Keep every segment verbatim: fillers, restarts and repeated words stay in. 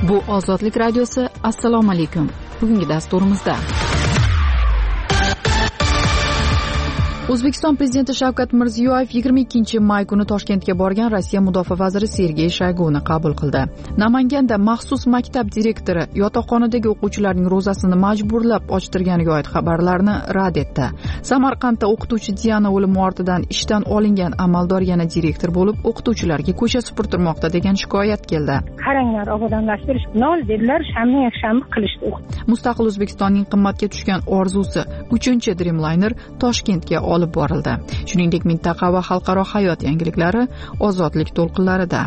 Bu Ozodlik radiosi. Assalomu alaykum. Bugungi dasturimizda O'zbekiston prezidenti Shavkat Mirziyoyev yigirma ikkinchi may kuni Toshkentga borgan Rossiya mudofaa vaziri Sergey Shoyguni qabul qildi. Namanganda maxsus maktab direktori yotoqxonadagi o'quvchilarning ro'zasini majburlab ochtirganiga oid xabarlarni rad etdi. Samarqandda o'qituvchi Diana o'limi ortidan ishdan olingan amaldor yana direktor bo'lib, o'qituvchilarga ko'cha supurtirmoqda degan shikoyat keldi. Qaranglar, obodonlashtirish nol dedilar, shamni yakshanba qilishdi. Mustaqil O'zbekistonning qimmatga tushgan orzusi uchinchi Dreamliner Toshkentga olib borildi. Shuningdek, mintaqa va xalqaro hayot yangiliklari ozodlik to'lqinlarida.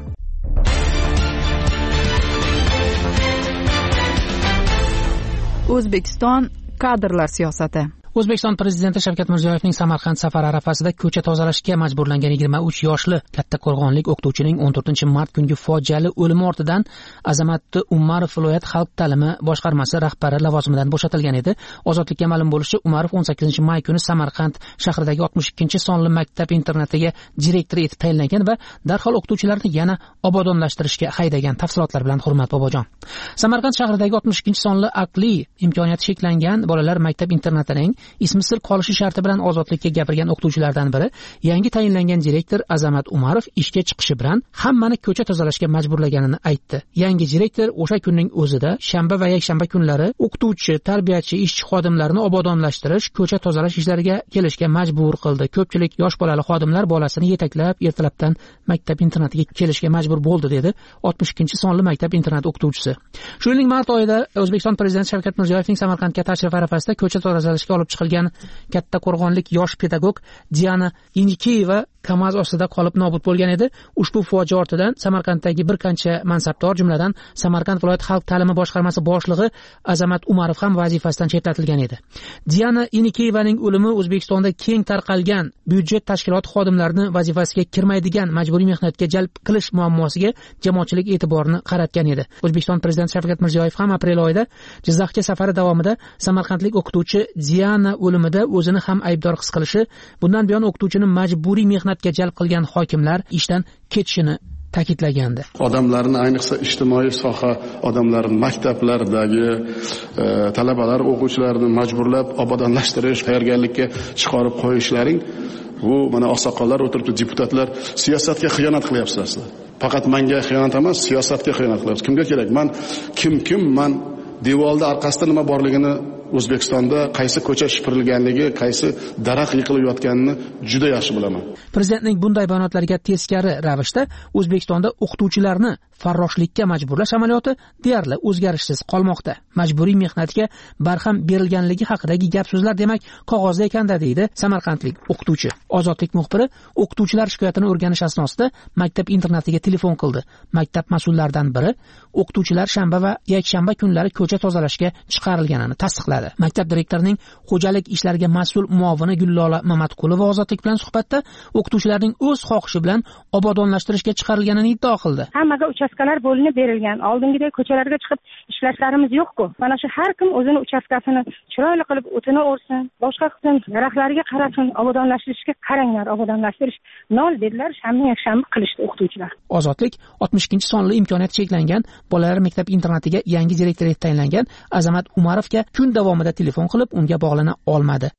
O'zbekiston kadrlar siyosati. O'zbekiston prezidenti Shavkat Mirziyoyevning Samarqand safari arafasida ko'cha tozalashga majburlangan yigirma uch yoshli kattaqo'rg'onlik o'qituvchining o'n to'rtinchi mart kungi fojiali o'limi ortidan Azamat Umarov viloyat xalq ta'limi boshqarmasi rahbari lavozimidan bo'shatilgan edi. Ozodlikka ma'lum bo'lishicha, Umarov o'n sakkizinchi may kuni Samarqand shahridagi oltmish ikkinchi sonli maktab internatiga direktor etib tayinlangan va darhol o'qituvchilarni yana obodonlashtirishga haydagan. Tafsilotlar bilan Hurmat Bobojon. Samarqand shahridagi oltmish ikkinchi sonli aqliy imkoniyati cheklangan bolalar maktab internatining ismi sir qolishi sharti bilan ozodlikka gapirgan o'qituvchilardan biri yangi tayinlangan direktor Azamat Umarov ishga chiqishi bilan hammani ko'cha tozalashga majburlaganini aytdi. Yangi direktor o'sha kunning o'zida shanba va yakshanba kunlari o'qituvchi, tarbiyachi, ishchi xodimlarni obodonlashtirish, ko'cha tozalash ishlariga kelishga majbur qildi. Ko'pchilik yosh bolali xodimlar bolasini yetaklab ertalabdan maktab internatiga kelishga majbur bo'ldi, dedi oltmish ikkinchi sonli maktab internat o'qituvchisi. Shuningdek, mart oyida O'zbekiston prezidenti Shavkat Mirziyoyevning Samarqandga tashrif arafasida ko'cha tozalashga olib chiqilgan kattaqo'rg'onlik yosh pedagog Diana Inikiyeva Kamaz ostida qolib nobud bo'lgan edi. Ushbu fojia ortidan Samarqanddagi bir qancha mansabdor, jumladan Samarqand viloyat xalq ta'limi boshqarmasi boshlig'i Azamat Umarov ham vazifasidan chetlatilgan edi. Diana Inikiyevaning o'limi O'zbekistonda keng tarqalgan byudjet tashkiloti xodimlarini vazifasiga kirmaydigan majburiy mehnatga jalb qilish muammosiga jamoatchilik e'tiborini qaratgan edi. O'zbekiston prezidenti Shavkat Mirziyoyev ham aprel oyida Jizzaxga safari davomida samarqandlik o'qituvchi Diana o'limida o'zini ham aybdor his qilishi, bundan buyon o'qituvchini majburiy mehnatga jalb qilgan hokimlar ishdan ketishini ta'kidlagandi. Odamlarni, ayniqsa ijtimoiy soha odamlarini, maktablardagi e, talabalar, o'quvchilarni majburlab obodonlashtirish, tayyorgarlikka chiqarib qo'yishlaring, bu mana oqsoqollar o'tiribdi, deputatlar, siyosatga xiyonat qilyapsizlar. Faqat menga xiyonat emas, siyosatga xiyonat qilyapsiz. Kimga kerak? Men kim kim men devorda orqasida nima borligini, O'zbekistonda qaysi ko'cha shipirilganligi, qaysi daraxt yiqilib yotganini juda yaxshi bilaman. Prezidentning bunday bayonotlariga teskari ravishda O'zbekistonda o'qituvchilarni farroshlikka majburlash amaliyoti deyarli o'zgarishsiz qolmoqda. Majburiy mehnatga barham berilganligi haqidagi gap so'zlar demak qog'ozda ekanda, deydi samarqandlik o'qituvchi. Ozodlik muxbiri o'qituvchilar shikoyatini o'rganish asnosida maktab internatiga telefon qildi. Maktab mas'ullaridan biri o'qituvchilar shanba va yakshanba kunlari ko'cha tozalashga chiqarilganini tasdiqladi. Maktab direktorining xo'jalik ishlariga mas'ul muovini Gullola Mamatqulova Ozodlik bilan suhbatda o'qituvchilarning o'z xohishi bilan obodonlashtirishga chiqarilganini iddao qildi. Hammaga uchastkalar bo'linib berilgan. Oldingidek ko'chalarga chiqib ishlashlarimız yo'q-ku. Mana shu har kim o'zini uchastkasini chiroyli qilib o'tini o'rsin, boshqa qilsin, daraxtlarga qarasin, obodonlashtirishga qaranglar, obodonlashtirish nol dedilar, shamni yakshanba qilishdi o'qituvchilar. Ozodlik oltmish ikkinchi sonli imkoniyati cheklangan bolalar maktab internatiga yangi direktor etib tayinlangan Azamat Umarovga kun davomida telefon qilib, unga bog'lana olmadi.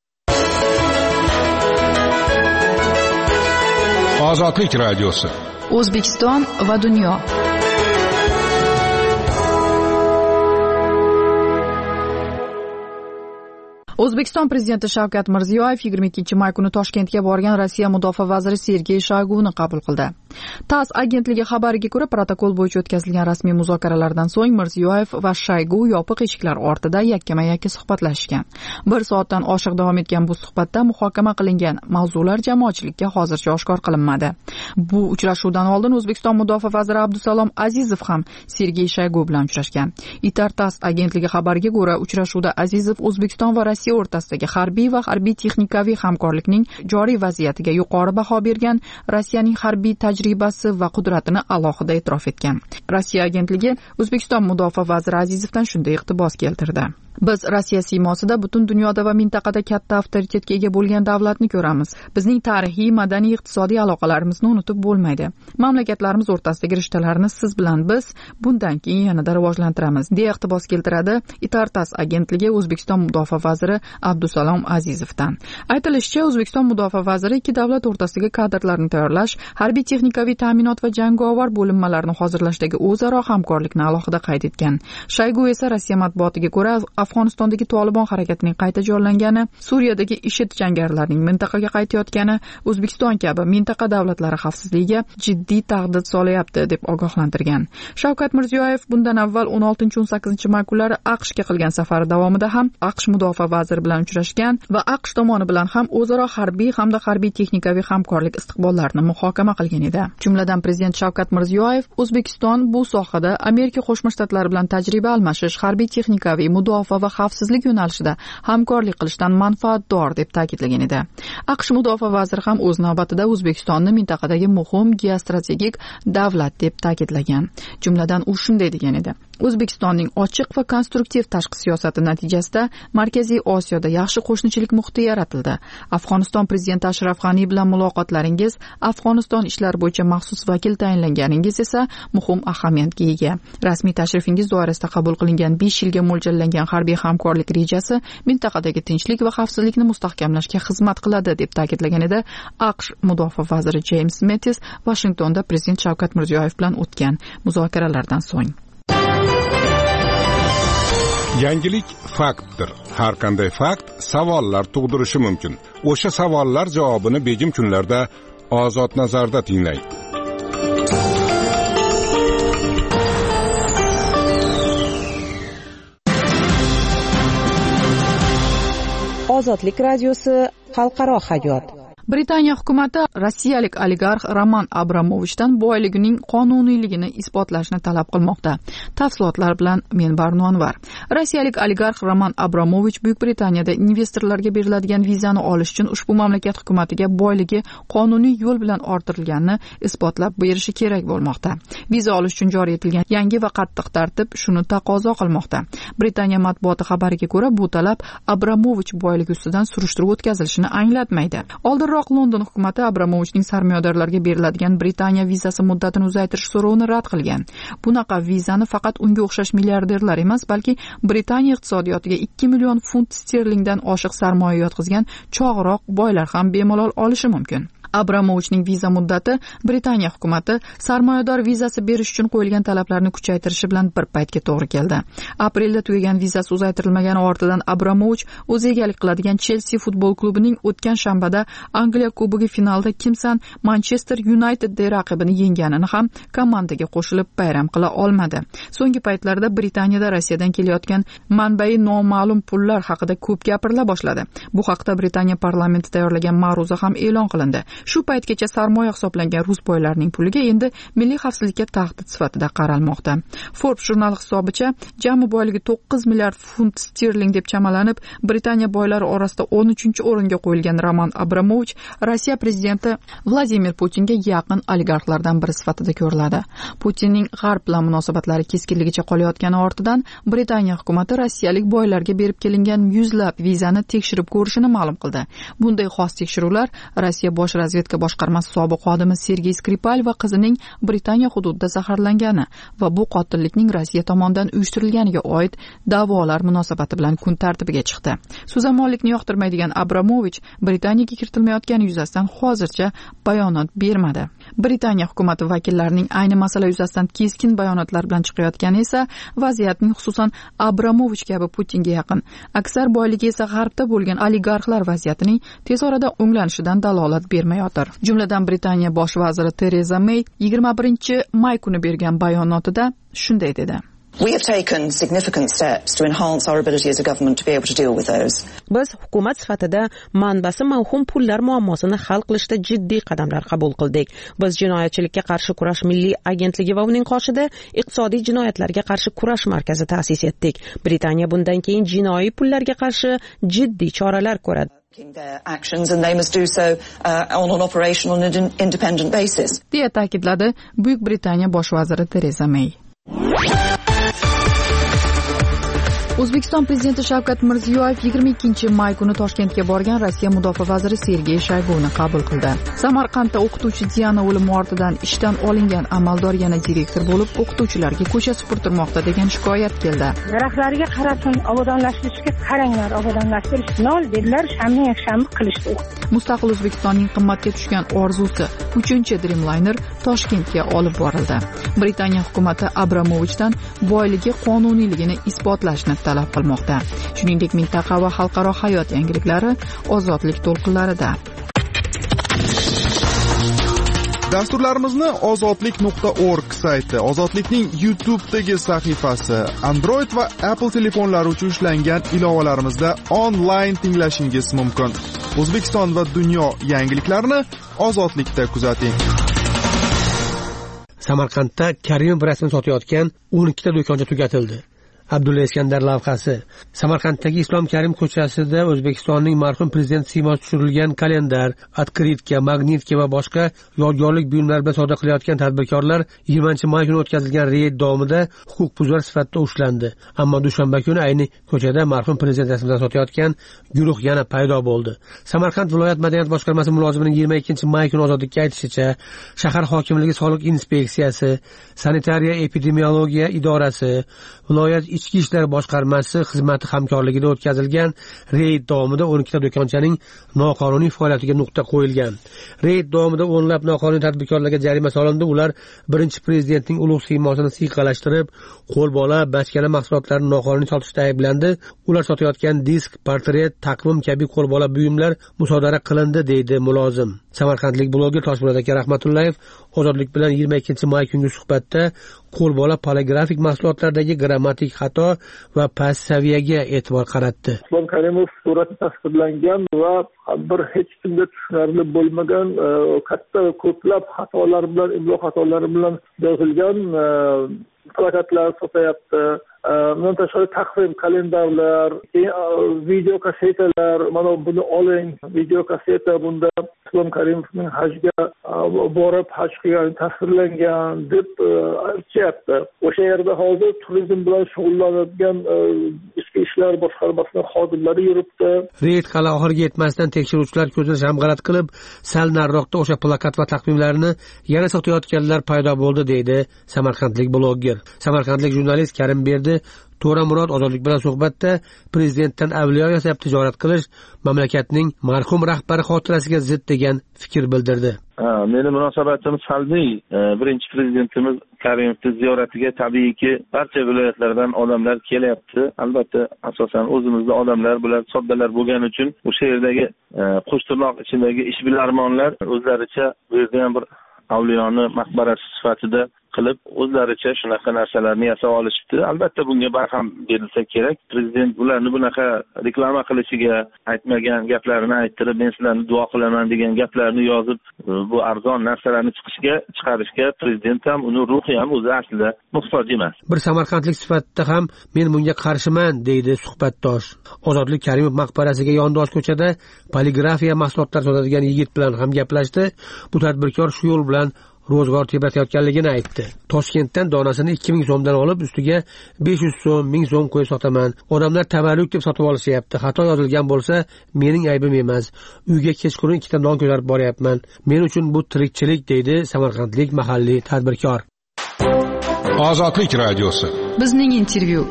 Ozodlik radiosi. O'zbekiston va dunyo. O'zbekiston prezidenti Shavkat Mirziyoyev yigirma ikkinchi may kuni Toshkentga borgan Rossiya mudofaa vaziri Sergey Shoyguni qabul qildi. TASS agentligi xabariga ko'ra, protokol bo'yicha o'tkazilgan rasmiy muzokaralardan so'ng Mirziyoyev va Shoygu yopiq eshiklar ortida yakkama-yakka suhbatlashgan. Bir soatdan oshiq davom etgan bu suhbatda muhokama qilingan mavzular jamoatchilikka hozircha oshkor qilinmadi. Bu uchrashuvdan oldin O'zbekiston mudofaa vaziri Abdusalom Azizov ham Sergey Shoygu bilan uchrashgan. Itar TASS agentligi xabariga ko'ra, uchrashuvda Azizov O'zbekiston va Rossiya o'rtasidagi harbiy va harbiy texnikaviy hamkorlikning joriy vaziyatiga yuqori baho bergan, Rossiyaning harbiy tajribasi va qudratini alohida e'tirof etgan. Rossiya agentligi O'zbekiston mudofaa vaziri Azizovdan shunday iqtibos keltirdi. Biz Rossiya siymosida butun dunyoda va mintaqada katta avtoritetga ega bo'lgan davlatni ko'ramiz. Bizning tarixiy, madaniy, iqtisodiy aloqalarimizni unutib bo'lmaydi. Mamlakatlarimiz o'rtasidagi rishtalarni siz bilan biz bundan keyin yanada rivojlantiramiz, deya iqtibos keltiradi Itartas agentligi O'zbekiston mudofaa vaziri Abdusalom Azizovdan. Aytilishicha, O'zbekiston mudofaa vaziri ikki davlat o'rtasidagi kadrlarni tayyorlash, harbiy texnikaviy ta'minot va jangovar bo'linmalarni hozirlashdagi o'zaro hamkorlikni alohida qayd etgan. Shoygu esa Rossiya matbuotiga ko'ra, Afg'onistondagi Tolibon harakatining qayta jonlangani, Suriyadagi IShID jangarilarining mintaqaga qaytayotgani O'zbekiston kabi mintaqa davlatlari xavfsizligiga jiddiy tahdid solyapti deb ogohlantirgan. Shavkat Mirziyoyev bundan avval o'n oltinchi o'n sakkizinchi may kunlari AQShga qilgan safari davomida ham AQSh mudofaa vaziri bilan uchrashgan va AQSh tomoni bilan ham o'zaro harbiy hamda harbiy texnikaviy hamkorlik istiqbollarini muhokama qilgan edi. Jumladan prezident Shavkat Mirziyoyev O'zbekiston bu sohada Amerika Qo'shma Shtatlari bilan tajriba almashish, harbiy texnikaviy mudofaa va xavfsizlik yo'nalishida hamkorlik qilishdan manfaatdor deb ta'kidlagan edi. AQSh mudofaa vaziri ham o'z navbatida O'zbekistonni mintaqadagi muhim geostrategik davlat deb ta'kidlagan. Jumladan u shunday degan edi: O'zbekistonning ochiq va konstruktiv tashqi siyosati natijasida Markaziy Osiyoda yaxshi qo'shnichilik muhiti yaratildi. Afg'oniston prezidenti Ashraf G'ani bilan muloqotlaringiz, Afg'oniston ishlari bo'yicha maxsus vakil tayinlanganingiz esa muhim ahamiyatga ega. Rasmiy tashrifingiz doirasida qabul qilingan besh yilga mo'ljallangan harbiy hamkorlik rejasi mintaqadagi tinchlik va xavfsizlikni mustahkamlashga xizmat qiladi deb ta'kidlagan edi AQSh mudofaa vaziri James Mattis Vashingtonda prezident Shavkat Mirziyoyev bilan o'tgan muzokaralardan so'ng. Yangilik faktdir. Har qanday fakt savollar tug'dirishi mumkin. O'sha savollar javobini begim kunlarda Ozod nazarda tinglang. Ozodlik radiosi xalqaro hayot. Britaniya hukumati rossiyalik oligarx Roman Abramovichdan boyligining qonuniyligini isbotlashni talab qilmoqda. Tafsilotlar bilan men Barnonvar. Rossiyalik oligarx Roman Abramovich Buyuk Britaniyada investorlarga beriladigan vizani olish uchun ushbu mamlakat hukumatiga boyligi qonuniy yo'l bilan orttirilganini isbotlab berishi kerak bo'lmoqda. Viza olish uchun joriy etilgan yangi va qattiq tartib shuni taqozo qilmoqda. Britaniya matbuoti xabariga ko'ra, bu talab Abramovich boyligi ustidan surishtiruv o'tkazilishini anglatmaydi. Oldinroq London hukumati Abramovichning sarmoyadorlarga beriladigan Britaniya vizasi muddatini uzaytirish so'rovini rad qilgan. Bunaqa vizani faqat unga o'xshash milliarderlar emas, balki Britaniya iqtisodiyotiga ikki million funt sterlingdan oshiq sarmoya yotqizgan chog'roq boylar ham bemalol olishi mumkin. Abramovichning viza muddati Britaniya hukumati sarmoyador vizasi berish uchun qo'yilgan talablarni kuchaytirishi bilan bir paytga to'g'ri keldi. Aprelda tugagan vizasi uzaytirilmagani ortidan Abramovich o'zi egalik qiladigan Chelsea futbol klubining o'tgan shanbada Angliya Kubogi finalda Kimsan Manchester Unitedda raqibini yengganini ham komandaga qo'shilib bayram qila olmadi. So'nggi paytlarda Britaniyada Rossiyadan kelayotgan manbai noma'lum pullar haqida ko'p gapirila boshladi. Bu haqda Britaniya parlamenti tayyorlagan ma'ruza ham e'lon qilindi. Shu paytgacha sarmoya hisoblangan rus boylarining puliga endi milliy xavfsizlikka tahdid sifatida qaralmoqda. Forbes jurnali hisobicha, jami boyligi to'qqiz milliard funt sterling deb chamalanib, Britaniya boylari orasida o'n uchinchi o'ringa qo'yilgan Roman Abramovich Rossiya prezidenti Vladimir Putinga yaqin oligarxlardan biri sifatida ko'riladi. Putinning G'arb bilan munosabatlari keskinligicha qolayotgani ortidan Britaniya hukumati rossiyalik boylarga berib kelingan yuzlab vizani tekshirib ko'rishini ma'lum qildi. Bunday xos tekshiruvlar Rossiya bosh razvedka boshqarmasi sobiq xodimi Sergey Skripal va qizining Britaniya hududida zaharlangani va bu qotillikning Rossiya tomonidan uyushtirilganiga oid da'volar munosabati bilan kun tartibiga chiqdi. So'zamollikni yoqtirmaydigan Abramovich Britaniyaga kiritilmayotgani yuzasidan hozircha bayonot bermadi. Britaniya hukumati vakillarining ayni masala yuzasidan keskin bayonotlar bilan chiqayotgani esa vaziyatning xususan Abramovich kabi Putinga yaqin, aksar boyligi esa G'arbda bo'lgan oligarxlar vaziyatining tez orada o'nglanishidan dalolat bermayotir. Jumladan Britaniya bosh vaziri Tereza May yigirma birinchi may kuni bergan bayonotida shunday dedi: We have taken significant steps to enhance our ability as a government to be able to deal with those. Biz hukumat sifatida manbasi mavhum pullar muammosini hal qilishda jiddiy qadamlar qabul qildik. Biz jinoyatchilikka qarshi kurash milliy agentligi va uning qoshida iqtisodiy jinoyatlarga qarshi kurash markazi ta'sis etdik. Britaniya bundan keyin jinoiy pullarga qarshi jiddiy choralar ko'radi. Their actions and they must do so uh, on an operational and independent basis. deya ta'kidladi Buyuk Britaniya bosh vaziri Tereza May. O'zbekiston prezidenti Shavkat Mirziyoyev yigirma ikkinchi may kuni Toshkentga borgan Rossiya mudofaa vaziri Sergey Shoyguni qabul qildi. Samarqandda o'qituvchi Diana o'limi ortidan ishdan olingan amaldor yana direktor bo'lib, o'qituvchilarga ko'cha supurtirmoqda degan shikoyat keldi. Daraxtlarga qarasin, obodonlashtirishga qaranglar, obodonlashtirish nol dedilar, shamni yakshanba qilishdi. Mustaqil O'zbekistonning qimmatga tushgan orzusi uchinchi Dreamliner Toshkentga olib borildi. Britaniya hukumati Abramovichdan boyligi qonuniyligini isbotlashni talab qilmoqda. Shuningdek, mintaqa va xalqaro hayot yangiliklari ozodlik to'lqinlarida. Dasturlarimizni ozodlik nuqta org sayti, Ozodlikning YouTube'dagi sahifasi, Android va Apple telefonlari uchun ishlangan ilovalarimizda onlayn tinglashingiz mumkin. O'zbekiston va dunyo yangiliklarini Ozodlikda kuzating. Samarqandda Karimov rasmini sotayotgan o'n ikkita do'koncha tugatildi. Abdulla Iskandar lavhasi. Samarqanddagi Islom Karim ko'chasida O'zbekistonning marhum prezident siymosi tushirilgan kalendar, otkritka, magnitka va boshqa yodgorlik buyumlari bilan savdo qilayotgan tadbirkorlar yigirmanchi may kuni o'tkazilgan reyd davomida huquqbuzar sifatida ushlandi. Ammo dushanba kuni ayni ko'chada marhum prezident rasmidan sotayotgan guruh yana paydo bo'ldi. Samarqand viloyat madaniyat boshqarmasi mulozimining yigirma ikkinchi may kuni ozodlikka aytishicha, shahar hokimligi soliq inspeksiyasi, sanitariya epidemiologiya idorasi, viloyat ichki ishlar boshqarmasi xizmati hamkorligida o'tkazilgan reyd davomida o'n ikkita do'konchaning noqonuniy faoliyatiga nuqta qo'yilgan. Reyd davomida o'nlab noqonuniy tadbirkorlarga jarima solindi. Ular birinchi prezidentning ulug' siymosini siyqalashtirib, qo'lbola, bachkana mahsulotlarini noqonuniy sotishda ayblandi. Ular sotayotgan disk, portret, taqvim kabi qo'lbola buyumlar musodara qilindi, deydi mulozim. Samarqandlik bloger Toshmurat aka Rahmatullayev Ozodlik bilan yigirma ikkinchi may kungi suhbatda qo'lbola poligrafik mahsulotlardagi grammatik xato va past saviyaga e'tibor qaratdi. Islom Karimov surati tasvirlangan va bir hech kimga tushunarli bo'lmagan katta ko'plab xatolar bilan, imlo xatolari bilan yozilgan plakatlar sotyapti. Bundan tashqari taqvim, kalendarlar, video kasetalar, mana buni oling, video kaseta bunda Islom Karimovning hajga borib haj qilgani tasvirlangan deb aytishyapti. O'sha yerda hozir turizm bilan shug'ullanadigan ichki ishlar boshqarmasining xodimlari yuribdi. Reyd hali oxiriga yetmasdan tekshiruvchilar ko'zini shamg'alat qilib, sal nariroqda o'sha plakat va taqvimlarni yana sotayotganlar paydo bo'ldi, deydi samarqandlik bloger. Samarqandlik jurnalist Karimberdi To'ramurod Ozodlik bilan suhbatda prezidentdan avliyo yasab tijorat qilish mamlakatning marhum rahbari xotirasiga zid degan fikr bildirdi. Ha, meni munosabatim salbiy. Birinchi prezidentimiz Karimovning ziyoratiga tabiiyki barcha viloyatlardan odamlar kelyapti. Albatta, asosan o'zimizda odamlar bular soddalar bo'lgani uchun o'sha yerdagi qo'shtirnoq ichidagi ishbilarmonlar o'zlaricha bu yerda ham bir avliyoni maqbarasi sifatida qilib o'zlaricha shunaqa narsalarni yasab olishibdi. Albatta bunga barham berilsa kerak. Prezident bularni bunaqa reklama qilishiga, aytmagan gaplarini ayttirib, men sizlarni duo qilaman degan gaplarni yozib, bu arzon narsalarni chiqishga, chiqarishga prezident ham, uni ruhi ham o'zi aslida muhtoj emas. Bir samarqandlik sifatida ham men bunga qarshiman, deydi suhbatdosh. Ozodlik Karimov maqbarasiga yondosh ko'chada poligrafiya mahsulotlar sotadigan yigit bilan ham gaplashdi. Bu tadbirkor shu yo'l bilan ro'zg'or tebratayotganligini aytdi. Toshkentdan donasini ikki ming so'mdan olib, ustiga besh yuz so'm, ming so'm qo'yib sotaman. Odamlar tavalluk deb sotib olishyapti. Xato yozilgan bo'lsa, mening aybim emas. Uyga kechqurun ikkita non ko'tarib boryapman. Men uchun bu tirikchilik, deydi samarqandlik mahalliy tadbirkor. Ozodlik radiosi. Bizning intervyu.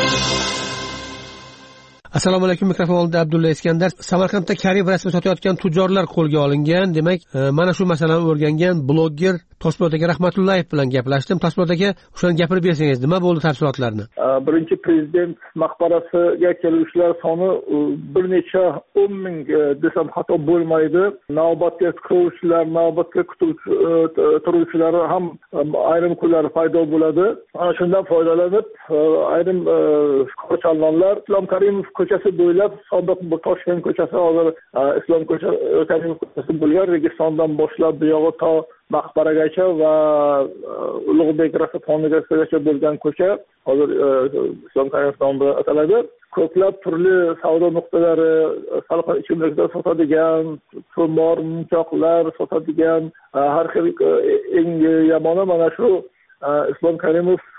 Assalomu alaykum, mikrofon oldida Abdulla Iskandar. Samarqandda Karimov rasmini sotayotgan tujjorlar qo'lga olingan. Demak, mana shu masalani o'rgangan bloger Toshmurat aka Rahmatullayev bilan gaplashdim. Toshmurat aka, o'shani gapirib bersangiz, nima bo'ldi tafsilotlarni? Birinchi prezident maqbarasiga keluvchilar soni bir necha o'n ming desam xato bo'lmaydi. Navbatga turuvchilar, navbatga turuvchilar ham ayrim kunlar paydo bo'ladi. Ana shundan foydalanib, ayrim korchalonlar Islom Karimov ko'chasi bo'ylab sobiq Toshkent ko'chasi, hozir Islom Karimov ko'chasi bo'lgan Registondan boshlab bu yog'i to maqbaragacha va Ulug'bek Rasaxonagacha bo'lgan ko'cha hozir Islom Karimov nomi bilan ataladi. Ko'plab turli savdo nuqtalari, salqin ichimliklar sotadigan, ko'mor, munchoqlar sotadigan, har xil eng yomoni mana shu Islom Karimov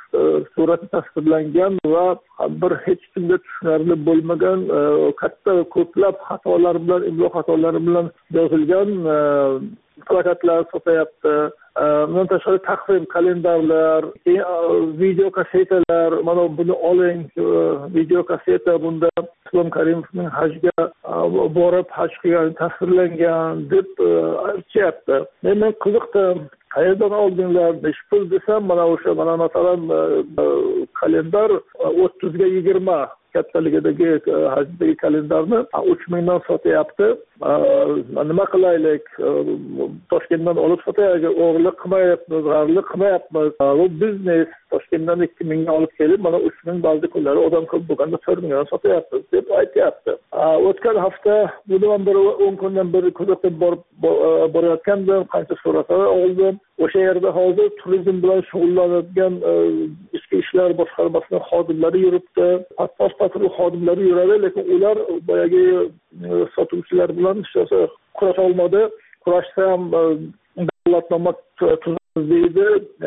surati tasvirlangan va bir hech kimga tushunarli bo'lmagan katta ko'plab xatolar bilan, imlo xatolari bilan yozilgan plakatlar sotyapti. Bundan tashqari taqvim, kalendarlar, video kasetalar, mana buni oling, video kaseta bunda Islom Karimovning hajga borib haj qilgani tasvirlangan deb aytishyapti. Men qiziqdim. Qayerdan oldinglar? Besh pul desam, mana o'sha mana masalan kalendar o'ttizga yigirma kattaligidagi hajdagi kalendarni uch mingdan sotyapti. Nima qilaylik? Toshkentdan olib sotaylik, o'g'irlik qilmayapmiz, g'arlik qilmayapmiz. Bu biznes. Toshkentdan ikki mingga olib kelib, mana uch ming ba'zi kunlari odam ko'p bo'lganda to'rt mingdan sotyapmiz deb aytyapti. O'tgan hafta bundan bir o'n kundan beri kuzatib borib borayotgandim, qancha suratlar oldim. O'sha yerda hozir turizm bilan shug'ullanadigan ichki ishlar boshqarmasining xodimlari yuribdi. Pasport patrul xodimlari yuradi, lekin ular boyagi sotuvchilar bilan kurasha olmadi. Kurashsa ham davlatnoma tuzamiz deydi.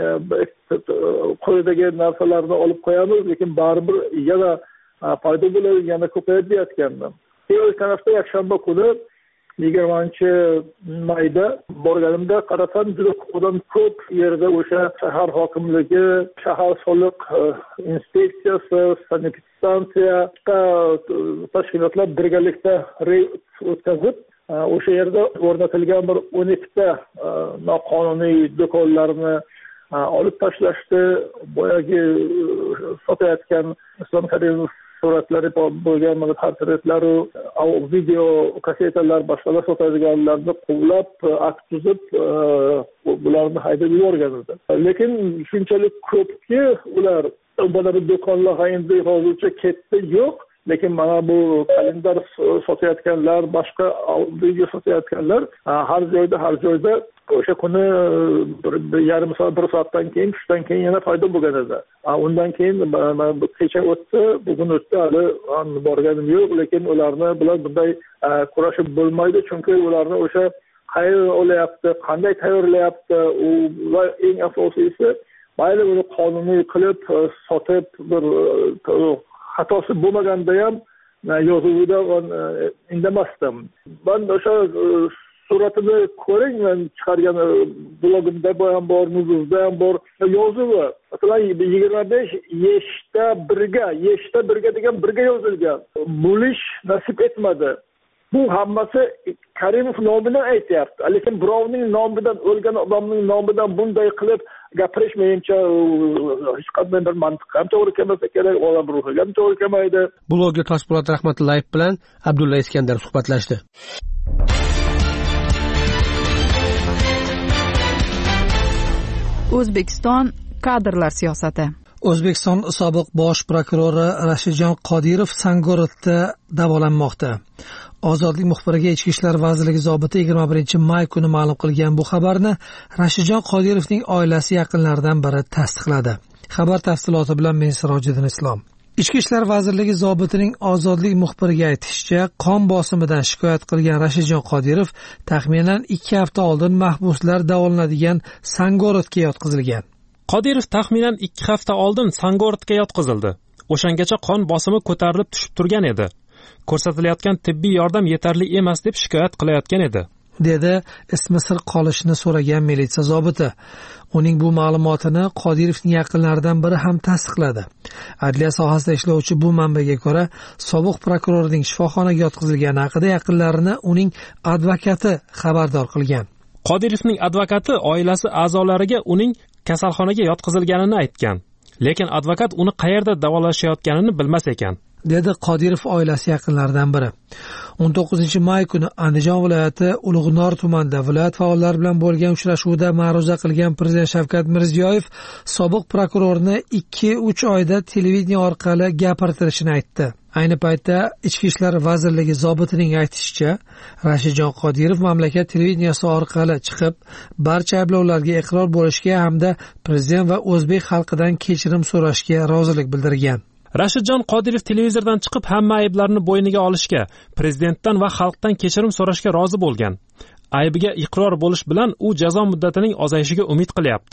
Qo'ydagi narsalarni olib qo'yamiz, lekin baribir yana foyda bo'ladi, yana ko'payib deyotgandim. O'tgan hafta yakshanba kuni yigirmanchi mayda borganimda qarasam, juda odam ko'p yerda o'sha shahar hokimligi, shahar soliq inspeksiyasi, sanitariya tashkilotlar birgalikda reyd o'tkazib, o'sha yerda o'rnatilgan bir o'n ikkita noqonuniy do'konlarni olib tashlashdi. Boyagi sotayotgan Islom Karimov suratlari bo'lgan mana portretlar, video kasetalar, boshqalar sotadiganlarni quvlab, akt tuzib, bularni haydab yuborgan edi. Lekin shunchalik ko'pki, ular mana bu do'konlar endi hozircha ketdi yo'q. Lekin mana bu kalendar sotayotganlar, boshqa video sotayotganlar har joyda, har joyda o'sha kuni bir yarim soat, bir soatdan keyin, tushdan keyin yana paydo bo'lgan edi. Undan keyin kecha o'tdi, bugun o'tdi, hali borganim yo'q, lekin ularni bilan bunday kurashib bo'lmaydi, chunki ularni o'sha qayerdan olyapti, qanday tayyorlayapti, va eng asosiysi, mayli uni qonuniy qilib sotib, bir xatosi bo'lmaganda ham yozuvida indamasdim. Men o'sha suratini ko'ring, men chiqargan blogimda ham bor, Nuzuzda ham bor. Yozuvi masalan yigirma besh yeshta birga, yeshta birga degan birga yozilgan. Bo'lish nasib etmadi. Bu hammasi Karimov nomidan aytyapti. Lekin birovning nomidan, o'lgan odamning nomidan bunday qilib gapirish menimcha hech qanday bir mantiq ham to'g'ri kelmasa kerak, odam ruhiga ham to'g'ri kelmaydi. Blogger Toshpo'lat Rahmatullayev bilan Abdulla Iskandar suhbatlashdi. O'zbekiston kadrlar siyosati. O'zbekiston sobiq bosh prokurori Rashidjon Qodirov Sangorodda davolanmoqda. Ozodlik muxbiriga Ichki ishlar vazirligi zobiti yigirma birinchi may kuni ma'lum qilgan bu xabarni Rashidjon Qodirovning oilasi yaqinlaridan biri tasdiqladi. Xabar tafsiloti bilan men Sirojiddin Islom. Ichki ishlar vazirligi zobitining ozodlik muxbiriga aytishicha, qon bosimidan shikoyat qilgan Rashidjon Qodirov taxminan ikki hafta oldin mahbuslar davolanadigan Sangorodga yotqizilgan. Qodirov taxminan ikki hafta oldin Sangorodga yotqizildi. O'shangacha qon bosimi ko'tarilib tushib turgan edi. Ko'rsatilayotgan tibbiy yordam yetarli emas deb shikoyat qilayotgan edi, dedi ismi sir qolishini so'ragan militsiya zobiti. Uning bu ma'lumotini Qodirovning yaqinlaridan biri ham tasdiqladi. Adliya sohasida ishlovchi bu manbaga ko'ra, sobiq prokurorning shifoxonaga yotqizilgani haqida yaqinlarini uning advokati xabardor qilgan. Qodirovning advokati oilasi a'zolariga uning kasalxonaga yotqizilganini aytgan, lekin advokat uni qayerda davolashayotganini bilmas ekan, dedi Qodirov oilasi yaqinlaridan biri. o'n to'qqizinchi may kuni Andijon viloyati Ulug'nor tumanida viloyat faollari bilan bo'lgan uchrashuvda ma'ruza qilgan Prezident Shavkat Mirziyoyev sobiq prokurorni ikki uch oyda televideniya orqali gapirtirishini aytdi. Ayni paytda Ichki ishlar vazirligi zobitining aytishicha, Rashidjon Qodirov mamlakat televideniyasi orqali chiqib, barcha ayblovlarga iqror bo'lishga hamda prezident va o'zbek xalqidan kechirim so'rashga rozilik bildirgan. Rashidjon Qodirov televizordan chiqib hamma ayblarni bo'yniga olishga, prezidentdan va xalqdan kechirim so'rashga rozi bo'lgan. Aybiga iqror bo'lish bilan u jazo muddatining ozayishiga umid qilyapti,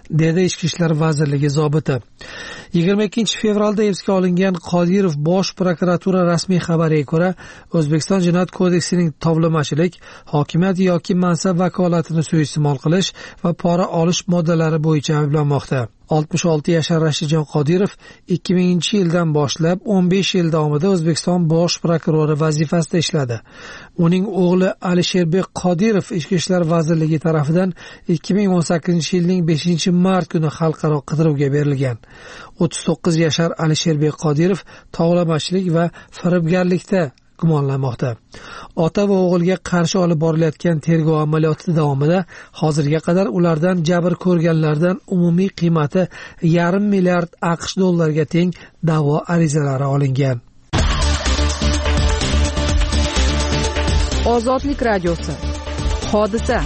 dedi Ichki ishlar vazirligi zobiti. yigirma ikkinchi fevralda hibsga olingan Qodirov bosh prokuratura rasmiy xabariga ko'ra, O'zbekiston Jinoyat kodeksining tovlamachilik, hokimiyat yoki mansab vakolatini suiiste'mol qilish va pora olish moddalari bo'yicha ayblanmoqda. oltmish olti yashar Rashidjon Qodirov ikki minginchi yildan boshlab o'n besh yil davomida O'zbekiston bosh prokurori vazifasida ishladi. Uning o'g'li Alisherbek Qodirov Ichki ishlar vazirligi tomonidan ikki ming o'n sakkizinchi yilning beshinchi mart kuni xalqaro qidiruvga berilgan. o'ttiz to'qqiz yashar Alisherbek Qodirov tovlamachilik va firibgarlikda gumonlanmoqda. Ota va o'g'ilga qarshi olib borilayotgan tergov amaliyoti davomida hozirga qadar ulardan jabr ko'rganlardan umumiy qiymati yarim milliard AQSh dollariga teng da'vo arizalari olingan. Ozodlik radiosi. Hodisa.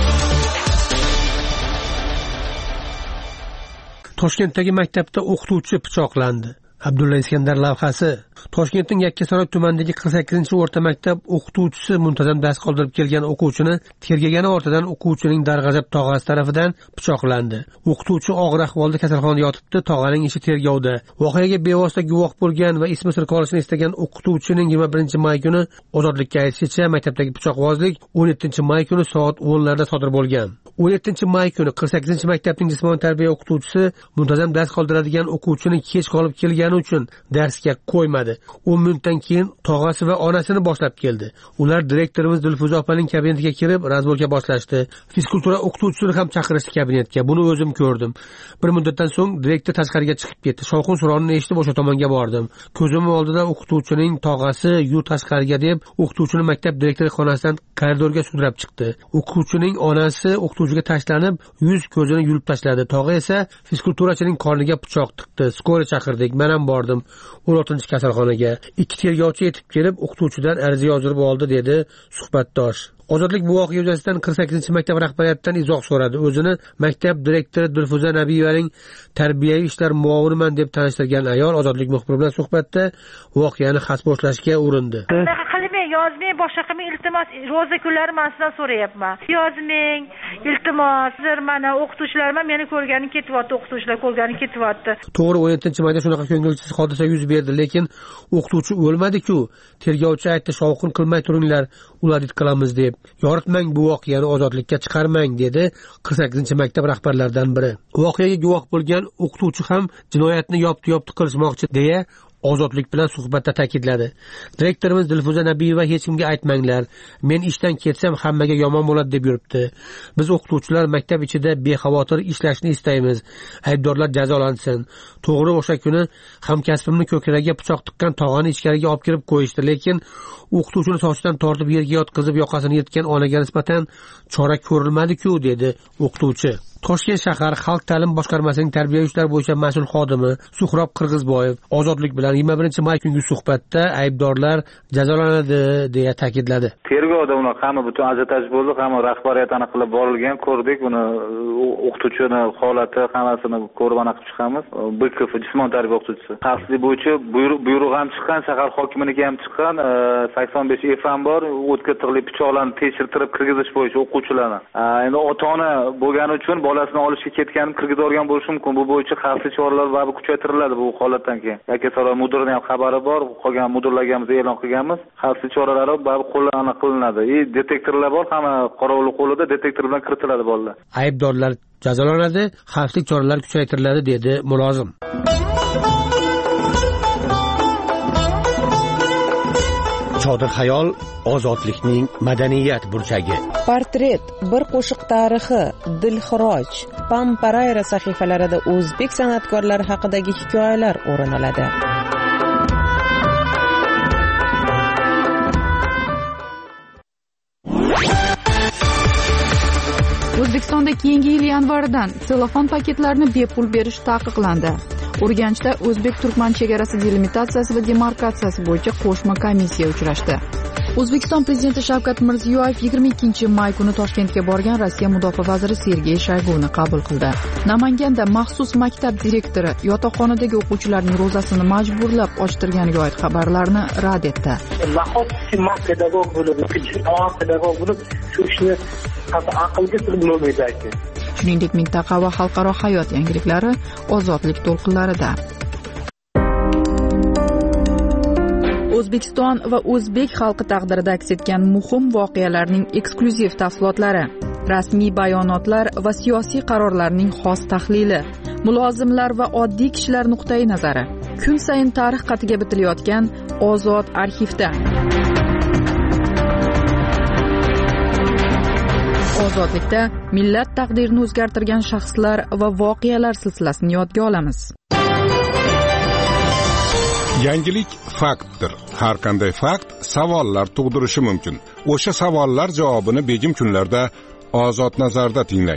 Toshkentdagi maktabda o'qituvchi pichoqlandi. Abdulla Iskandar lavhasi. Toshkentning Yakkasaroy tumanidagi qirq sakkizinchi o'rta maktab o'qituvchisi muntazam dars qoldirib kelgan o'quvchini tergagani ortidan o'quvchining darg'azab tog'asi tomonidan pichoqlandi. O'qituvchi og'ir ahvolda kasalxonada yotibdi, tog'aning ishi tergovda. Voqeaga bevosita guvoh bo'lgan va ismi sir qolishini istagan o'qituvchining yigirma birinchi may kuni ozodlikka aytishicha, maktabdagi pichoqbozlik o'n yettinchi may kuni soat o'nlarda sodir bo'lgan. o'n yettinchi may kuni qirq sakkizinchi maktabning jismoniy tarbiya o'qituvchisi muntazam dars qoldiradigan o'quvchini kech qolib kelgani uchun darsga qo'ymadi. o'n minutdan keyin tog'asi va onasini boshlab keldi. Ular direktorimiz Dilfuza opaning kabinetiga kirib, razborga boshlashdi. Fizkultura o'qituvchisini ham chaqirishdi kabinetga. Buni o'zim ko'rdim. Bir muddatdan so'ng direktor tashqariga chiqib ketdi. Shovqin suronini eshitib o'sha tomonga bordim. Ko'zim oldida o'qituvchining tog'asi "Yu tashqariga" deb o'qituvchini maktab direktori xonasidan koridorga sudrab chiqdi. O'qituvchining onasi o'qituvchiga tashlanib, yuz ko'zini yulib tashladi. Tog'a esa fizkulturachining qorniga pichoq tiqdi. Skora chaqirdik. Men ham bordim o'n oltinchi kasalxonaga. Ikki tergovchi yetib kelib, o'qituvchidan ariza yozdirib oldi, dedi suhbatdosh. Ozodlik bu voqea yuzasidan qirq sakkizinchi maktab rahbariyatidan izoh so'radi. O'zini maktab direktori Dilfuza Nabiyevaning tarbiyaviy ishlar muaviniman deb tanishtirgan ayol Ozodlik muxbiri bilan suhbatda voqeani xaspo'shlashga urindi. Yozmang, boshqa qilmang, iltimos, ro'za kunlari men sizdan so'rayapman. Yozmang, iltimos, sizlar mana o'qituvchilarman, meni ko'rgani ketyapti, o'qituvchilar ko'rgani ketyapti. To'g'ri, o'n yettinchi mayda shunaqa ko'ngilsiz hodisa yuz berdi, lekin o'qituvchi o'lmadi-ku. Tergovchi aytdi, shovqin qilmay turinglar, ular qilamiz deb. Yoritmang bu voqeani, ozodlikka chiqarmang, dedi qirq sakkizinchi maktab rahbarlaridan biri. Voqeaga guvoh bo'lgan o'qituvchi ham jinoyatni yopti-yopti qilishmoqchi deya Ozodlik bilan suhbatda ta'kidladi. Direktorimiz Dilfuza Nabiyeva hech kimga aytmanglar, men ishdan ketsam hammaga yomon bo'ladi deb yuribdi. Biz o'qituvchilar maktab ichida bexavotir ishlashni istaymiz. Aybdorlar jazolansin. To'g'ri, o'sha kuni hamkasbimni ko'kragiga pichoq tiqqan tog'ani ichkariga olib kirib qo'yishdi, lekin o'qituvchini sochidan tortib yerga yotqizib yoqasini yirtgan onaga nisbatan chora ko'rilmadi-ku, dedi o'qituvchi. Toshkent shahar Xalq ta'lim boshqarmasining tarbiya ishlar bo'yicha mas'ul xodimi Suhrob Qirg'izboyev Ozodlik bilan yigirma birinchi may kungi suhbatda aybdorlar jazolanadi deya ta'kidladi. Tergovda uni hamma butun ajiotaj bo'ldi, hamma rahbariyat aniqlab borilgan, ko'rdik uni o'qituvchini holati hammasini ko'rib aniqlab chiqamiz. B K F jismoniy tarbiya o'qituvchisi. Xavfsizlik bo'yicha buyruq ham chiqqan, shahar hokimligi ham chiqqan, sakson besh F ham bor, o'tkir tig'li pichoqlarni tekshirtirib kirgizish bo'yicha o'quvchilarni. Endi ota-ona bo'lgani uchun bolasini olishga ketgan, kirgizib olgan bo'lishi mumkin. Bu bo'yicha xavfsizlik choralari va kuchaytiriladi bu holatdan keyin. Yakkasaroy mudirining ham xabari bor, qolgan mudirlarga ham e'lon qilganmiz. Xavfsizlik choralari baribir qo'llanib qilinadi. E detektorlar bor, hamma qorovul qo'lida detektor bilan kiritiladi bolalar. Aybdorlar jazolanadi, xavfsizlik choralari kuchaytiriladi, dedi mulozim. Chodir xayol ozodlikning madaniyat burchagi. Portret, bir qo'shiq tarixi, Dilxiroj, Pamparayra sahifalarida o'zbek san'atkorlari haqidagi hikoyalar o'rin oladi. O'zbekistonda keyingi yil yanvaridan telefon paketlarini bepul berish taqiqlandi. Urganchda o'zbek-turkman chegarasi delimitatsiyasi va demarkatsiyasi bo'yicha qo'shma komissiya uchrashdi. O'zbekiston prezidenti Shavkat Mirziyoyev yigirma ikkinchi may kuni Toshkentga borgan Rossiya mudofaa vaziri Sergey Shoyguni qabul qildi. Namanganda maxsus maktab direktori yotoqxonadagi o'quvchilarning ro'zasini majburlab ochtirganiga oid xabarlarni rad etdi. Nahotki men pedagog bo'lib, pedagog bo'lib, shu ishni aqlga sig'ib bo'lmaydi. shuningdek mintaqa va xalqaro hayot yangiliklari ozodlik to'lqinlarida. O'zbekiston va o'zbek xalqi taqdirida aks etgan muhim voqealarning eksklyuziv tafsilotlari, rasmiy bayonotlar va siyosiy qarorlarning xos tahlili, mulozimlar va oddiy kishilar nuqtai nazari, kun sayin tarix qatiga bitilayotgan Ozod arxivda. Ozodlikda millat taqdirini o'zgartirgan shaxslar va voqealar silsilasini yodga olamiz. Yangilik faktdir. Har qanday fakt savollar tug'dirishi mumkin. O'sha savollar javobini begim kunlarda Ozod nazarda tinglang.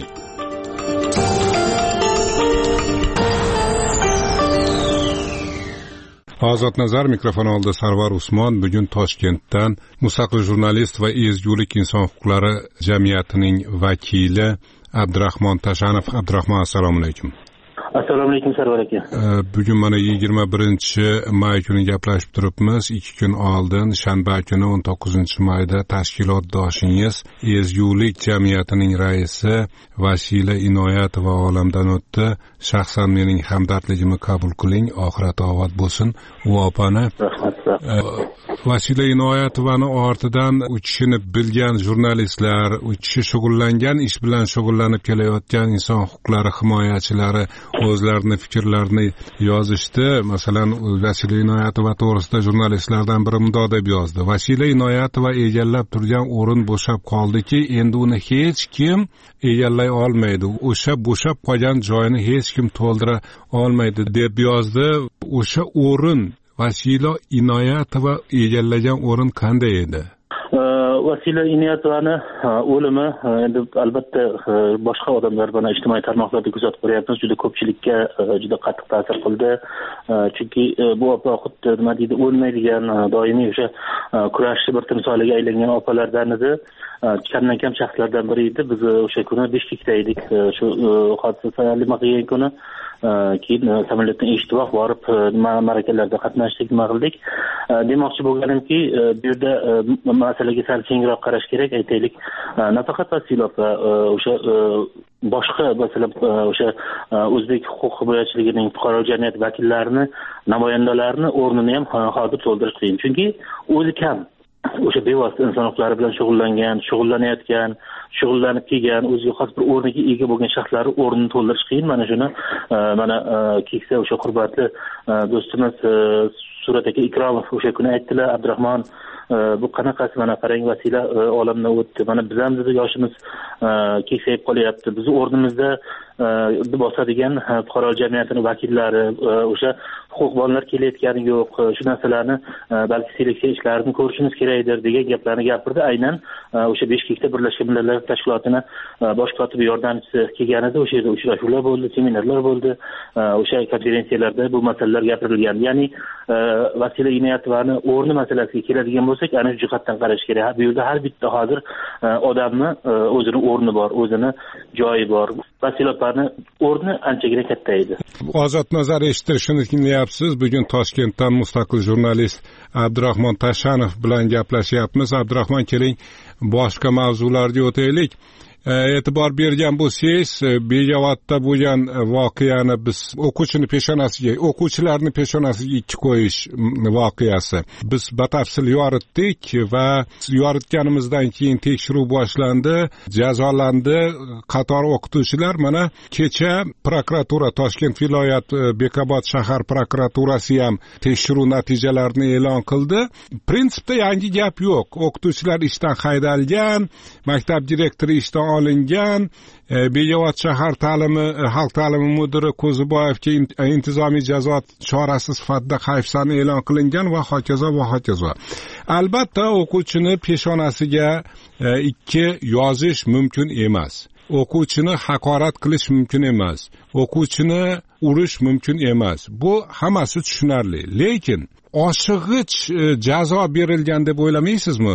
Ozod nazar mikrofon oldida Sarvar Usmon. Bugun Toshkentdan mustaqil jurnalist va ezgulik inson huquqlari jamiyatining vakili Abdurahmon Tashanov. Abdurahmon, assalomu alaykum. Assalomu alaykum Sarvar aka. Bugun mana yigirma birinchi may kuni gaplashib turibmiz. ikki kun oldin shanba kuni o'n to'qqizinchi mayda tashkilotdoshingiz ezgulik jamiyatining raisi Vasila Inoyatova olamdan o'tdi. Shaxsan mening hamdardligimni qabul qiling. Oxirat obod bo'lsin. U opani Vasila Inoyatovani ortidan u kishini bilgan jurnalistlar, u kishi shug'ullangan ish bilan shug'ullanib kelayotgan inson huquqlari himoyachilari o'zlarini fikrlarini yozishdi. Masalan, Vasila Inoyatova to'g'risida jurnalistlardan biri mundoq deb yozdi: Vasila Inoyatova egallab turgan o'rin bo'shab qoldiki, endi uni hech kim egallay olmaydi. O'sha bo'shab qolgan joyini hech kim to'ldira olmaydi deb yozdi. O'sha o'rin, Vasila Inoyatova egallagan o'rin qanday edi? Vasila Inoyatovani o'limi endi albatta boshqa odamlar bana ijtimoiy tarmoqlarda kuzatib ko'ryapmiz. Juda ko'pchilikka juda qattiq ta'sir qildi. Chunki bu opa xuddi nima deydi, o'lmaydigan, doimiy o'sha kurashchi bir timsoliga aylangan opalardan edi. Kamdan kam shaxslardan biri edi. Biz o'sha kuni Bishkekda edik. Shu hodisa sababli qilgan kuni keyin samolyotdan eshitib borib ma'rakalarda qatnashdik, nima qildik. Demoqchi bo'lganimki, bu yerda masalaga sal kengroq qarash kerak. Aytaylik, nafaqat Vasila va o'sha boshqa masalan o'sha o'zbek huquq himoyachiligining fuqaro jamiyat vakillarini, namoyandalarini o'rnini ham hozir to'ldirish qiyin. Chunki o'zi kam o'sha bevosita inson huquqlari bilan shug'ullangan, shug'ullanayotgan, shug'ullanib kelgan, o'ziga xos bir o'rniga ega bo'lgan shaxslar o'rnini to'ldirish qiyin. Mana shuni mana keksa o'sha hurmatli do'stimiz Surat aka Ikromov o'sha kuni aytdilar: Abdurahmon, bu qanaqasi, mana qarang, Vasila olamdan o'tdi. Mana biz ham yoshimiz keksayib qolyapti. Bizni o'rnimizda bosadigan fuqaro jamiyatining vakillari, o'sha huquqbonlar kelayotgani yo'q. Shu narsalarni balki seleksiya ishlarini ko'rishimiz kerakdir degan gaplarni gapirdi. Aynan o'sha Bishkekda Birlashgan Millatlar Tashkilotining bosh kotibi yordamchisi kelganida o'sha yerda uchrashuvlar bo'ldi, seminarlar bo'ldi. O'sha konferensiyalarda bu masalalar gapirilgan. Ya'ni Vasila Inoyatovani o'rni masalasiga keladigan bo'lsak, ana shu jihatdan qarash kerak. Bu yerda har bitta hozir odamni o'zini o'rni bor, o'zini joyi bor. Vasila opani o'rni anchagina katta edi. Ozod nazar eshittirishini tinglayapsiz. Bugun Toshkentdan mustaqil jurnalist Abdurahmon Tashanov bilan gaplashyapmiz. Abdurahmon, keling boshqa mavzularga o'taylik. E'tibor bergan bo'lsangiz, Begavatda bo'lgan voqeani biz o'quvchini peshonasiga, o'quvchilarni peshonasiga ikki qo'yish voqeasi biz batafsil yoritdik va yoritganimizdan keyin tekshiruv boshlandi, jazolandi qator o'qituvchilar. Mana kecha prokuratura, Toshkent viloyat Bekobod shahar prokuraturasi ham tekshiruv natijalarini e'lon qildi. Prinsipda yangi gap yo'q. O'qituvchilar ishdan haydalgan, maktab direktori ishdan olingan, Begobod shahar ta'limi xalq ta'limi mudiri Qo'ziboyevga intizomiy jazo chorasi sifatida hayfsani e'lon qilingan va hokazo va hokazo. Albatta o'quvchini peshonasiga ikki yozish mumkin emas. O'quvchini haqorat qilish mumkin emas. O'quvchini urish mumkin emas. Bu hammasi tushunarli. Lekin oshig'ich jazo berilgan deb o'ylamaysizmi?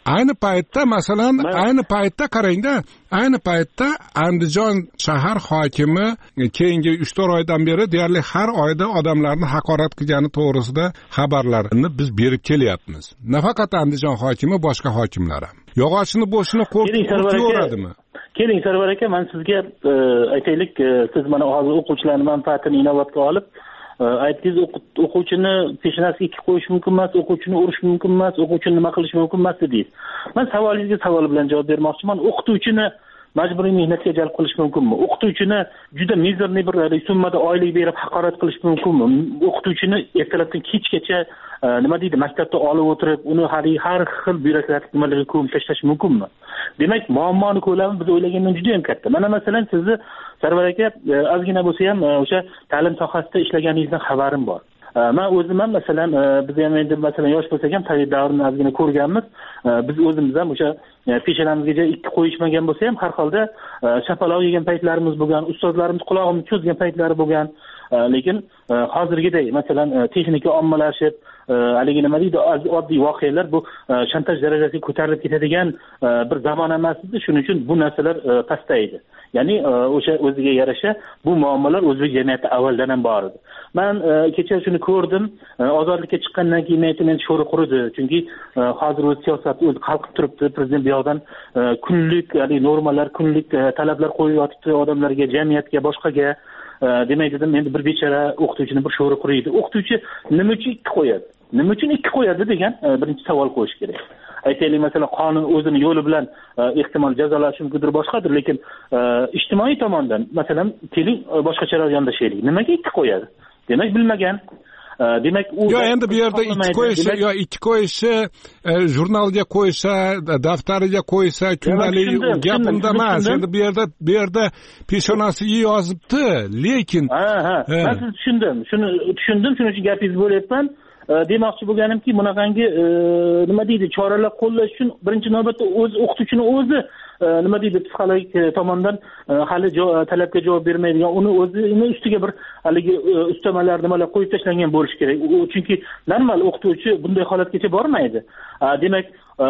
ayni paytda masalan ayni paytda qarangda ayni paytda Andijon shahar hokimi keyingi uch to'rt oydan beri deyarli har oyda odamlarni haqorat qilgani to'g'risida xabarlarni biz berib kelyapmiz. Nafaqat Andijon hokimi, boshqa hokimlar ham. Yog'ochni bo'shini qo'rqitib keling Sarvar aka, men sizga aytaylik, siz mana hozir o'quvchilarning manfaatini inobatga olib aytdingiz, o'quvchini peshanasiga ikki qo'yish mumkin emas, o'quvchini urish mumkin emas, o'quvchini nima qilish mumkin emas dedingiz. Men savolingizga savol bilan javob bermoqchiman. O'qituvchini majburiy mehnatga jalb qilish mumkinmi? O'qituvchini juda mizerniy bir summada oylik berib haqorat qilish mumkinmi? O'qituvchini ertalabdan kechgacha nima deydi, maktabda olib o'tirib, uni har har xil byurokratik nimalarga ko'mib tashlash mumkinmi? Demak, muammoni ko'lami biz o'ylagandan juda ham katta. Mana masalan, sizni Sarvar aka ozgina bo'lsa ham o'sha ta'lim sohasida ishlaganingizdan xabarim bor. Men o'zim ham masalan, biz ham endi masalan yosh bo'lsak ham Sovet davrini ozgina ko'rganmiz. Biz o'zimiz ham o'sha peshanamizga ikki qo'yishmagan bo'lsa ham har holda shapaloq yegan paytlarimiz bo'lgan, ustozlarimiz qulog'imizni cho'zgan paytlari bo'lgan. Lekin hozirgiday masalan texnika ommalashib, haligi nima deydi, oddiy voqealar bu shantaj darajasiga ko'tarilib ketadigan bir zamon emas edi. Shuning uchun bu narsalar pastaydi. Ya'ni o'sha o'ziga yarasha bu muammolar o'zbek jamiyatida avvaldan ham bor edi. Men kecha shuni ko'rdim. Ozodlikka chiqqandan keyin men sho'ri quridi. Chunki hozir o'z siyosat o'zi qalqib turibdi. Prezident bu yoqdan kunlik, ya'ni normalar, kunlik talablar qo'yib yotibdi odamlarga, jamiyatga, boshqaga. Demak dedim, endi bir bechara o'qituvchini bir sho'ri quriydi. O'qituvchi nima uchun ikki qo'yadi? Nima uchun ikki qo'yadi degan birinchi savol qo'yish kerak. Aytaylik, masalan, qonun o'zini yo'li bilan ehtimol jazolashi mumkindir, boshqadir, lekin ijtimoiy tomondan masalan keling boshqacharoq yondashaylik. Nimaga ikki qo'yadi? Demak, bilmagan. Demak, u yo endi bu yerda ikki qo'yishi, yo ikki qo'yishi jurnalga qo'ysa, daftariga qo'ysa, kundalik gap unda emas. Endi bu yerda bu yerda peshonasiga yozibdi, lekin ha ha, men sizni tushundim. Shuni tushundim, shuning uchun gapingizni bo'lyapman. Demoqchi bo'lganimki, bunaqangi nima deydi, choralar qo'llash uchun birinchi navbatda o'z o'qituvchini o'zi nima deydi, psixologik tomondan hali talabga javob bermaydigan, uni o'zini ustiga bir haligi ustamalar nimalar qo'yib tashlangan bo'lishi kerak. Chunki normal o'qituvchi bunday holatgacha bormaydi. Demak,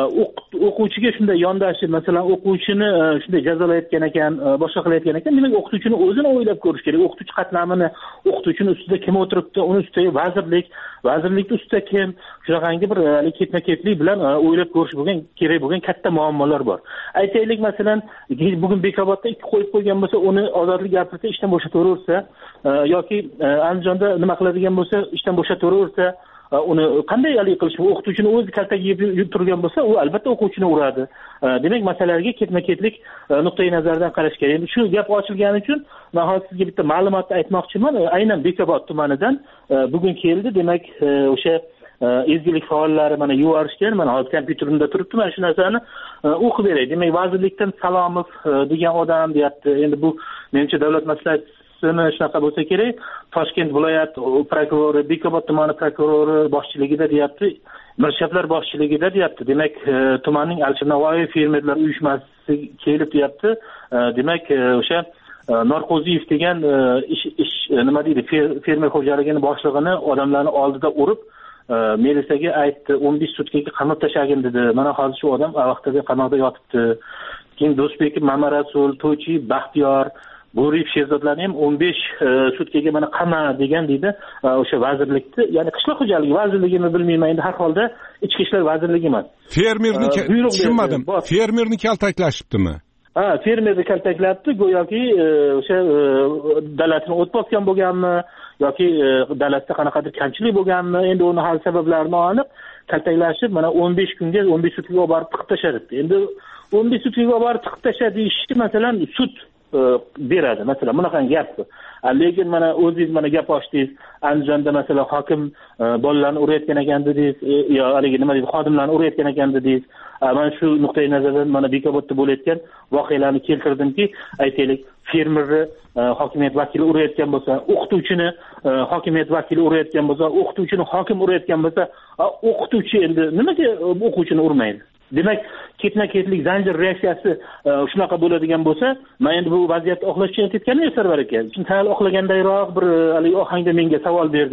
o'quvchiga shunday yondashib, masalan, o'quvchini shunday jazolayotgan ekan, boshqa qilayotgan ekan, demak, o'qituvchini o'zini o'ylab ko'rish kerak. O'qituvchi qatlamini, o'qituvchini ustida kim o'tiribdi, uni ustiga vazirlik, vazirlikning ustida kim, shunaqangi bir ketma-ketlik bilan o'ylab ko'rish bo'lgan kerak bo'lgan katta muammolar bor. Aytaylik, masalan, bugun Bekobodda ikki qo'yib qo'ygan bo'lsa, uni ozodlik gapirsa, ishdan bo'shataversa, yoki Andijonda nima qiladigan bo'lsa, ishdan bo'shataversa, uni qanday hal qilish? O'qituvchini o'zi kaltak yeb turgan bo'lsa, u albatta o'quvchini uradi. Demak, masalalarga ketma-ketlik nuqtai nazardan qarash kerak. Endi shu gap ochilgani uchun men hozir sizga bitta ma'lumotni aytmoqchiman. Aynan Bekobod tumanidan bugun keldi. Demak, o'sha ezgulik faollari mana yuvarishgan. Mana hozir kompyuterimda turibdi. Men shu narsani o'qib beray. Demak, vazirlikdan Salomov degan odam deyapti. Endi bu menimcha davlat maslahatchisi shunaqa bo'lsa kerak. Toshkent viloyat prokurori, Bekobod tumani prokurori boshchiligida deyapti. Mirshaplar boshchiligida deyapti. Demak, tumanning Alisher Navoiy fermerlar uyushmasi kelib deyapti. Demak, o'sha Norqo'ziyev degan ish ish nima deydi, fermer xo'jaligining boshlig'ini odamlarning oldida urib, militsiyaga aytdi, o'n besh sutkaga qamab tashlagin dedi. Mana hozir shu odam vaqtida qamoqda yotibdi. Keyin Do'stbekov, Mamarasul, To'chi, Baxtiyor, Bo'riyev sherzodlarni ham o'n besh sutkaga mana qama degan deydi o'sha vazirlikni, ya'ni qishloq xo'jaligi vazirligini bilmayman, endi har holda ichki ishlar vazirligi emas. Fermerni tushunmadim. Fermerni kaltaklashibdimi? Ha, fermerni kaltaklabdi, go'yoki o'sha dalasini o't bosgan bo'lganmi yoki dalasida qanaqadir kamchilik bo'lganmi? Endi uni hal sabablarini aniq kaltaklashib, mana o'n besh kunga o'n besh sutkaga olib borib tiqib tashladi. Endi o'n besh sutkaga olib borib tiqib tashladi deyishdi, masalan, sut beradi, masalan, bunaqangi gap. Lekin mana o'zingiz mana gap ochdingiz, Andijonda masalan hokim bolalarni urayotgan ekan dedingiz, yo haligi nima deydi, xodimlarni urayotgan ekan dedingiz. Men shu nuqtai nazardan mana Bekobodda bo'layotgan voqealarni keltirdimki, aytaylik, fermerni hokimiyat vakili urayotgan bo'lsa, o'qituvchini hokimiyat vakili urayotgan bo'lsa, o'qituvchini hokim urayotgan bo'lsa, o'qituvchi endi nimaga o'quvchini urmaydi? Demak, ketma-ketlik zanjir reaksiyasi shunaqa bo'ladigan bo'lsa, men endi bu vaziyatni oqlash uchun aytganim yo'q, Sarvar aka. Chunki hali oqlagandayroq bir haligi ohangda menga savol berdingiz.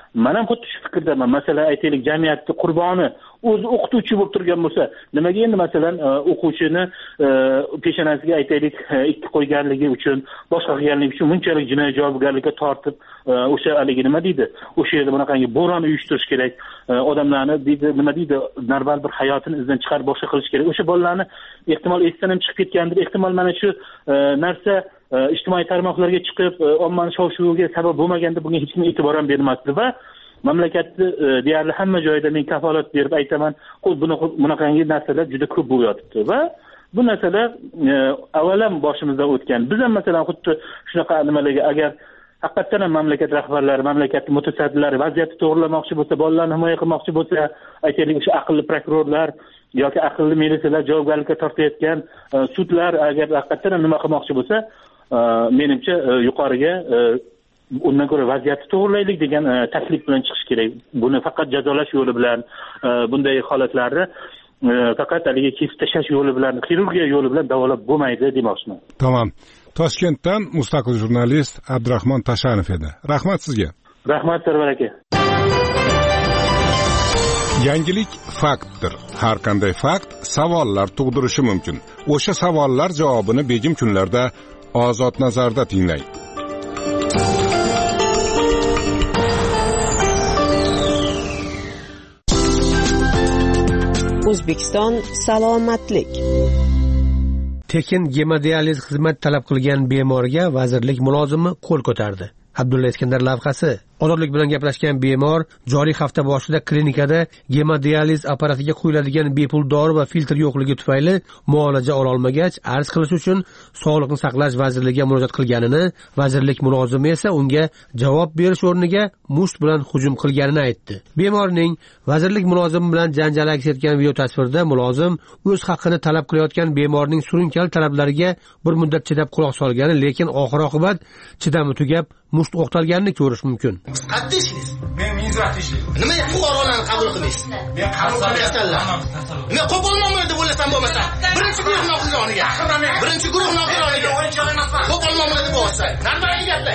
men ham xuddi shu fikrdaman. Masalan, aytaylik, jamiyatning qurboni o'zi o'qituvchi bo'lib turgan bo'lsa, nimaga endi masalan o'quvchini peshonasiga aytaylik ikki qo'yganligi uchun, boshqa qilganligi uchun bunchalik jinoiy javobgarlikka tortib, o'sha haligi nima deydi, o'sha yerda bunaqangi bo'ron uyushtirish kerak, odamlarni deydi, nima deydi, normal bir hayotini izdan chiqarib boshqa qilish kerak. O'sha bolalarni ehtimol esdan ham chiqib ketgandir, ehtimol mana shu narsa ijtimoiy tarmoqlarga chiqib, ommaning shov-shuviga sabab bo'lmaganda bunga hech kim e'tibor ham bermasdi va mamlakatni deyarli hamma joyda men kafolat berib aytaman, qo'l bunaqangi narsalar juda ko'p bo'lib yotibdi va bu narsalar avvalam boshimizdan o'tgan. Biz ham masalan xuddi shunaqa nimalarga agar haqiqatan ham mamlakat rahbarlari, mamlakatning mutasaddilari vaziyatni to'g'rilamoqchi bo'lsa, bolalarni himoya qilmoqchi bo'lsa, aytaylik o'sha aqlli prokurorlar yoki aqlli militsiyalar javobgarlikka tortayotgan sudlar agar haqiqatan ham nima qilmoqchi bo'lsa, menimcha yuqoriga undan ko'ra vaziyatni to'g'rilaylik degan taklif bilan chiqish kerak. Buni faqat jazolash yo'li bilan, bunday holatlarni faqat haligi kesib tashlash yo'li bilan, xirurgiya yo'li bilan davolab bo'lmaydi demoqchiman. Tamam. Toshkentdan mustaqil jurnalist Abdurahmon Tashanov edi. Rahmat sizga. Rahmat Sarvar aka. Yangilik faktdir. Har qanday fakt savollar tug'dirishi mumkin. O'sha savollar javobini begim kunlarda Ozod nazarda tinglang. O'zbekiston salomatlik. Tekin gemodializ xizmat talab qilgan bemorga vazirlik mulozimi qo'l ko'tardi. Abdulla Iskandar lavhasi. Ozodlik bilan gaplashgan bemor joriy hafta boshida klinikada gemodializ apparatiga quyiladigan bepul dori va filtr yo'qligi tufayli muolaja ola olmagach, arz qilish uchun Sog'liqni saqlash vazirligiga murojaat qilganini, vazirlik mulozimi esa unga javob berish o'rniga musht bilan hujum qilganini aytdi. Bemorning vazirlik mulozimi bilan janjal aks etgan video tasvirda mulozim o'z haqqini talab qilayotgan bemorning surunkali talablariga bir muddat chidab quloq solgani, lekin oxir-oqibat chidami tugab musht o'qtalganini ko'rish mumkin. Qanday ishlaysiz? Men minzrat ishlayman. Nimaga fuqarolarni qabul qilmaysiz? Men qabul qilmayapsanlar. Men qo'polmonman deb o'ylasam bo'lmasa, birinchi guruh noqonuniga. Birinchi guruh noqonuniga. Qo'polmonman deb o'ylasam. Normal gaplar.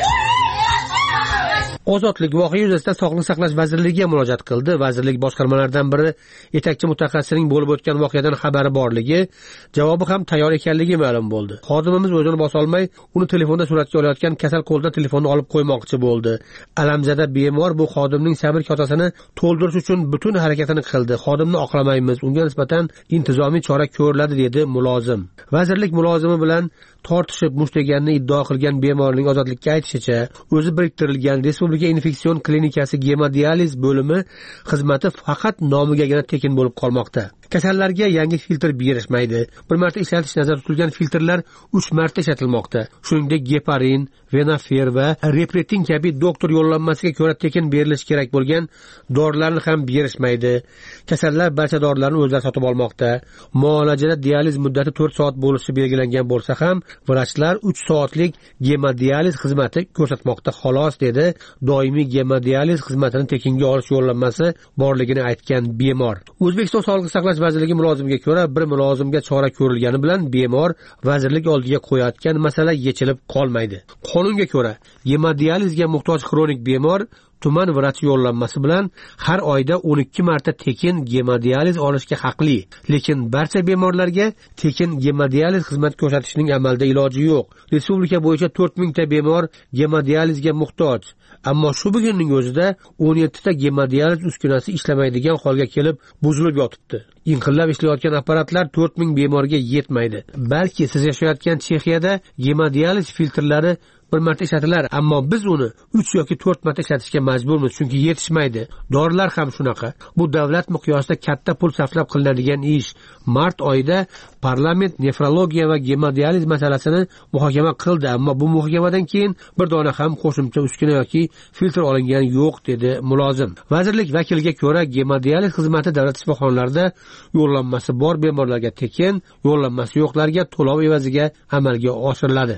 Ozodlik voqea yuzasidan Sog'liqni saqlash vazirligiga murojaat qildi. Vazirlik boshqarmalaridan biri yetakchi mutaxassisning bo'lib o'tgan voqeadan xabari borligi, javobi ham tayyor ekanligi ma'lum bo'ldi. Xodimimiz o'zini bosa olmay, uni telefonda suratga olayotgan kasal qo'ldan telefonni olib qo'ymoqchi bo'ldi. Alamzada bemor bu xodimning sabr kotasini to'ldirish uchun butun harakatini qildi. Xodimni oqlamaymiz, unga nisbatan intizomiy chora ko'riladi dedi mulozim. Vazirlik mulozimi bilan tortishib mushtlaganini iddao qilgan bemorning ozodlikka aytishicha, o'zi biriktirilgan Respublika infeksion klinikasi gemodializ bo'limi xizmati faqat nomigagina tekin bo'lib qolmoqda. Kasallarga yangi filtr berishmaydi. Bir marta ishlatish nazarda tutilgan filtrlar uch marta ishlatilmoqda. Shuningdek, geparin, venafer va repretin kabi doktor yo'llanmasiga ko'ra tekin berilishi kerak bo'lgan dorilarni ham berishmaydi. Kasallar barcha dorilarni o'zlari sotib olmoqda. Muolajada dializ muddati to'rt soat bo'lishi belgilangan bo'lsa ham, vrachlar uch soatlik gemodializ xizmati ko'rsatmoqda xolos dedi. Doimiy gemodializ xizmatini tekinga olish yo'llanmasi borligini aytgan bemor. O'zbekiston Sog'liqni saqlash vazirligi mulozimiga ko'ra, bir mulozimga chora ko'rilgani bilan bemor vazirlik oldiga qo'yayotgan masala yechilib qolmaydi. Qonunga ko'ra, gemodializga muhtoj kronik bemor tuman vrach yo'llanmasi bilan har oyda o'n ikki marta tekin gemodializ olishga haqli. Lekin barcha bemorlarga tekin gemodializ xizmat ko'rsatishning amalda iloji yo'q. Respublika bo'yicha to'rt ming ta bemor gemodializga muhtoj. Ammo shu bugunning o'zida o'n yetti ta gemodializ uskunasi ishlamaydigan holga kelib buzilib yotibdi. Inqillab ishlayotgan apparatlar to'rt ming bemorga yetmaydi. Balki siz yashayotgan Chexiyada gemodializ filtrlari bir marta ishlatilar, ammo biz uni uch yoki to'rt marta ishlatishga majburmiz, chunki yetishmaydi. Dorilar ham shunaqa. Bu davlat miqyosida katta pul sarflab qilinadigan ish. Mart oyida parlament nefrologiya va gemodializ masalasini muhokama qildi, ammo bu muhokamadan keyin bir dona ham qo'shimcha uskuna yoki filtr olingani yo'q dedi mulozim. Vazirlik vakiliga ko'ra, gemodializ xizmati davlat shifoxonalarida yo'llanmasi bor bemorlarga tekin, yo'llanmasi yo'qlarga to'lov evaziga amalga oshiriladi.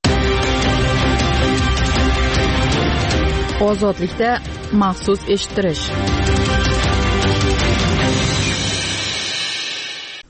Ozodlikda maxsus eshittirish.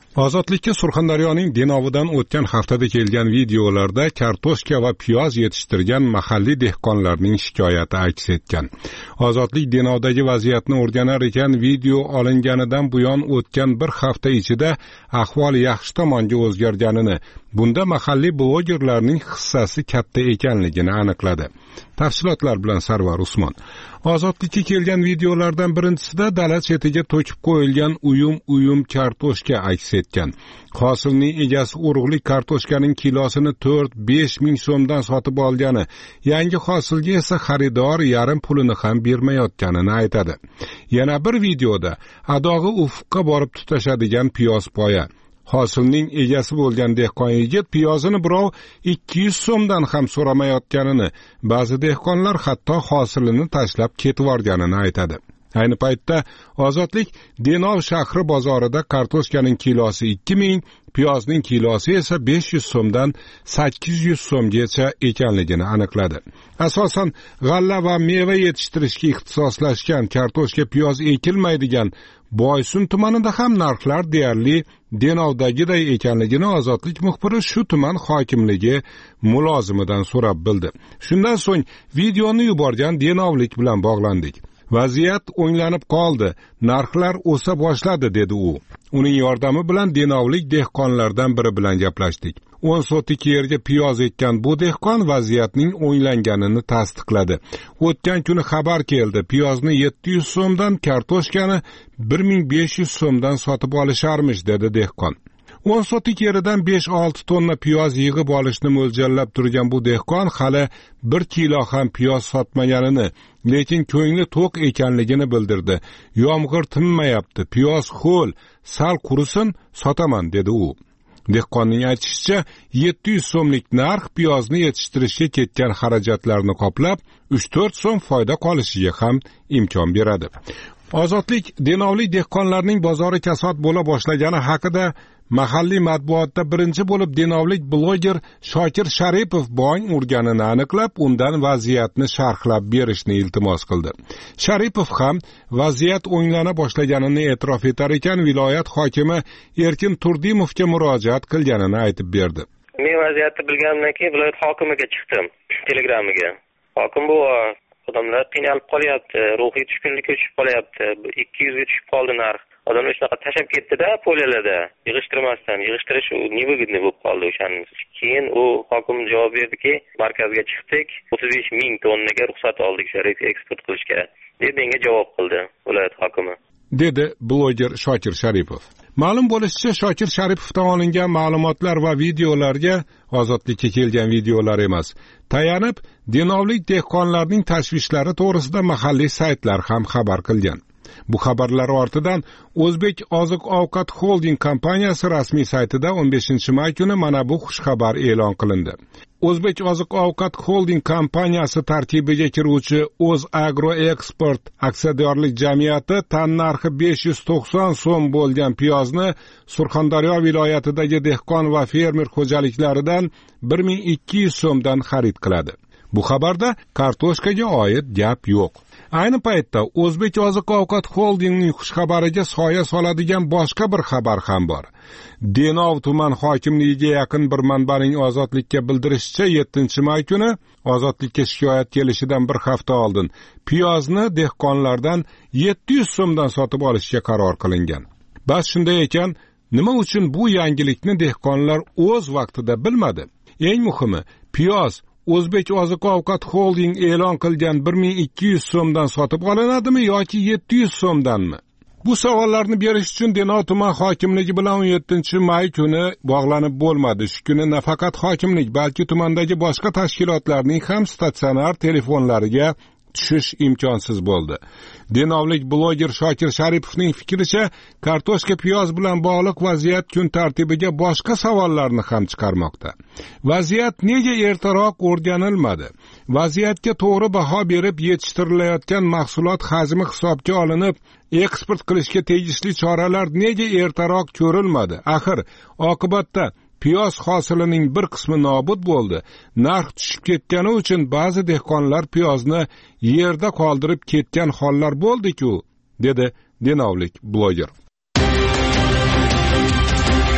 Ozodlikka Surxondaryoning Denovidan o'tgan haftada kelgan videolarda kartoshka va piyoz yetishtirgan mahalliy dehqonlarning shikoyati aks etgan. Ozodlik Denovdagi vaziyatni o'rganar ekan, video olinganidan buyon o'tgan bir hafta ichida ahvol yaxshi tomonga o'zgarganini, bunda mahalliy blogerlarning hissasi katta ekanligini aniqladi. Tafsilotlar bilan Sarvar Usmon. Ozodlikka kelgan videolardan birinchisida dala chetiga to'kib qo'yilgan uyum-uyum kartoshka aks etgan. Hosilning egasi urug'lik kartoshkaning kilosini to'rt besh ming so'mdan sotib olgani, yangi hosilga esa xaridor yarim pulini ham bermayotganini aytadi. Yana bir videoda adog'i ufqqa borib tutashadigan piyoz poya. Hosilning egasi bo'lgan dehqon yigit piyozini birov ikki yuz so'mdan ham so'ramayotganini, ba'zi dehqonlar hatto hosilini tashlab ketib yorganini aytadi. Ayni paytda Ozodlik Denov shahri bozorida kartoshkaning kilosi ikki ming, piyozning kilosi esa besh yuz so'mdan sakkiz yuz so'mgacha ekanligini aniqladi. Asosan g'alla va meva yetishtirishga ixtisoslashgan kartoshka piyoz ekilmaydigan Boysun tumanida ham narxlar deyarli Denovdagiday ekanligini Ozodlik muxbiri shu tuman hokimligi mulozimidan so'rab bildi. Shundan so'ng videoni yuborgan Denovlik bilan bog'landik. Vaziyat o'nglanib qoldi, narxlar o'sa boshladi dedi u. Uning yordami bilan Denovlik dehqonlardan biri bilan gaplashdik. o'n sotik yerga piyoz ekkan bu dehqon vaziyatning o'nglanganini tasdiqladi. O'tgan kuni xabar keldi, piyozni yetti yuz so'mdan, kartoshkani bir ming besh yuz so'mdan sotib olisharmish dedi dehqon. o'n sotik yeridan besh olti tonna piyoz yig'ib olishni mo'ljallab turgan bu dehqon hali bir kilo ham piyoz sotmaganini, lekin ko'ngli to'q ekanligini bildirdi. Yomg'ir tinmayapti, piyoz ho'l, sal qurisin sotaman dedi u. Dehqonning aytishicha, yetti yuz so'mlik narx piyozni yetishtirishga ketgan xarajatlarni qoplab, uch to'rt so'm foyda qolishiga ham imkon beradi. Ozodlik Denovlik dehqonlarning bozori kasod bo'la boshlagani haqida mahalliy matbuotda birinchi bo'lib Denovlik bloger Shokir Sharipov bong urganini aniqlab, undan vaziyatni sharhlab berishni iltimos qildi. Sharipov ham vaziyat o'nglana boshlaganini e'tirof etar ekan, viloyat hokimi Erkin Turdimovga murojaat qilganini aytib berdi. Men vaziyatni bilganimdan keyin viloyat hokimiga chiqdim, telegramiga. Hokim bu odamlar qiynalib qolyapti, ruhiy tushkunlikka tushib qolyapti. ikki yuz ga tushib qoldi narx. Odamlar shunaqa tashab ketdi-da polyalarda, yig'ishtirmasdan, yig'ishtirish невыгодный bo'lib qoldi o'shaning. Keyin u hokim javob berdiki, markazga chiqdik, o'ttiz besh ming tonnaga ruxsat oldik sharif eksport qilishga. deb menga javob qildi viloyat hokimi. dedi bloger Shokir Sharipov. Ma'lum bo'lishicha, Shokir Sharipovdan olingan ma'lumotlar va videolarga Ozodlikka kelgan videolar emas, tayanib Denovlik dehqonlarning tashvishlari to'g'risida mahalliy saytlar ham xabar qilgan. Bu xabarlar ortidan O'zbek oziq-ovqat holding kompaniyasi rasmiy saytida o'n beshinchi may kuni mana bu xushxabar e'lon qilindi. O'zbek oziq-ovqat holding kompaniyasi tarkibiga kiruvchi O'zagro Export aksiyadorlik jamiyati tan narxi besh yuz to'qson so'm bo'lgan piyozni Surxondaryo viloyatidagi dehqon va fermer xo'jaliklaridan bir ming ikki yuz so'mdan xarid qiladi. Bu xabarda kartoshkaga oid gap yo'q. Ayni paytda O'zbek oziq-ovqat holdingining xushxabariga soya soladigan boshqa bir xabar ham bor. Denov tuman hokimligiga yaqin bir manbaning Ozodlikka bildirishicha, yettinchi may kuni Ozodlikka shikoyat kelishidan bir hafta oldin piyozni dehqonlardan yetti yuz so'mdan sotib olishga qaror qilingan. Bas shunday ekan, nima uchun bu yangilikni dehqonlar o'z vaqtida bilmadi? Eng muhimi, piyoz O'zbek oziq-ovqat holding e'lon qilgan bir ming ikki yuz so'mdan sotib olinadimi yoki yetti yuz so'mdanmi? Bu savollarni berish uchun Denov tuman hokimligi bilan o'n yettinchi may kuni bog'lanib bo'lmadi. Shu kuni nafaqat hokimlik, balki tumandagi boshqa tashkilotlarning ham statsionar telefonlariga tushish imkonsiz bo'ldi. Denovlik bloger Shokir Sharipovning fikricha, kartoshka piyoz bilan bog'liq vaziyat kun tartibiga boshqa savollarni ham chiqarmoqda. Vaziyat nega ertaroq o'rganilmadi? Vaziyatga to'g'ri baho berib yetishtirilayotgan mahsulot hajmi hisobga olinib, eksport qilishga tegishli choralar nega ertaroq ko'rilmadi? Axir oqibatda piyoz hosilining bir qismi nobud bo'ldi. Narx tushib ketgani uchun ba'zi dehqonlar piyozni yerda qoldirib ketgan hollar bo'ldi-ku, dedi Denovlik bloger.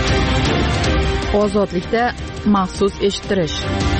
Ozodlikda maxsus eshittirish.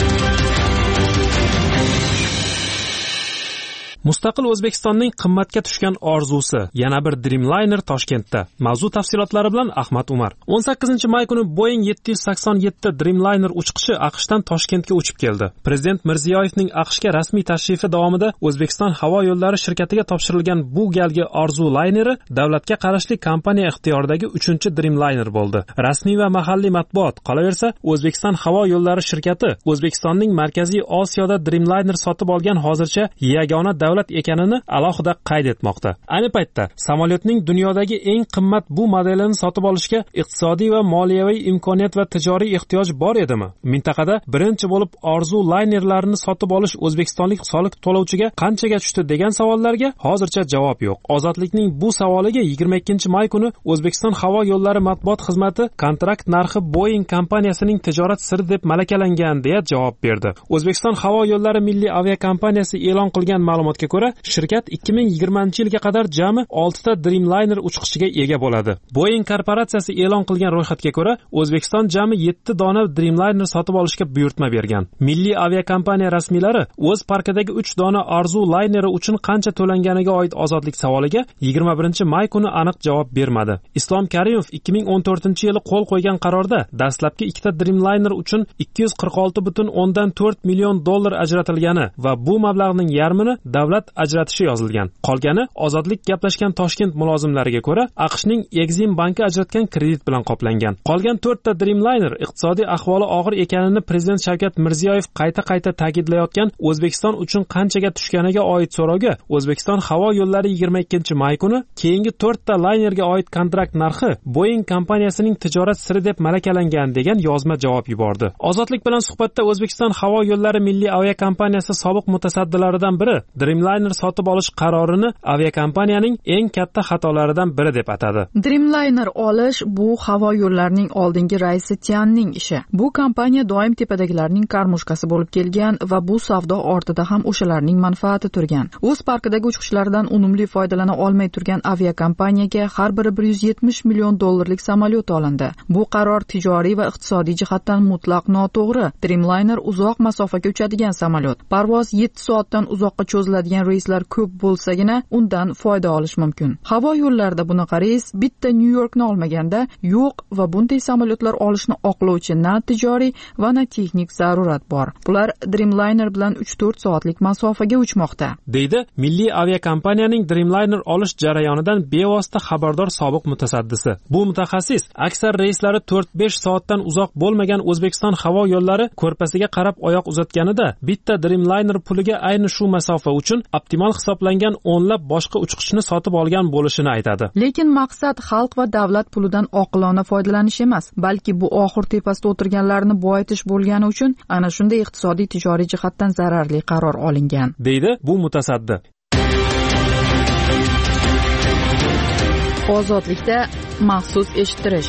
Mustaqil O'zbekistonning qimmatga tushgan orzusi, yana bir Dreamliner Toshkentda. Mavzu tafsilotlari bilan Ahmad Umar. o'n sakkizinchi may kuni Boeing yetti yuz sakson yetti Dreamliner uchqishi AQShdan Toshkentga uchib keldi. Prezident Mirziyoyevning AQShga rasmiy tashrifi davomida O'zbekiston havo yo'llari shirkatiga topshirilgan bu galgi orzu layneri davlatga qarashli kompaniya ixtiyoridagi uchinchi Dreamliner bo'ldi. Rasmiy va mahalliy matbuot qolaversa, O'zbekiston havo yo'llari shirkati O'zbekistonning Markaziy Osiyoda Dreamliner sotib olgan hozircha yagona davlat ekanini alohida qayd etmoqda. Ayni paytda samolyotning dunyodagi eng qimmat bu modelini sotib olishga iqtisodiy va moliyaviy imkoniyat va tijoriy ehtiyoj bor edimi? Mintaqada birinchi bo'lib orzu laynerlarini sotib olish o'zbekistonlik soliq to'lovchiga qanchaga tushdi degan savollarga hozircha javob yo'q. Ozodlikning bu savoliga yigirma ikkinchi may kuni O'zbekiston havo yo'llari matbuot xizmati kontrakt narxi Boeing kompaniyasining tijorat siri deb malakalangan deya javob berdi. O'zbekiston havo yo'llari milliy aviakompaniyasi e'lon qilgan ma'lumotga ko'ra, shirkat ikki ming yigirmanchi yilga qadar jami oltita Dreamliner uchqishiga ega bo'ladi. Boeing korporatsiyasi e'lon qilgan ro'yxatga ko'ra, O'zbekiston jami yetti dona Dreamliner sotib olishga buyurtma bergan. Milliy aviakompaniya rasmiylari o'z parkidagi uch dona orzu layneri uchun qancha to'langaniga oid ozodlik savoliga yigirma birinchi may kuni aniq javob bermadi. Islom Karimov ikki ming o'n to'rtinchi yili qo'l qo'ygan qarorda dastlabki ikkita Dreamliner uchun ikki yuz qirq olti butun o'ndan to'rt million dollar ajratilgani va bu mablag'ning yarmini davlat ajratishi yozilgan. Qolgani ozodlik gaplashgan Toshkent mulozimlariga ko'ra, AQShning Exim banki ajratgan kredit bilan qoplangan. Qolgan to'rtta Dreamliner iqtisodiy ahvoli og'ir ekanini Prezident Shavkat Mirziyoyev qayta-qayta ta'kidlayotgan O'zbekiston uchun qanchaga tushganiga oid so'rovga O'zbekiston havo yo'llari yigirma ikkinchi may kuni keyingi to'rtta laynerga oid kontrakt narxi Boeing kompaniyasining tijorat siri deb malakalangan degan yozma javob yubordi. Ozodlik bilan suhbatda O'zbekiston havo yo'llari milliy aviakompaniyasi sobiq mutasaddilaridan biri Dreamliner sotib olish qarorini aviakompaniyaning eng katta xatolaridan biri deb atadi. Dreamliner olish bu havo yo'llarining oldingi raisi Tianning ishi. Bu kompaniya doim tepadagilarning qarmushkasi bo'lib kelgan va bu savdo ortida ham o'shalarning manfaati turgan. O'z parkidagi uchqishlardan unumli foydalana olmay turgan aviakompaniyaga har biri bir yuz yetmish million dollarlik samolyot olindi. Bu qaror tijoriy va iqtisodiy jihatdan mutlaq noto'g'ri. Dreamliner uzoq masofaga uchadigan samolyot. Parvoz yetti soatdan uzoqqa cho'ziladigan reyslar ko'p bo'lsagina undan foyda olish mumkin. Havo yo'llarida bunaqa reys bitta New Yorkni olmaganda yo'q va bunday samolyotlar olishni oqlovchi na tijoriy va na texnik zarurat bor. Bular Dreamliner bilan uch to'rt soatlik masofaga uchmoqda, deydi milliy aviakompaniyaning Dreamliner olish jarayonidan bevosita xabardor sobiq mutasaddisi. Bu mutaxassis aksar reyslari to'rt besh soatdan uzoq bo'lmagan O'zbekiston havo yo'llari ko'rpasiga qarab oyoq uzatganida bitta Dreamliner puliga ayni shu masofa uchun optimal hisoblangan o'nlab boshqa uchqishni sotib olgan bo'lishini aytadi. Lekin maqsad xalq va davlat pulidan oqilona foydalanish emas, balki bu oxir tepasida o'tirganlarni boyitish bo'lgani uchun ana shunday iqtisodiy tijoriy jihatdan zararli qaror olingan, deydi bu mutasaddi. Ozodlikda maxsus eshittirish.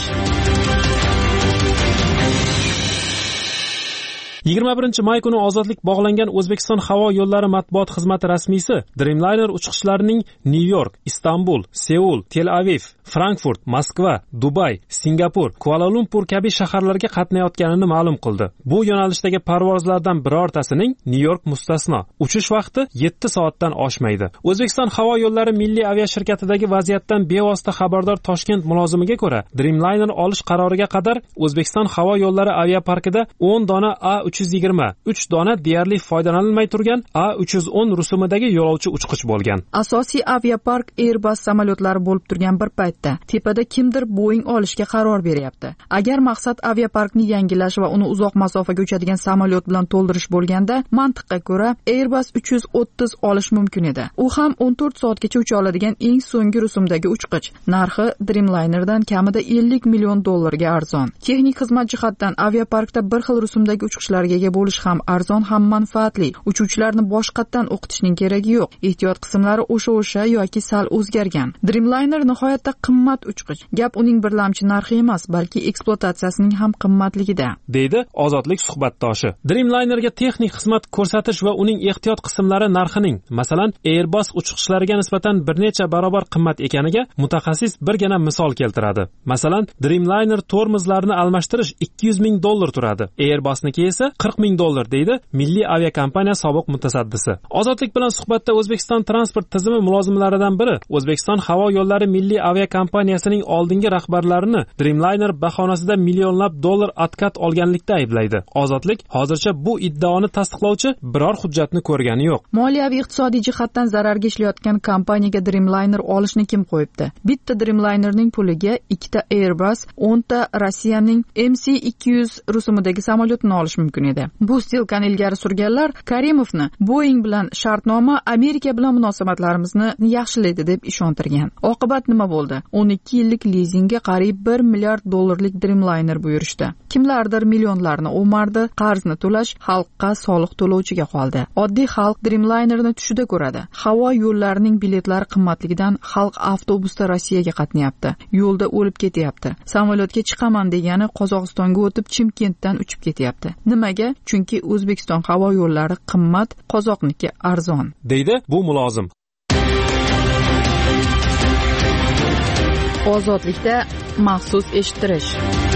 yigirma birinchi may kuni ozodlik bog'langan O'zbekiston havo yo'llari matbuot xizmati rasmiysi Dreamliner uchqishlarining New York, Istanbul, Seul, Tel Aviv, Frankfurt, Moskva, Dubay, Singapur, Kuala Lumpur kabi shaharlarga qatnayotganini ma'lum qildi. Bu yo'nalishdagi parvozlardan birortasining New York mustasno. Uchish vaqti yetti soatdan oshmaydi. O'zbekiston havo yo'llari milliy aviashirkatidagi vaziyatdan bevosita xabardor Toshkent mulozimiga ko'ra, Dreamliner olish qaroriga qadar O'zbekiston havo yo'llari aviaparkida o'n dona A uch yuz yigirma, uch dona deyarli foydalanilmay turgan A uch yuz o'n rusumidagi yo'lovchi uchqich bo'lgan. Asosiy aviapark Airbus samolyotlari bo'lib turgan bir paytda tepada kimdir Boeing olishga qaror beryapti. Agar maqsad aviaparkni yangilash va uni uzoq masofaga uchadigan samolyot bilan to'ldirish bo'lganda, mantiqqa ko'ra Airbus uch yuz o'ttiz olish mumkin edi. U ham o'n to'rt soatgacha ucha oladigan eng so'nggi rusumdagi uchqich. Narxi Dreamlinerdan kamida ellik million dollarga arzon. Texnik xizmat jihatdan aviaparkda bir xil rusumdagi uchqishlar qurilmalarga ega bo'lish ham arzon, ham manfaatli. Uchuvchilarni boshqatdan o'qitishning keragi yo'q. Ehtiyot qismlari o'sha-o'sha yoki sal o'zgargan. Dreamliner nihoyatda qimmat uchqich. Gap uning birlamchi narxi emas, balki ekspluatatsiyasining ham qimmatligida, deydi Ozodlik suhbatdoshi. Dreamlinerga texnik xizmat ko'rsatish va uning ehtiyot qismlari narxining, masalan, Airbus uchqichlariga nisbatan bir necha barobar qimmat ekaniga mutaxassis birgina misol keltiradi. Masalan, Dreamliner tormozlarini almashtirish ikki yuz ming dollar turadi. Airbusniki esa qirq ming dollar, deydi Milliy aviakompaniya sobiq mutasaddisi. Ozodlik bilan suhbatda O'zbekiston transport tizimi mulozimlaridan biri O'zbekiston havo yo'llari milliy aviakompaniyasining oldingi rahbarlarini Dreamliner bahonasida millionlab dollar atkat olganlikda ayblaydi. Ozodlik hozircha bu iddaoni tasdiqlovchi biror hujjatni ko'rgani yo'q. Moliyaviy iqtisodiy jihatdan zararga ishlayotgan kompaniyaga Dreamliner olishni kim qo'yibdi? Bitta Dreamlinerning puliga ikkita Airbus, o'nta Rossiyaning M C ikki yuz rusumidagi samolyotni olish mumkin edi. Bu stilkani ilgari surganlar Karimovni Boeing bilan shartnoma Amerika bilan munosabatlarimizni yaxshilaydi deb ishontirgan. Oqibat nima bo'ldi? o'n ikki yillik lizingga qariyb bir milliard dollarlik Dreamliner buyurishdi. Kimlardir millionlarni o'mardi, qarzni to'lash xalqqa, soliq to'lovchiga qoldi. Oddiy xalq Dreamlinerni tushida ko'radi. Havo yo'llarining biletlari qimmatligidan xalq avtobusda Rossiyaga qatnayapti. Yo'lda o'lib ketyapti. Samolyotga chiqaman degani Qozog'istonga o'tib Chimkentdan uchib ketyapti. Nimaga? Chunki O'zbekiston havo yo'llari qimmat, Qozoqniki arzon, deydi bu mulozim. Ozodlikda maxsus eshittirish.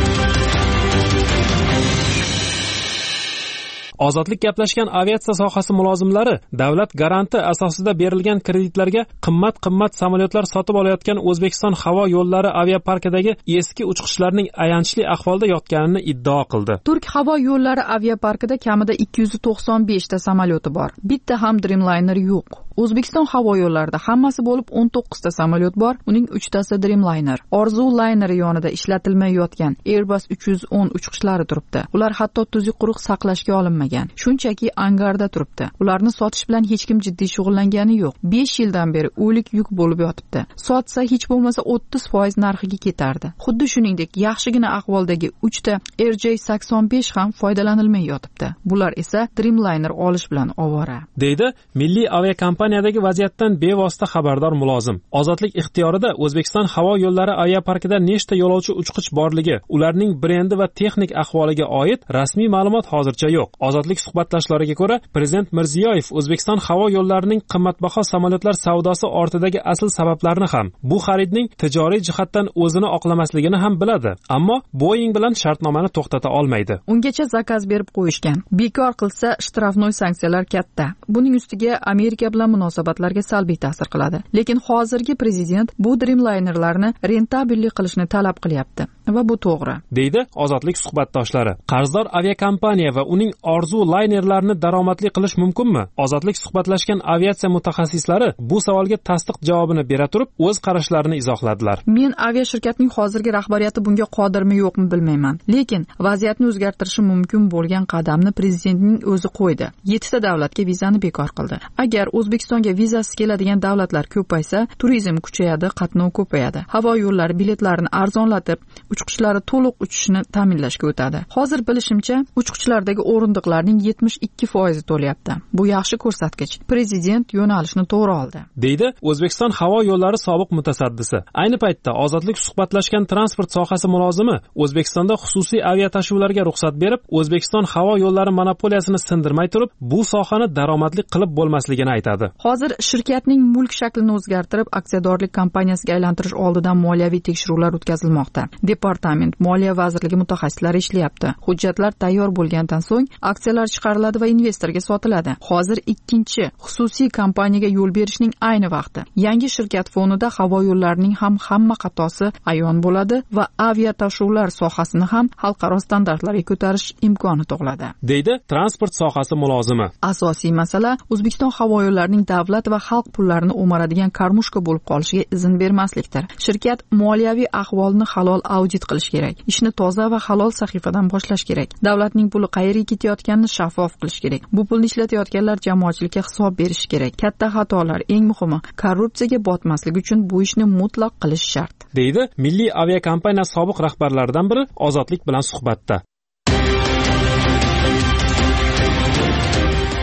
Ozodlik gaplashgan aviatsiya sohasi mulozimlari davlat garanti asosida berilgan kreditlarga qimmat-qimmat samolyotlar sotib olayotgan O'zbekiston havo yo'llari aviaparkidagi eski uchqishlarning ayanchli ahvolda yotganini iddao qildi. Turk havo yo'llari aviaparkida kamida ikki yuz to'qson besh ta samolyoti bor. Bitta ham Dreamliner yo'q. O'zbekiston havo yo'llarida hammasi bo'lib o'n to'qqiz ta samolyot bor, uning uch tasi Dreamliner. Orzu Liner yonida ishlatilmay yotgan Airbus uch yuz o'n uchqishlari turibdi. Ular hatto tuzi quruq saqlashga olinmagan. Shunchaki angarda turibdi. Ularni sotish bilan hech kim jiddiy shug'ullangani yo'q. besh yildan beri o'lik yuk bo'lib yotibdi. Sotsa hech bo'lmasa o'ttiz foiz narxiga ketardi. Xuddi shuningdek, yaxshigina ahvoldagi uch ta R J sakson besh ham foydalanilmay yotibdi. Bular esa Dreamliner olish bilan ovora, deydi Milliy aviakompaniyadagi vaziyatdan bevosita xabardor mulozim. Ozodlik ixtiyorida O'zbekiston havo yo'llari aviaparkida nechta yo'lovchi uchqich borligi, ularning brendi va texnik ahvoliga oid rasmiy ma'lumot hozircha yo'q. Ozodlik suhbatdoshlariga ko'ra, Prezident Mirziyoyev O'zbekiston havo yo'llarining qimmatbaho samolyotlar savdosi ortidagi asl sabablarni ham, bu xaridning tijoriy jihatdan o'zini oqlamasligini ham biladi, ammo Boeing bilan shartnomani to'xtata olmaydi. Ungacha zakaz berib qo'yishgan. Bekor qilsa shtrafnoy sanksiyalar katta. Buning ustiga Amerika bilan munosabatlarga salbiy ta'sir qiladi. Lekin hozirgi prezident bu Dreamlinerlarni rentabellik qilishni talab qilyapti va bu to'g'ri, deydi Ozodlik suhbatdoshlari. Qarzdor aviakompaniya va uning Orzu Linerlarni daromadli qilish mumkinmi? Ozodlik suhbatlashgan aviatsiya mutaxassislari bu savolga tasdiq javobini bera turib, o'z qarashlarini izohladilar. Men aviashirkatning hozirgi rahbariyati bunga qodirmi yo'qmi bilmayman, lekin vaziyatni o'zgartirishi mumkin bo'lgan qadamni prezidentning o'zi qo'ydi. yetti ta davlatga vizani bekor qildi. Agar O'zbekistonga vizasiz keladigan davlatlar ko'paysa, turizm kuchayadi, qatnov ko'payadi. Havo yo'llari biletlarini arzonlatib, uchqishlari to'liq uchishni ta'minlashga o'tadi. Hozir bilishimcha, uchqichlardagi o'rindiqlarning yetmish ikki foizi to'layapti. Bu yaxshi ko'rsatkich. Prezident yo'nalishni to'g'ri oldi, deydi O'zbekiston havo yo'llari sobiq mutasaddisi. Ayni paytda Ozodlik suhbatlashgan transport sohasi mulozimi O'zbekistonda xususiy aviatashuvlarga ruxsat berib, O'zbekiston havo yo'llari monopoliyasini sindirmay turib, bu sohani daromadli qilib bo'lmasligini aytadi. Hozir shirkatning mulk shaklini o'zgartirib, aksiyadorlik kompaniyasiga aylantirish oldidan moliyaviy tekshiruvlar o'tkazilmoqda. Departament Moliya vazirligi mutaxassislari ishlayapti. Hujjatlar tayyor bo'lgandan so'ng aksiyalar chiqariladi va investorga sotiladi. Hozir ikkinchi xususiy kompaniyaga yo'l berishning ayni vaqti. Yangi shirkat fonida havo yo'llarining ham hamma xatosi ayon bo'ladi va aviatashuvlar sohasini ham xalqaro standartlarga ko'tarish imkoni tug'iladi, deydi transport sohasi mulozimi. Asosiy masala O'zbekiston havo yo'llarining davlat va xalq pullarini o'maradigan karmushka bo'lib qolishiga izn bermaslikdir. Shirkat moliyaviy ahvolni halol audit qilish kerak. Ishni toza va halol sahifadan boshlash kerak. Davlatning puli qayerga ketayotganini shaffof qilish kerak. Bu pulni ishlatayotganlar jamoatchilikka hisob berish kerak. Katta xatolar, eng muhimi, korrupsiyaga botmaslik uchun bu ishni mutlaq qilish shart, deydi Milliy aviakompaniya sobiq rahbarlaridan biri Ozodlik bilan suhbatda.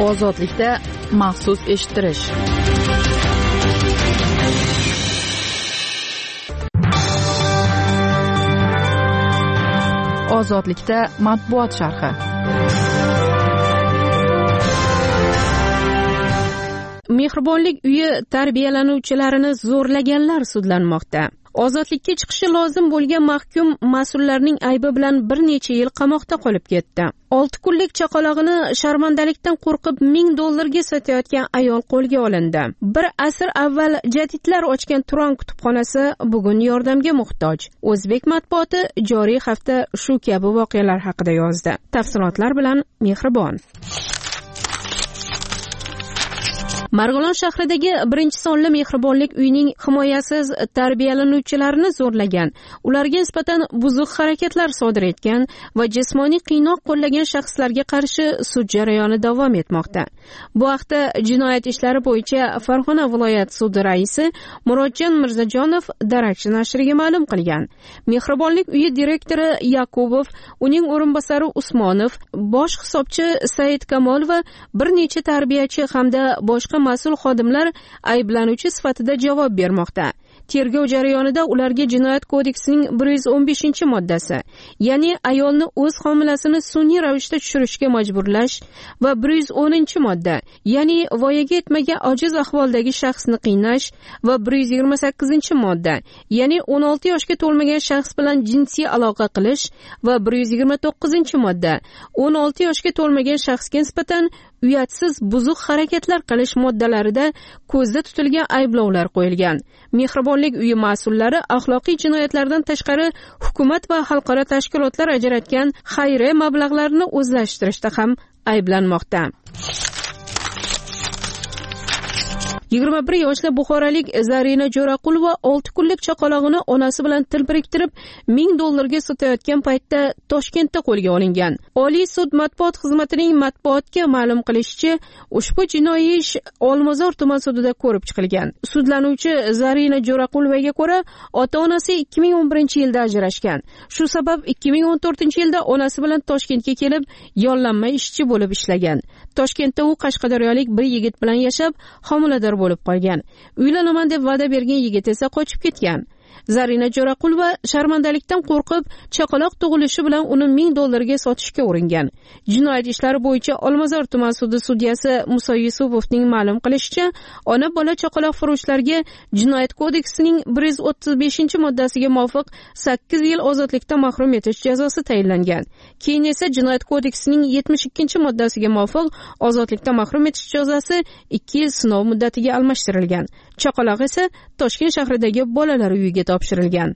ozodlikda maxsus eshittirish. Ozodlikda matbuot sharhi. Mehribonlik uyi tarbiyalanuvchilarini zo'rlaganlar sudlanmoqda. Ozodlikka chiqishi lozim bo'lgan mahkum mas'ullarning aybi bilan bir necha yil qamoqda qolib ketdi. olti kunlik chaqalog'ini sharmandalikdan qo'rqib ming dollarga sotayotgan ayol qo'lga olindi. Bir asr avval jadidlar ochgan Turon kutubxonasi bugun yordamga muhtoj. O'zbek matbuoti joriy hafta shu kabi voqealar haqida yozdi. Tafsilotlar bilan Mehribon. Marg'ilon shahridagi birinchi sonli mehribonlik uyining himoyasiz tarbiyalanuvchilarini zo'rlagan, ularga nisbatan buzuq harakatlar sodir etgan va jismoniy qiynoq qo'llagan shaxslarga qarshi sud jarayoni davom etmoqda. Bu haqda jinoyat ishlari bo'yicha Farg'ona viloyat sudi raisi Murodjon Mirzajonov Darakchi nashriga ma'lum qilgan. Mehribonlik uyi direktori Yakubov, uning o'rinbosari Usmonov, bosh hisobchi Said Kamol va bir necha tarbiyachi hamda boshqa mas'ul xodimlar ayblanuvchi sifatida javob bermoqda. Tergov jarayonida ularga Jinoyat kodeksining bir yuz o'n beshinchi moddasi, ya'ni ayolni o'z homilasini sun'iy ravishda tushirishga majburlash va bir yuz o'ninchi modda, ya'ni voyaga yetmagan ojiz ahvoldagi shaxsni qiynash va bir yuz yigirma sakkizinchi modda, ya'ni o'n olti yoshga to'lmagan shaxs bilan jinsiy aloqa qilish va bir yuz yigirma to'qqizinchi modda, o'n olti yoshga to'lmagan shaxsga nisbatan uyatsiz buzuq harakatlar qilish moddalarida ko'zda tutilgan ayblovlar qo'yilgan. Mehribonlik uyi mas'ullari axloqiy jinoyatlardan tashqari hukumat va xalqaro tashkilotlar ajratgan xayriya mablag'larini o'zlashtirishda ham ayblanmoqda. yigirma bir yoshli buxorolik Zarina Jo'raqulova olti kunlik chaqalog'ini onasi bilan til biriktirib ming dollarga sotayotgan paytda Toshkentda qo'lga olingan. Oliy sud matbuot xizmatining matbuotga ma'lum qilishicha, ushbu jinoiy ish Olmazor tuman sudida ko'rib chiqilgan. Sudlanuvchi Zarina Jo'raqulovaga ko'ra, ota-onasi ikki ming o'n birinchi yilda ajrashgan. Shu sabab ikki ming o'n to'rtinchi yilda onasi bilan Toshkentga kelib, yollanma ishchi bo'lib ishlagan. Toshkentda u qashqadaryolik bir yigit bilan yashab, homilador bo'lib qolgan. Uylanaman deb va'da bergan yigit esa qochib ketgan. Zarina Jo'raqulova sharmandalikdan qo'rqib, chaqaloq tug'ilishi bilan uni ming dollarga sotishga uringan. Jinoyat ishlari bo'yicha Olmazor tuman sudi sudyasi Musa Yusupovning ma'lum qilishicha, ona bola chaqaloq furushlarga Jinoyat kodeksining bir yuz o'ttiz beshinchi moddasiga muvofiq sakkiz yil ozodlikdan mahrum etish jazosi tayinlangan. Keyin esa Jinoyat kodeksining yetmish ikkinchi moddasiga muvofiq ozodlikdan mahrum etish jazosi ikki yil sinov muddatiga almashtirilgan. Chaqaloq esa Toshkent shahridagi bolalar uyiga topshirilgan.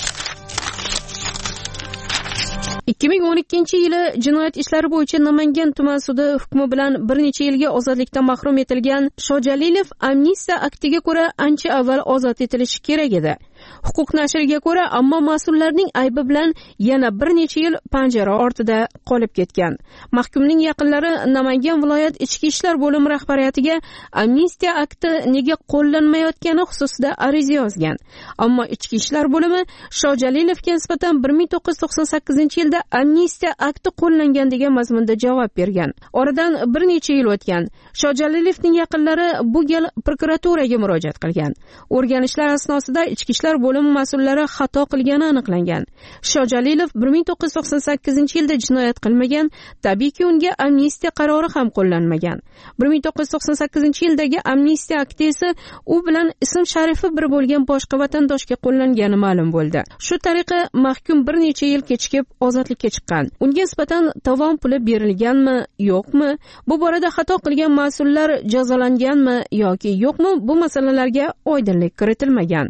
ikki ming o'n ikkinchi yili jinoyat ishlari bo'yicha Namangan tuman sudi hukmi bilan bir necha yilga ozodlikdan mahrum etilgan Shojalilov amnistiya aktiga ko'ra ancha avval ozod etilishi kerak edi. Huquq nashriga ko'ra, ammo mas'ullarning aybi bilan yana bir necha yil panjara ortida qolib ketgan. Mahkumning yaqinlari Namangan viloyat ichki ishlar bo'limi rahbariyatiga amnistiya akti nega qo'llanmayotgani xususida ariza yozgan. Ammo ichki ishlar bo'limi Shojalilovga nisbatan bir ming to'qqiz yuz to'qson sakkizinchi yilda amnistiya akti qo'llangan degan mazmunda javob bergan. Oradan bir necha yil o'tgan. Shojalilovning yaqinlari bu gal prokuraturaga murojaat qilgan. O'rganishlar asnosida ichki ishlar bo'limi mas'ullari xato qilgani aniqlangan. Shojalilov bir ming to'qqiz yuz to'qson sakkizinchi yilda jinoyat qilmagan, tabiiyki unga amnistiya qarori ham qo'llanmagan. bir ming to'qqiz yuz to'qson sakkizinchi yildagi amnistiya akti esa u bilan ism sharifi bir bo'lgan boshqa vatandoshga qo'llangani ma'lum bo'ldi. Shu tariqa mahkum bir necha yil kechikib ozodlikka chiqqan. Unga nisbatan tovon puli berilganmi, yo'qmi? Bu borada xato qilgan mas'ullar jazolanganmi yoki yo'qmi? Bu masalalarga oydinlik kiritilmagan.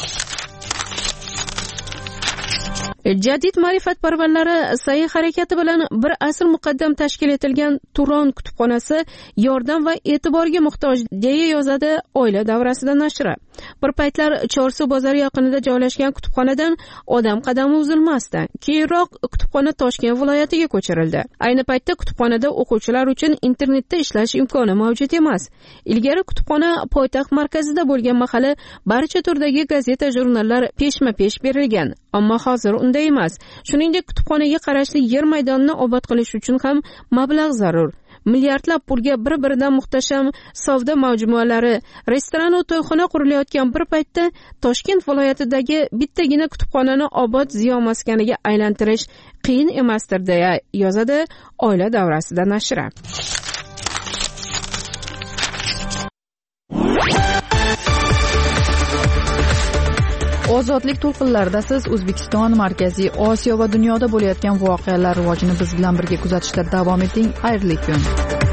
Jadid ma'rifatparvarlari sa'y harakati bilan bir asr muqaddam tashkil etilgan Turon kutubxonasi yordam va e'tiborga muhtoj, deya yozadi Oila davrasida nashri. Bir paytlar Chorsu bozori yaqinida joylashgan kutubxonadan odam qadami uzilmasdi. Keyinroq kutubxona Toshkent viloyatiga ko'chirildi. Ayni paytda kutubxonada o'quvchilar uchun internetda ishlash imkoni mavjud emas. Ilgari kutubxona poytaxt markazida bo'lgan mahali barcha turdagi gazeta, jurnallar peshma-pesh berilgan. Ammo hozir unday emas. Shuningdek, kutubxonaga qarashli yer maydonini obod qilish uchun ham mablag' zarur. milliardlab pulga bir-biridan muhtasham savdo majmualari, restoran va to'yxona qurilayotgan bir paytda Toshkent viloyatidagi bittagina kutubxonani obod ziyo maskaniga aylantirish qiyin emasdir, deya yozadi Oila davrasida nashri. Ozodlik to'lqinlarida siz O'zbekiston, Markaziy Osiyo va dunyoda bo'layotgan voqealar rivojini biz bilan birga kuzatishda davom eting. Xayrli kun.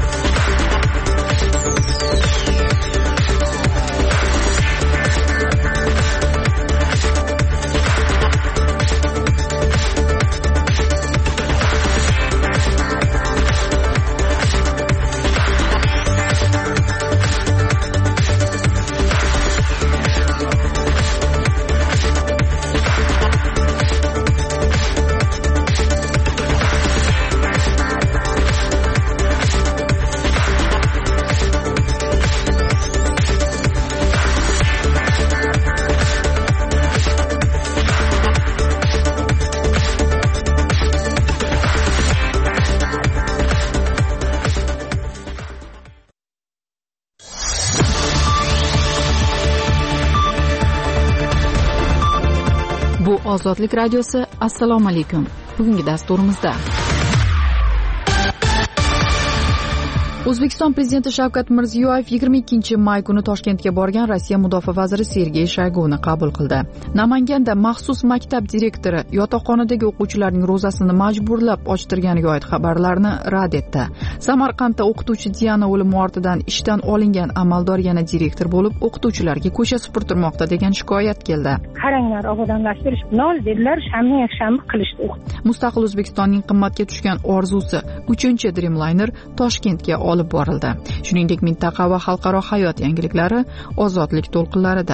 Ozodlik radiosi. Assalomu alaykum. Bugungi dasturimizda O'zbekiston prezidenti Shavkat Mirziyoyev yigirma ikkinchi may kuni Toshkentga borgan Rossiya mudofaa vaziri Sergey Shoyguni qabul qildi. Namanganda maxsus maktab direktori yotoqxonadagi o'quvchilarning ro'zasini majburlab ochtirganiga oid xabarlarni rad etdi. Samarqandda o'qituvchi Diana o'limi ortidan ishdan olingan amaldor yana direktor bo'lib, o'qituvchilarga ko'cha supurtirmoqda degan shikoyat keldi. Qaranglar, obodonlashtirish nol dedilar, shamni yakshanba qilishdi. Mustaqil O'zbekistonning qimmatga tushgan orzusi uchinchi Dreamliner Toshkentga olib borildi. Shuningdek, mintaqa va xalqaro hayot yangiliklari ozodlik to'lqinlarida.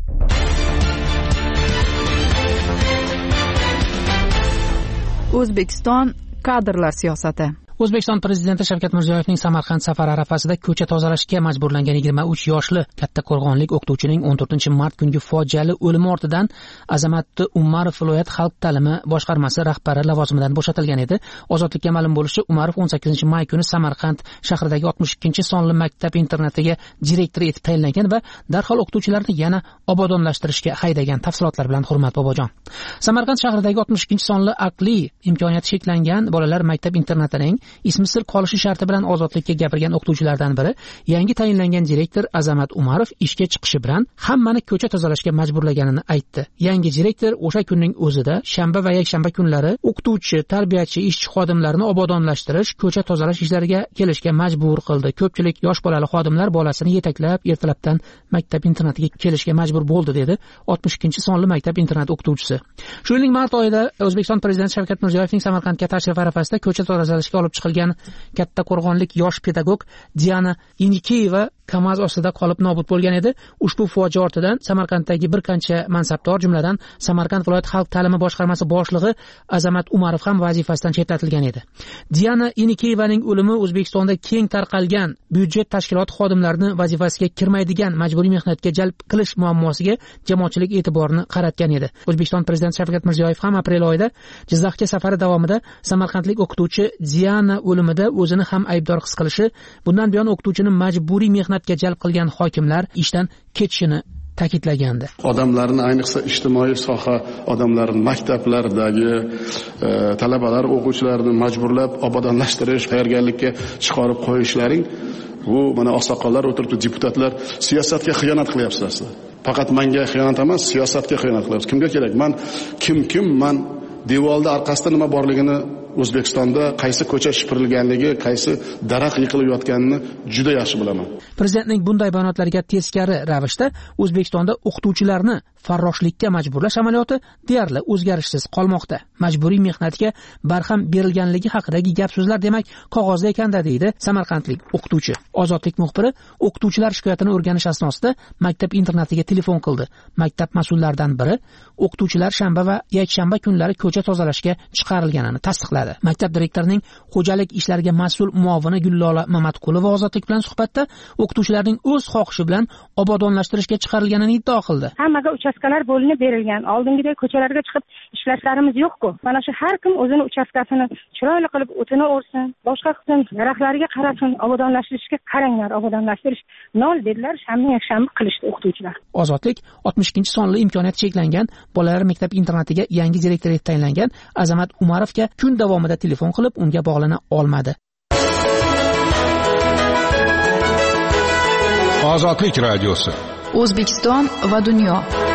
O'zbekiston kadrlar siyosati. O'zbekiston prezidenti Shavkat Mirziyoyevning Samarqand safari arafasida ko'cha tozalashga majburlangan yigirma uch yoshli kattaqo'rg'onlik o'qituvchining o'n to'rtinchi mart kungi fojiali o'limi ortidan Azamat Umarov viloyat xalq ta'limi boshqarmasi rahbari lavozimidan bo'shatilgan edi. Ozodlikka ma'lum bo'lishicha, Umarov o'n sakkizinchi may kuni Samarqand shahridagi oltmish ikkinchi sonli maktab internatiga direktor etib tayinlangan va darhol o'qituvchilarni yana obodonlashtirishga haydagan. Tafsilotlar bilan Hurmat Bobojon. Samarqand shahridagi oltmish ikkinchi sonli aqli imkoniyati cheklangan bolalar maktab internatining ismi sir qolishi sharti bilan ozodlikka gapirgan o'qituvchilardan biri yangi tayinlangan direktor Azamat Umarov ishga chiqishi bilan hammani ko'cha tozalashga majburlaganini aytdi. Yangi direktor o'sha kunning o'zida shanba va yakshanba kunlari o'qituvchi, tarbiyachi, ishchi xodimlarni obodonlashtirish, ko'cha tozalash ishlariga kelishga majbur qildi. Ko'pchilik yosh bolali xodimlar bolasini yetaklab ertalabdan maktab internatiga kelishga majbur bo'ldi, dedi oltmish ikkinchi sonli maktab internat o'qituvchisi. Shu yilning mart oyida O'zbekiston prezidenti Shavkat Mirziyoyevning Samarqandga tashrif arafasida ko'cha tozalashga olib chiqilgan kattaqo'rg'onlik yosh pedagog Diana Inikeyeva Kamaz ostida qolib nobud bo'lgan edi. Ushbu fojia ortidan Samarqanddagi bir qancha mansabdor, jumladan Samarqand viloyat xalq ta'limi boshqarmasi boshlig'i Azamat Umarov ham vazifasidan chetlatilgan edi. Diana Inikeyevaning o'limi O'zbekistonda keng tarqalgan byudjet tashkiloti xodimlarini vazifasiga kirmaydigan majburiy mehnatga jalb qilish muammosiga jamoatchilik e'tiborini qaratgan edi. O'zbekiston prezidenti Shavkat Mirziyoyev ham aprel oyida Jizzaxga safari davomida samarqandlik o'qituvchi Diana o'limida o'zini ham aybdor his qilishi, bundan buyon o'qituvchini majburiy mehnat jalb qilgan hokimlar ishdan ketishini ta'kidlagandi. Odamlarni, ayniqsa ijtimoiy soha odamlarini, maktablardagi e, talabalar, o'quvchilarni majburlab obodonlashtirish, tayyorgarlikka chiqarib qo'yishlaring, bu mana oqsoqollar o'tiribdi, deputatlar, siyosatga xiyonat qilyapsizlar. Faqat menga xiyonat emas, siyosatga xiyonat qilyapsiz. Kimga kerak? Men kim kim men devorda orqasida nima borligini, O'zbekistonda qaysi ko'cha shipirilganligi, qaysi daraxt yiqilib yotganini juda yaxshi bilaman. Prezidentning bunday bayonotlariga teskari ravishda O'zbekistonda o'qituvchilarni farroshlikka majburlash amaliyoti deyarli o'zgarishsiz qolmoqda. Majburiy mehnatga barham berilganligi haqidagi gap so'zlar demak qog'ozda ekanda, deydi samarqandlik o'qituvchi. Ozodlik muxbiri o'qituvchilar shikoyatini o'rganish asnosida maktab internatiga telefon qildi. Maktab mas'ullaridan biri o'qituvchilar shanba va yakshanba kunlari ko'cha tozalashga chiqarilganini tasdiqladi. qiladi. Maktab direktorining xo'jalik ishlariga mas'ul muovini Gullola Mamatqulova Ozodlik bilan suhbatda o'qituvchilarning o'z xohishi bilan obodonlashtirishga chiqarilganini iddao qildi. Hammaga uchastkalar bo'linib berilgan. Oldingidek ko'chalarga chiqib ishlashlarimız yo'q-ku. Mana shu har kim o'zini uchastkasini chiroyli qilib o'tini o'rsin, boshqa qilsin, daraxtlarga qarasin, obodonlashtirishga qaranglar, obodonlashtirish nol dedilar, shanba-yakshanba qilishdi o'qituvchilar. Ozodlik oltmish ikkinchi sonli imkoniyati cheklangan bolalar maktab internatiga yangi direktor etib tayinlangan Azamat Umarovga kun davomida telefon qilib unga bog'lana olmadi. Ozodlik radiosi. O'zbekiston va dunyo.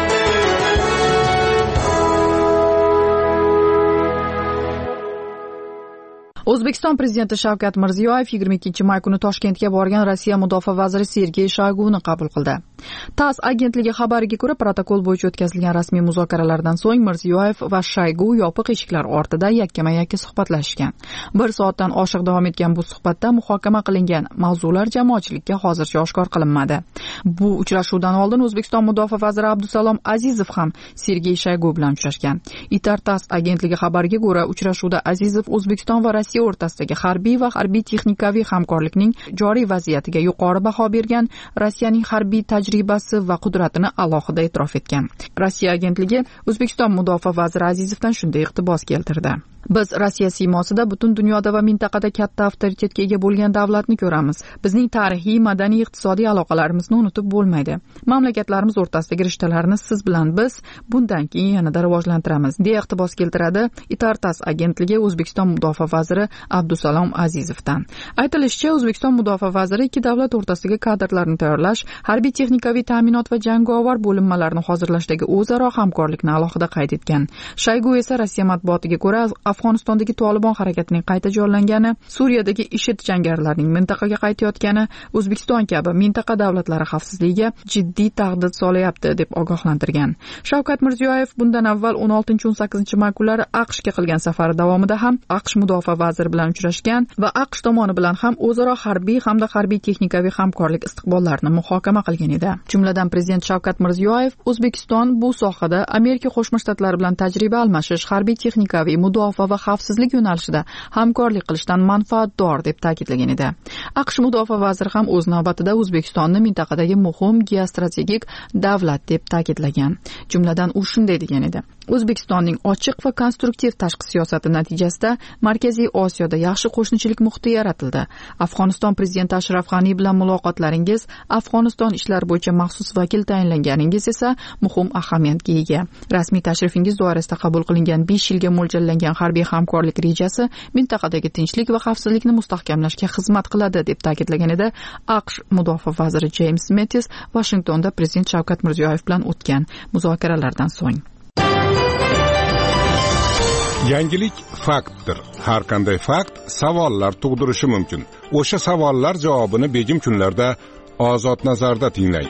O'zbekiston prezidenti Shavkat Mirziyoyev yigirma ikkinchi may kuni Toshkentga borgan Rossiya mudofaa vaziri Sergey Shoyguni qabul qildi. TASS agentligi xabariga ko'ra, protokol bo'yicha o'tkazilgan rasmiy muzokaralardan so'ng Mirziyoyev va Shoygu yopiq eshiklar ortida yakkama-yakka suhbatlashgan. Bir soatdan oshiq davom etgan bu suhbatda muhokama qilingan mavzular jamoatchilikka hozircha oshkor qilinmadi. Bu uchrashuvdan oldin O'zbekiston mudofaa vaziri Abdusalom Azizov ham Sergey Shoygu bilan uchrashgan. Itar TASS agentligi xabariga ko'ra, uchrashuvda Azizov O'zbekiston va Rossiya o'rtasidagi harbiy va harbiy texnikaviy hamkorlikning joriy vaziyatiga yuqori baho bergan, Rossiyaning harbiy tajribasi va qudratini alohida e'tirof etgan. Rossiya agentligi O'zbekiston mudofaa vaziri Azizovdan shunday iqtibos keltirdi. Biz Rossiya siymosida butun dunyoda va mintaqada katta avtoritetga ega bo'lgan davlatni ko'ramiz. Bizning tarixiy, madaniy, iqtisodiy aloqalarimizni unutib bo'lmaydi. Mamlakatlarimiz o'rtasidagi rishtalarni siz bilan biz bundan keyin yanada rivojlantiramiz, deya iqtibos keltiradi Itar TASS agentligi O'zbekiston mudofaa vaziri Abdusalom Azizovdan. Aytilishicha, O'zbekiston mudofaa vaziri ikki davlat o'rtasidagi kadrlarni tayyorlash, harbiy texnikaviy ta'minot va jangovar bo'linmalarni hozirlashdagi o'zaro hamkorlikni alohida qayd etgan. Shoygu esa Rossiya matbuotiga ko'ra, Afg'onistondagi Tolibon harakatining qayta jonlangani, Suriyadagi IShID jangarilarining mintaqaga qaytayotgani O'zbekiston kabi mintaqa davlatlari xavfsizligiga jiddiy tahdid solyapti deb ogohlantirgan. Shavkat Mirziyoyev bundan avval o'n oltinchi o'n sakkizinchi may kunlari AQShga qilgan safari davomida ham AQSh mudofaa vaziri bilan uchrashgan va AQSh tomoni bilan ham o'zaro harbiy hamda harbiy texnikaviy hamkorlik istiqbollarini muhokama qilgan edi. Jumladan prezident Shavkat Mirziyoyev O'zbekiston bu sohada Amerika Qo'shma Shtatlari bilan tajriba almashish, harbiy texnikaviy mudofaa va xavfsizlik yo'nalishida hamkorlik qilishdan manfaatdor deb ta'kidlagan edi. AQSh mudofaa vaziri ham o'z navbatida O'zbekistonni mintaqadagi muhim geostrategik davlat deb ta'kidlagan. Jumladan u shunday degan edi: O'zbekistonning ochiq va konstruktiv tashqi siyosati natijasida Markaziy Osiyoda yaxshi qo'shnichilik muhiti yaratildi. Afg'oniston prezidenti Ashraf G'ani bilan muloqotlaringiz, Afg'oniston ishlari bo'yicha maxsus vakil tayinlanganingiz esa muhim ahamiyatga ega. Rasmiy tashrifingiz doirasida qabul qilingan besh yilga mo'ljallangan harbiy hamkorlik rejasi mintaqadagi tinchlik va xavfsizlikni mustahkamlashga xizmat qiladi deb ta'kidlagan edi AQSh mudofaa vaziri James Mattis Washingtonda prezident Shavkat Mirziyoyev bilan o'tgan muzokaralardan so'ng. Yangilik faktdir. Har qanday fakt savollar tug'dirishi mumkin. O'sha savollar javobini begim kunlarda Ozod nazarda tinglang.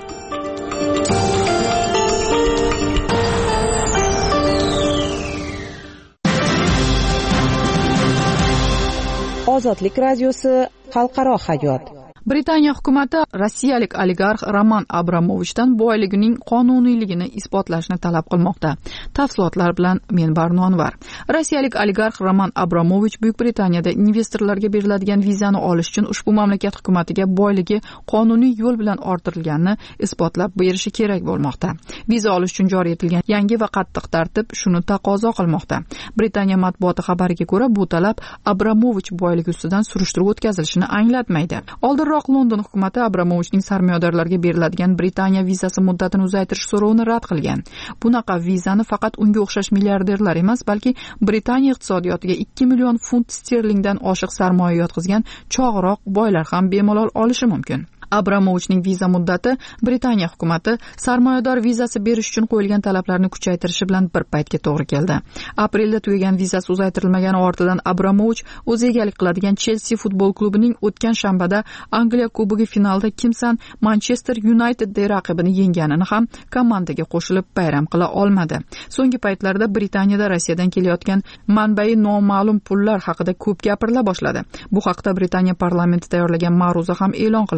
Ozodlik radiosi xalqaro hayot. Britaniya hukumati rossiyalik oligarx Roman Abramovichdan boyligining qonuniyligini isbotlashni talab qilmoqda. Tafsilotlar bilan men Barnonvar. Rossiyalik oligarx Roman Abramovich Buyuk Britaniyada investorlarga beriladigan vizani olish uchun ushbu mamlakat hukumatiga boyligi qonuniy yo'l bilan orttirilganini isbotlab berishi kerak bo'lmoqda. Viza olish uchun joriy etilgan yangi va qattiq tartib shuni taqozo qilmoqda. Britaniya matbuoti xabariga ko'ra, bu talab Abramovich boyligi ustidan surishtiruv o'tkazilishini anglatmaydi. Oldin London hukumati Abramovichning sarmoyadorlarga beriladigan Britaniya vizasi muddatini uzaytirish so'rovini rad qilgan. Bunaqa vizani faqat unga o'xshash milliarderlar emas, balki Britaniya iqtisodiyotiga ikki million funt sterlingdan oshiq sarmoya yotqizgan chog'roq boylar ham bemalol olishi mumkin. Abramovichning viza muddati Britaniya hukumati sarmoyador vizasi berish uchun qo'yilgan talablarni kuchaytirishi bilan bir paytga to'g'ri keldi. Aprelda tugagan vizasi uzaytirilmagani ortidan Abramovich o'zi egalik qiladigan Chelsea futbol klubining o'tgan shanbada Angliya Kubogi finalda Kimsan Manchester United raqibini yengganini ham komandaga qo'shilib bayram qila olmadi. So'nggi paytlarda Britaniyada Rossiyadan kelayotgan manbai noma'lum pullar haqida ko'p gapirila boshladi. Bu haqda Britaniya parlamenti tayyorlagan ma'ruza ham e'lon qilindi.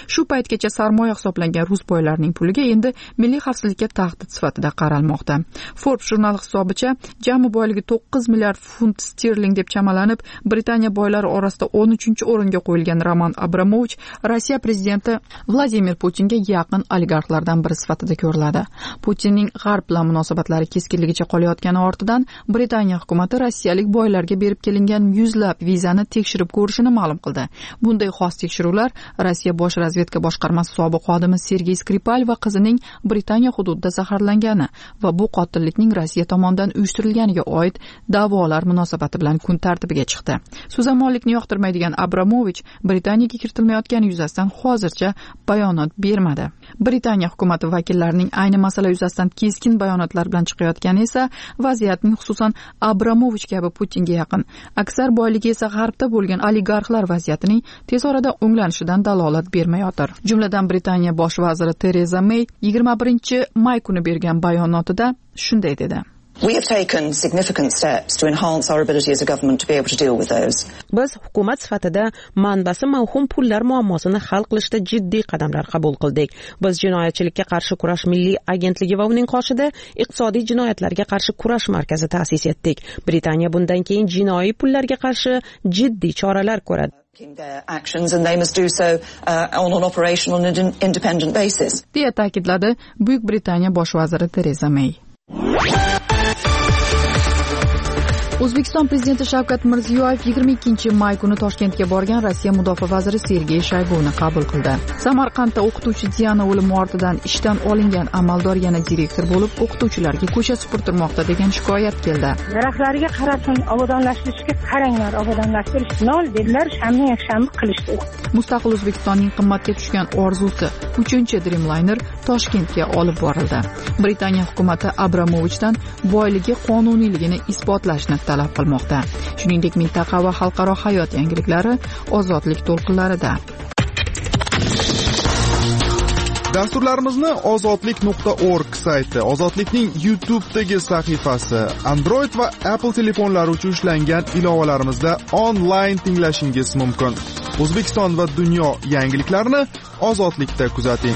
Shu paytgacha sarmoya hisoblangan rus boylarining puliga endi milliy xavfsizlikka tahdid sifatida qaralmoqda. Forbes jurnali hisobicha jami boyligi to'qqiz milliard funt sterling deb chamalanib, Britaniya boylari orasida o'n uchinchi o'ringa qo'yilgan Roman Abramovich Rossiya prezidenti Vladimir Putinga yaqin oligarxlardan biri sifatida ko'riladi. Putinning G'arb bilan munosabatlari keskinligicha qolayotgani ortidan Britaniya hukumati rossiyalik boylarga berib kelingan yuzlab vizani tekshirib ko'rishini ma'lum qildi. Bunday xos tekshiruvlar Rossiya bosh razvedka boshqarmasi sobiq xodimi Sergey Skripal va qizining Britaniya hududida zaharlangani va bu qotillikning Rossiya tomonidan uyushtirilganiga oid da'volar munosabati bilan kun tartibiga chiqdi. So'zamollikni yoqtirmaydigan Abramovich Britaniyaga kiritilmayotgani yuzasidan hozircha bayonot bermadi. Britaniya hukumati vakillarining ayni masala yuzasidan keskin bayonotlar bilan chiqayotgani esa vaziyatning xususan Abramovich kabi Putinga yaqin, aksar boyligi esa G'arbda bo'lgan oligarxlar vaziyatining tez orada o'nglanishidan dalolat bermayotir. Jumladan Britaniya bosh vaziri Tereza May yigirma birinchi may kuni bergan bayonotida shunday dedi: We have taken significant steps to enhance our ability as a government to be able to deal with those. Biz hukumat sifatida manbasi mavhum pullar muammosini hal qilishda jiddiy qadamlar qabul qildik. Biz jinoyatchilikka qarshi kurash milliy agentligi va uning qoshida iqtisodiy jinoyatlarga qarshi kurash markazi ta'sis etdik. Britaniya bundan keyin jinoiy pullarga qarshi jiddiy choralar ko'radi. Their actions and they must do so uh, on an operational and independent basis. deya ta'kidladi Buyuk Britaniya bosh vaziri Tereza May. O'zbekiston prezidenti Shavkat Mirziyoyev yigirma ikkinchi may kuni Toshkentga borgan Rossiya mudofaa vaziri Sergey Shoyguni qabul qildi. Samarqandda o'qituvchi Diana o'limi ortidan ishdan olingan amaldor yana direktor bo'lib, o'qituvchilarga ko'cha supurtirmoqda degan shikoyat keldi. Daraxtlarga qarashin, obodonlashtirishga qaranglar, obodonlashtirish nol dedilar, shamni yakshanba qilishdi. Mustaqil O'zbekistonning qimmatga tushgan orzusi uchinchi Dreamliner Toshkentga olib borildi. Britaniya hukumati Abramovichdan boyligi qonuniyligini isbotlashni talab qilmoqda. Shuningdek, mintaqa va xalqaro hayot yangiliklari ozodlik to'lqinlarida. Dasturlarimizni ozodlik nuqta org sayti, Ozodlikning YouTube'dagi sahifasi, Android va Apple telefonlari uchun ishlangan ilovalarimizda onlayn tinglashingiz mumkin. O'zbekiston va dunyo yangiliklarini Ozodlikda kuzating.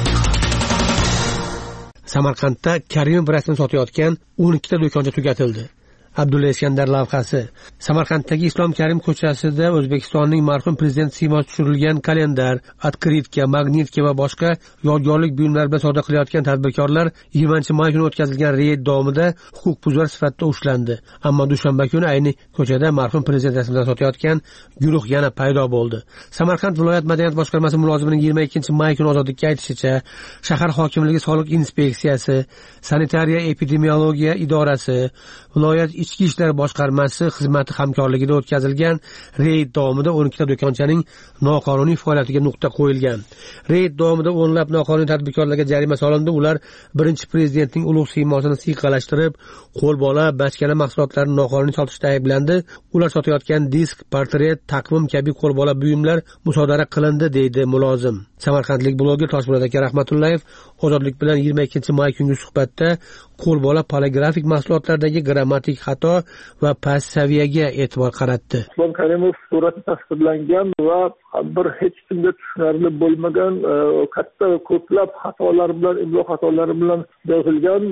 Samarqandda Karimov rasmini sotayotgan o'n ikkita do'koncha tugatildi. Abdulla Iskandar lavhasi. Samarqanddagi Islom Karim ko'chasida O'zbekistonning marhum prezident siymosi tushirilgan kalendar, otkritka, magnitka va boshqa yodgorlik buyumlari bilan savdo qilayotgan tadbirkorlar yigirmanchi may kuni o'tkazilgan reyd davomida huquqbuzar sifatida ushlandi. Ammo dushanba kuni ayni ko'chada marhum prezident rasmini sotayotgan guruh yana paydo bo'ldi. Samarqand viloyat madaniyat boshqarmasi mulozimining yigirma ikkinchi may kuni ozodlikka aytishicha, shahar hokimligi soliq inspeksiyasi, sanitariya epidemiologiya idorasi, viloyat ichki ishlar boshqarmasi xizmati hamkorligida o'tkazilgan reyd davomida o'n ikkita do'konchaning noqonuniy faoliyatiga nuqta qo'yilgan. Reyd davomida o'nlab noqonuniy tadbirkorlarga jarima solindi. Ular birinchi prezidentning ulug' siymosini siyqalashtirib, qo'lbola, bachkana mahsulotlarini noqonuniy sotishda ayblandi. Ular sotayotgan disk, portret, taqvim kabi qo'lbola buyumlar musodara qilindi, deydi mulozim. Samarqandlik bloger Toshpo'lat aka Rahmatullayev Ozodlik bilan yigirma ikkinchi may kungi suhbatda qo'lbola poligrafik mahsulotlardagi grammatik xato va past saviyaga e'tibor qaratdi. Islom Karimov surati tasvirlangan va bir hech kimga tushunarli bo'lmagan katta ko'plab xatolar bilan, imlo xatolari bilan yozilgan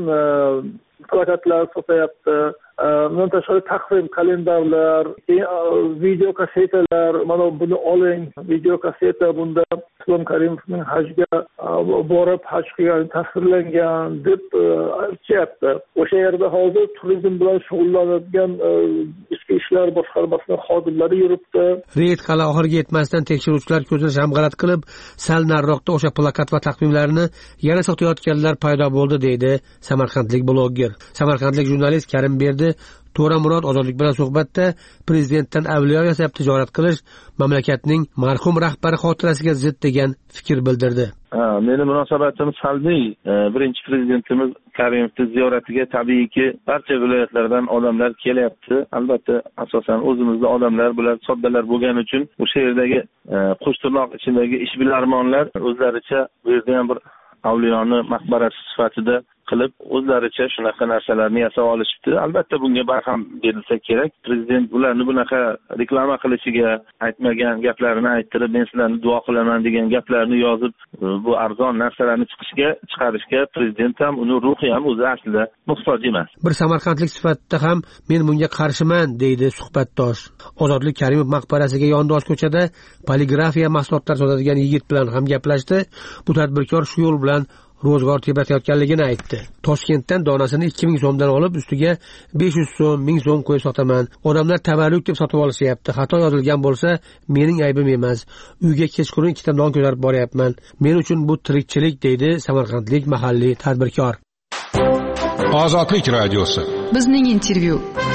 plakatlar sotyapti. Bundan tashqari taqvim, kalendarlar, video kasetalar, mana buni oling, video kaseta bunda Islom Karimovning hajga borib haj qilgani tasvirlangan deb aytishyapti. O'sha yerda hozir turizm bilan shug'ullanadigan ichki ishlar boshqarmasining xodimlari yuribdi. Reyd hali oxiriga yetmasdan tekshiruvchilar ko'zini shamg'alat qilib, sal nariroqda o'sha plakat va taqvimlarni yana sotayotganlar paydo bo'ldi, deydi samarqandlik bloger. Samarqandlik jurnalist Karimberdi To'ramurod Ozodlik bilan suhbatda prezidentdan avliyo yasab tijorat qilish mamlakatning marhum rahbari xotirasiga zid degan fikr bildirdi. Ha, meni munosabatim salbiy. Birinchi prezidentimiz Karimovning ziyoratiga tabiiyki barcha viloyatlardan odamlar kelyapti. Albatta, asosan o'zimizda odamlar, bular soddalar bo'lgani uchun o'sha yerdagi qo'shtirnoq ichidagi ishbilarmonlar o'zlaricha bu yerda ham bir avliyoni maqbarasi sifatida qilib o'zlaricha shunaqa narsalarni yasab olishibdi. Albatta bunga barham berilsa kerak. Prezident ularni bunaqa reklama qilishiga, aytmagan gaplarini ayttirib, men sizlarni duo qilaman degan gaplarni yozib, bu arzon narsalarni chiqishga chiqarishga prezident ham, uni ruhi ham o'zi aslida muhtoj emas. Bir samarqandlik sifatida ham men bunga qarshiman deydi suhbatdosh. Ozodlik Karimov maqbarasiga yondosh ko'chada poligrafiya mahsulotlar sotadigan yigit bilan ham gaplashdi. Bu tadbirkor shu yo'l bilan ro'zg'or tebratayotganligini aytdi. Toshkentdan donasini ikki ming so'mdan olib, ustiga besh yuz so'm, ming so'm qo'yib sotaman. Odamlar tavallud deb sotib olishyapti. Xato yozilgan bo'lsa, mening aybim emas. Uyga kechqurun ikkita non ko'tarib boryapman. Men uchun bu tirikchilik, deydi samarqandlik mahalliy tadbirkor. Ozodlik radiosi. Bizning intervyu.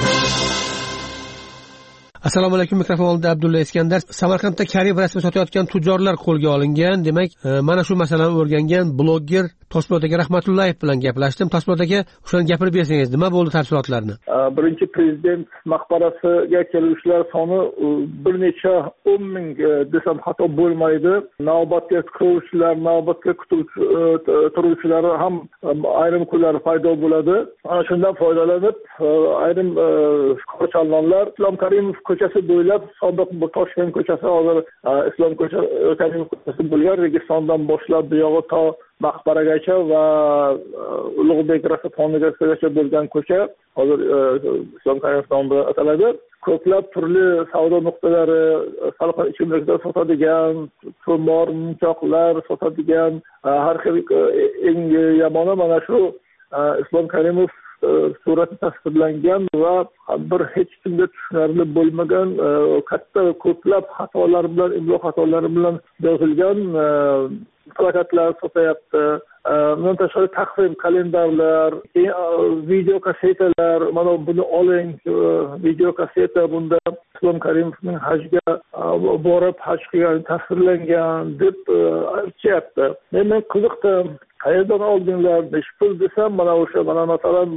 Assalomu alaykum, mikrofonda Abdulla Iskandar. Samarqandda Karim rasmi sotayotgan tujjorlar qo'lga olingan. Demak, mana shu masalani o'rgangan blogger Toshpo'lat aka Rahmatullayev bilan gaplashdim. Toshpo'lat aka, o'shani gapirib bersangiz, nima bo'ldi tafsilotlarni? Birinchi prezident maqbarasiga keluvchilar soni bir necha o'n ming desam xato bo'lmaydi. Navbatga kiruvchilar, navbatga turuvchilar ham ayrim kunlar paydo bo'ladi. Ana shundan foydalanib, ayrim korchalonlar Islom Karimov ko'chasi bo'ylab, sobiq Toshkent ko'chasi, hozir Islom Karimov ko'chasi bo'lgan Registondan boshlab bu yog'i to maqbaragacha va Ulug'bek Rasaxonagacha bo'lgan ko'cha hozir Islom Karimov nomi bilan ataladi. Ko'plab turli savdo nuqtalari, salqin ichimliklar sotadigan, to'mor, munchoqlar sotadigan, har xil eng yomoni mana shu Islom Karimov surati tasvirlangan va bir hech kimga tushunarli bo'lmagan katta ko'plab xatolar bilan, imlo xatolari bilan yozilgan plakatlar sotyapti. Bundan tashqari taqvim, kalendarlar, video kasetalar, mana buni oling, video kaseta, bunda Islom Karimovning hajga borib haj qilgani tasvirlangan deb aytishyapti. Men men qiziqdim. Qayerdan oldinglar? Besh pul desam, mana o'sha, mana masalan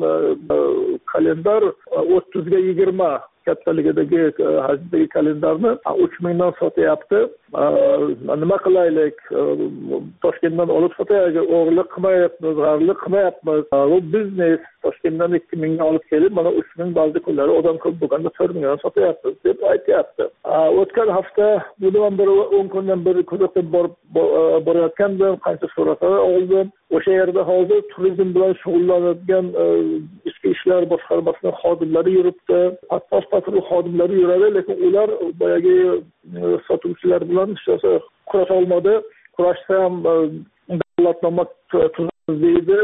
kalendar o'ttizga yigirma kattaligidagi hajdagi kalendarni uch mingdan sotyapti. Nima qilaylik? Toshkentdan olib sotaylik, o'g'irlik qilmayapmiz, g'arlik qilmayapmiz. Bu biznes. Toshkentdan ikki mingga olib kelib, mana uch ming ba'zi kunlari odam ko'p bo'lganda to'rt mingdan sotyapmiz deb aytyapti. O'tgan hafta bundan bir o'n kundan beri kuzatib borayotgandim, qancha suratlar oldim. O'sha yerda hozir turizm bilan shug'ullanadigan ichki ishlar boshqarmasining xodimlari yuribdi. Patrul patrul xodimlari yuradi, lekin ular boyagi sotuvchilar bilan kurasha olmadi. Kurashsa ham davlatnoma tuzamiz deydi.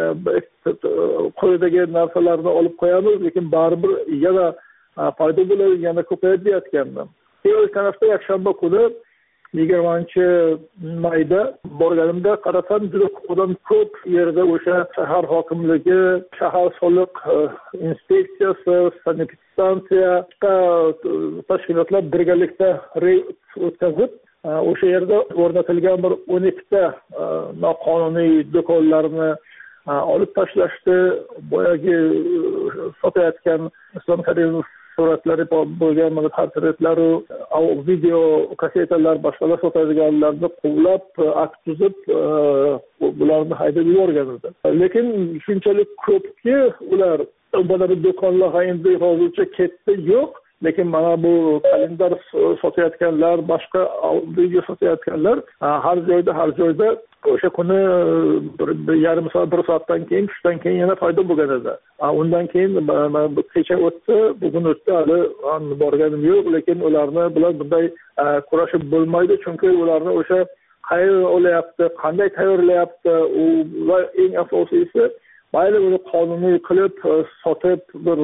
Qo'ydagi narsalarni olib qo'yamiz, lekin baribir yana paydo bo'ladi, yana ko'payib deyotgandim. O'tgan hafta yakshanba kuni yigirmanchi mayda borganimda qarasam, juda odam ko'p yerda o'sha shahar hokimligi, shahar soliq inspeksiyasi, sanitariya tashkilotlar birgalikda reyd o'tkazib, o'sha yerda o'rnatilgan bir o'n ikkita noqonuniy do'konlarni olib tashlashdi. Boyagi sotayotgan Islom Karimov suratlari bo'lgan mana portretlar, video kasetalar, boshqalar sotadiganlarni quvlab, akt tuzib, bularni haydab yuborgan edi. Lekin shunchalik ko'pki, ular mana bu do'konlar endi hozircha ketdi yo'q. Lekin mana bu kalendar sotayotganlar, boshqa video sotayotganlar har joyda, har joyda o'sha kuni bir yarim soat, bir soatdan keyin, tushdan keyin yana paydo bo'lgan edi. Undan keyin kecha o'tdi, bugun o'tdi, hali borganim yo'q, lekin ularni bilan bunday kurashib bo'lmaydi, chunki ularni o'sha qayerdan olyapti, qanday tayyorlayapti, va eng asosiysi mayli uni qonuniy qilib sotib, bir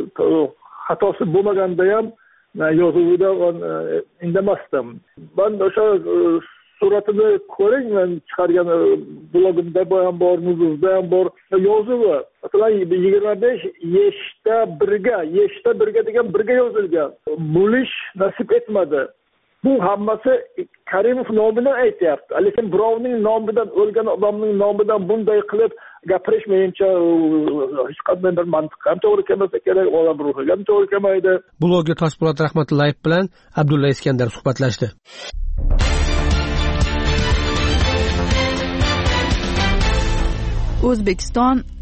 xatosi bo'lmaganda ham yozuvida indamasdim. Men o'sha suratini ko'ring, men chiqargan blogimda ham bor, Nuzuzda ham bor. Yozuvi masalan yigirma besh yeshta birga, yeshta birga degan birga yozilgan. Bo'lish nasib etmadi. Bu hammasi Karimov nomidan aytyapti. Lekin birovning nomidan, o'lgan odamning nomidan bunday qilib gapirishmayincha hech qanday bir mantiq ham to'g'ri kelmasa kerak, odam ruhiga ham to'g'ri kelmaydi. Blogger Toshpo'lat Rahmatullayev bilan Abdulla Iskandar suhbatlashdi. O'zbekiston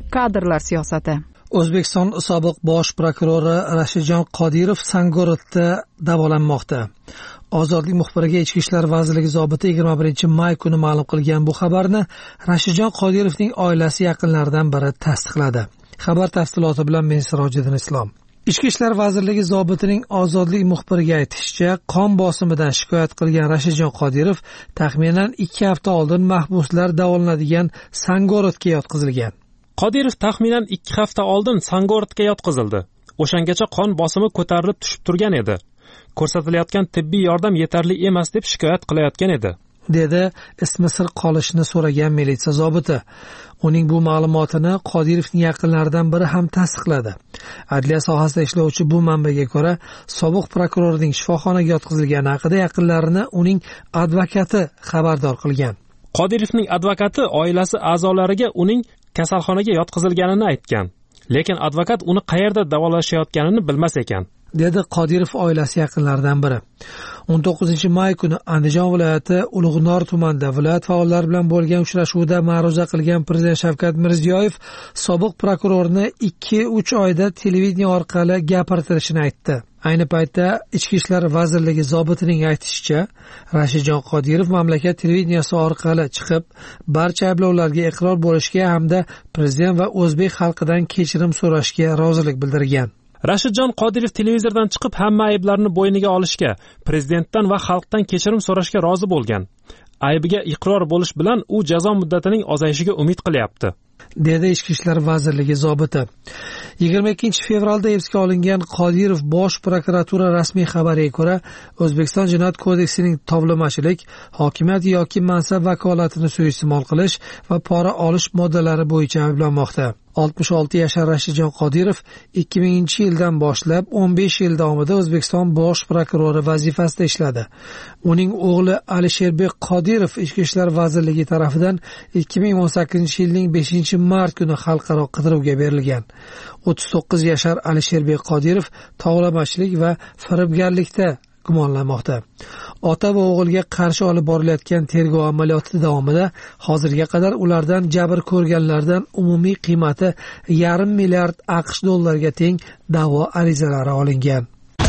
kadrlar siyosati. O'zbekiston sobiq bosh prokurori Rashidjon Qodirov Sangorodda davolanmoqda. Ozodlik muxbiriga Ichki ishlar vazirligi zobiti yigirma birinchi may kuni ma'lum qilgan bu xabarni Rashidjon Qodirovning oilasi yaqinlaridan biri tasdiqladi. Xabar tafsiloti bilan men Sirojiddin Islom. Ichki ishlar vazirligi zobitining ozodlik muxbiriga aytishicha, qon bosimidan shikoyat qilgan Rashidjon Qodirov taxminan ikki hafta oldin mahbuslar davolanadigan Sangorodga yotqizilgan. Qodirov taxminan ikki hafta oldin Sangorodga yotqizildi. O'shangacha qon bosimi ko'tarilib tushib turgan edi. Ko'rsatilayotgan tibbiy yordam yetarli emas deb shikoyat qilayotgan edi, dedi ismi sir qolishini so'ragan militsiya zobiti. Uning bu ma'lumotini Qodirovning yaqinlaridan biri ham tasdiqladi. Adliya sohasida ishlovchi bu manbaga ko'ra, sobiq prokurorning shifoxonaga yotqizilgani haqida yaqinlarini uning advokati xabardor qilgan. Qodirovning advokati oilasi a'zolariga uning kasalxonaga yotqizilganini aytgan, lekin advokat uni qayerda davolashayotganini bilmas ekan, dedi Qodirov oilasi yaqinlaridan biri. o'n to'qqizinchi may kuni Andijon viloyati Ulug'nor tumanida viloyat faollari bilan bo'lgan uchrashuvda ma'ruza qilgan Prezident Shavkat Mirziyoyev sobiq prokurorni ikki uch oyda televideniya orqali gapirtirishini aytdi. Ayni paytda Ichki ishlar vazirligi zobitining aytishicha, Rashidjon Qodirov mamlakat televideniyasi orqali chiqib, barcha ayblovlarga iqror bo'lishga hamda prezident va o'zbek xalqidan kechirim so'rashga rozilik bildirgan. Rashidjon Qodirov televizordan chiqib hamma ayblarni bo'yniga olishga, prezidentdan va xalqdan kechirim so'rashga rozi bo'lgan. Aybiga iqror bo'lish bilan u jazo muddatining ozayishiga umid qilyapti, dedi Ichki ishlar vazirligi zobiti. yigirma ikkinchi fevralda hibsga olingan Qodirov bosh prokuratura rasmiy xabariga ko'ra, O'zbekiston Jinoyat kodeksining tovlamachilik, hokimiyat yoki mansab vakolatini suiiste'mol qilish va pora olish moddalari bo'yicha ayblanmoqda. oltmish olti yashar Rashidjon Qodirov ikki minginchi yildan boshlab o'n besh yil davomida O'zbekiston bosh prokurori vazifasida ishladi. Uning o'g'li Alisherbek Qodirov Ichki ishlar vazirligi tomonidan ikki ming o'n sakkizinchi yilning beshinchi mart kuni xalqaro qidiruvga berilgan. o'ttiz to'qqiz yashar Alisherbek Qodirov tovlamachilik va firibgarlikda gumonlanmoqda. Ota va o'g'ilga qarshi olib borilayotgan tergov amaliyoti davomida hozirga qadar ulardan jabr ko'rganlardan umumiy qiymati yarim milliard AQSh dollariga teng da'vo arizalari olingan.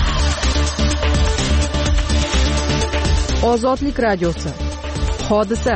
Ozodlik radiosi. Hodisa.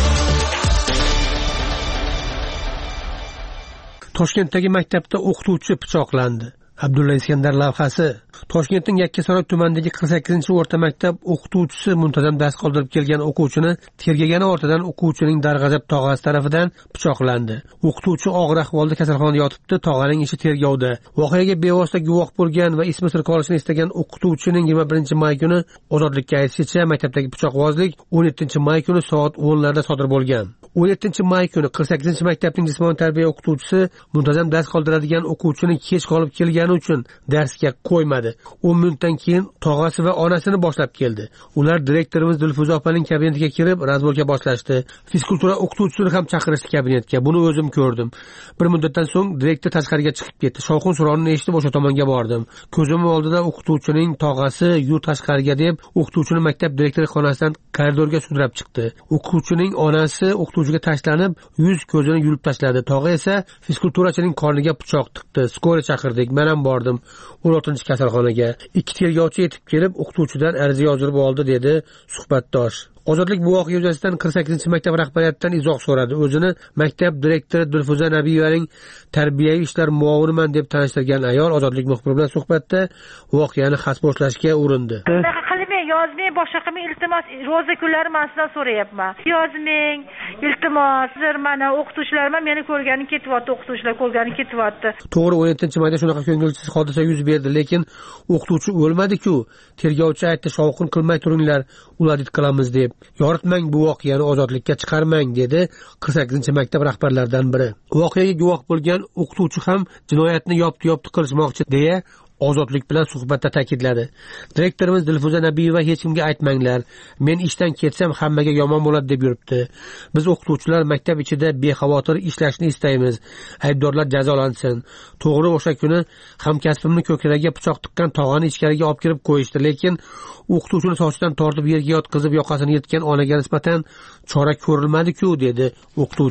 Toshkentdagi maktabda o'qituvchi pichoqlandi. Abdulla Iskandar lavhasi. Toshkentning Yakkasaroy tumanidagi qirq sakkizinchi o'rta maktab o'qituvchisi muntazam dars qoldirib kelgan o'quvchini tergagani ortidan o'quvchining darg'azab tog'asi tomonidan pichoqlandi. O'qituvchi og'ir ahvolda kasalxonada yotibdi, tog'aning ishi tergovda. Voqeaga bevosita guvoh bo'lgan va ismi sir qolishini istagan o'qituvchining yigirma birinchi may kuni ozodlikka aytishicha, maktabdagi pichoqbozlik o'n yettinchi may kuni soat o'nlarda sodir bo'lgan. o'n yettinchi may kuni qirq sakkizinchi maktabning jismoniy tarbiya o'qituvchisi muntazam dars qoldiradigan o'quvchini kech qolib kelgani uchun darsga qo'ymadi. o'n minutdan keyin tog'asi va onasini boshlab keldi. Ular direktorimiz Dilfuza opaning kabinetiga kirib, razborga boshlashdi. Fizkultura o'qituvchisini ham chaqirishdi kabinetga. Buni o'zim ko'rdim. Bir muddatdan so'ng direktor tashqariga chiqib ketdi. Shovqin suronini eshitib o'sha tomonga bordim. Ko'zim oldida o'qituvchining tog'asi "Yu tashqariga" deb o'qituvchini maktab direktori xonasidan koridorga sudrab chiqdi. O'qituvchining onasi o'qituvchiga tashlanib, yuz ko'zini yulib tashladi. Tog'a esa fizkulturachining qorniga pichoq tiqdi. Skora chaqirdik. Men ham bordim o'n oltinchi kasalxonaga. Ikki tergovchi yetib kelib, o'qituvchidan ariza yozdirib oldi, dedi suhbatdosh. Ozodlik bu voqea yuzasidan qirq sakkizinchi maktab rahbariyatidan izoh so'radi. O'zini maktab direktori Dilfuza Nabiyevaning tarbiyaviy ishlar muaviniman deb tanishtirgan ayol Ozodlik muxbiri bilan suhbatda voqeani xaspo'shlashga urindi. Yozmang, boshqa qilmang, iltimos, ro'za kunlari men sizdan so'rayapman. Yozmang, iltimos, sizlar mana o'qituvchilarman, meni ko'rgani ketyapti, o'qituvchilar ko'rgani ketyapti. To'g'ri, o'n yettinchi mayda shunaqa ko'ngilsiz hodisa yuz berdi, lekin o'qituvchi o'lmadi-ku. Tergovchi aytdi, shovqin qilmay turinglar, uladit qilamiz deb. Yoritmang bu voqeani, ozodlikka chiqarmang, dedi qirq sakkizinchi maktab rahbarlaridan biri. Voqeaga guvoh bo'lgan o'qituvchi ham jinoyatni yopti-yopti qilishmoqchi deya Ozodlik bilan suhbatda ta'kidladi. Direktorimiz Dilfuza Nabiyeva hech kimga aytmanglar, men ishdan ketsam hammaga yomon bo'ladi deb yuribdi. Biz o'qituvchilar maktab ichida bexavotir ishlashni istaymiz. Aybdorlar jazolansin. To'g'ri, o'sha kuni hamkasbimni ko'kragiga pichoq tiqqan tog'ani ichkariga olib kirib qo'yishdi, lekin o'qituvchini sochidan tortib yerga yotqizib yoqasini yirtgan onaga nisbatan chora ko'rilmadi-ku, dedi o'qituvchi.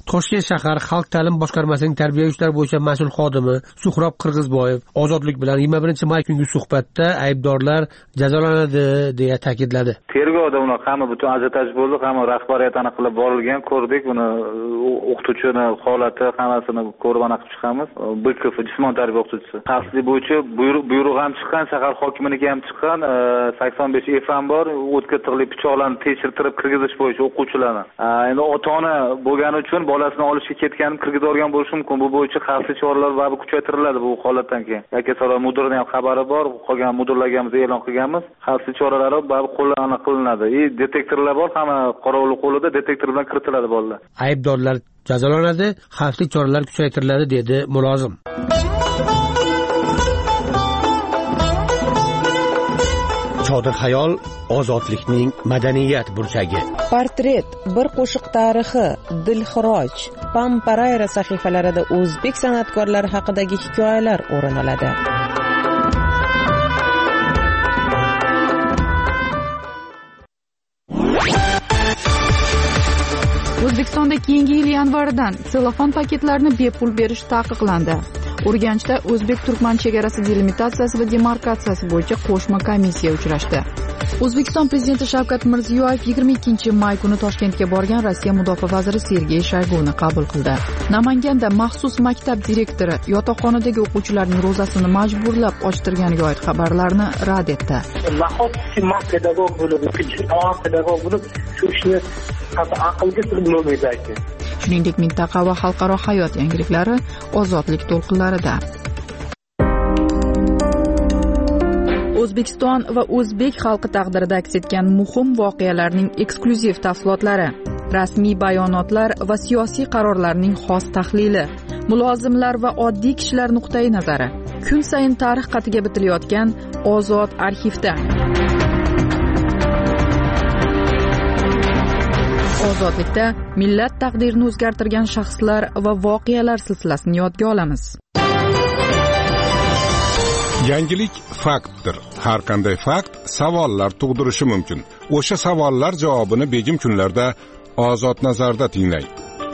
Toshkent shahar xalq ta'lim boshqarmasining tarbiya ishlari bo'yicha mas'ul xodimi Suhrob Qirg'izboyev Ozodlik bilan yigirma birinchi may kungi suhbatda aybdorlar jazolanadi deya ta'kidladi. Tergovda uni hamma butun ajiotaj bo'ldi, hamma rahbariyat aniq qilib borilgan, ko'rdik, uni o'qituvchini holati hammasini ko'rib aniq qilib chiqamiz. B K F jismoniy tarbiya o'qituvchisi. Xavfsizlik bo'yicha buyruq ham chiqqan, shahar hokiminiga ham chiqqan, sakson besh F ham bor, o'tkir turli pichoqlarni tekshirtirib kirgizish bo'yicha o'quvchilarni. Endi ota-ona bo'lgani uchun bolasini olishga ketgan kirgizib olgan bo'lishi mumkin. Bu bo'yicha xavfsizlik choralari va kuchaytiriladi bu holatdan keyin. Yakkasaroy mudirining ham xabari bor, qolgan mudirlarga ham e'lon qilganmiz. Xavfsizlik choralari ba'zi qo'llanma qilinadi. E detektorlar bor, hamma qorovul qo'lida detektor bilan kiritiladi bolalar. Aybdorlar jazolanadi, xavfsizlik choralari kuchaytiriladi dedi mulozim. Chodir xayol ozodlikning madaniyat burchagi. Portret, bir qo'shiq tarixi, Dilxiroj, Pamparayra sahifalarida o'zbek san'atkorlari haqidagi hikoyalar o'rin oladi. O'zbekistonda keyingi yil yanvaridan selofan paketlarini bepul berish taqiqlandi. Urganchda O'zbek-Turkman chegarasi delimitatsiyasi va demarkatsiyasi bo'yicha qo'shma komissiya uchrashdi. O'zbekiston prezidenti Shavkat Mirziyoyev yigirma ikkinchi may kuni Toshkentga borgan Rossiya mudofaa vaziri Sergey Shoyguni qabul qildi. Namanganda maxsus maktab direktori yotoqxonadagi o'quvchilarning ro'zasini majburlab ochtirganiga oid xabarlarni rad etdi. Nahotki man pedagog bo'lib, jamoat pedagog bo'lib, shu ishni aqlga sig'maydi ekan. Shuningdek, mintaqa va xalqaro hayot yangiliklari ozodlik to'lqinlarida. O'zbekiston va o'zbek xalqi taqdirida aks etgan muhim voqealarning eksklyuziv tafsilotlari, rasmiy bayonotlar va siyosiy qarorlarning xos tahlili, mulozimlar va oddiy kishilar nuqtai nazari, kun sayin tarix qatiga bitilayotgan Ozod arxivda. Ozodlikda millat taqdirini o'zgartirgan shaxslar va voqealar silsilasini yodga olamiz. Yangilik faktdir. Har qanday fakt savollar tug'dirishi mumkin. O'sha savollar javobini begim kunlarda Ozod nazarda tinglang.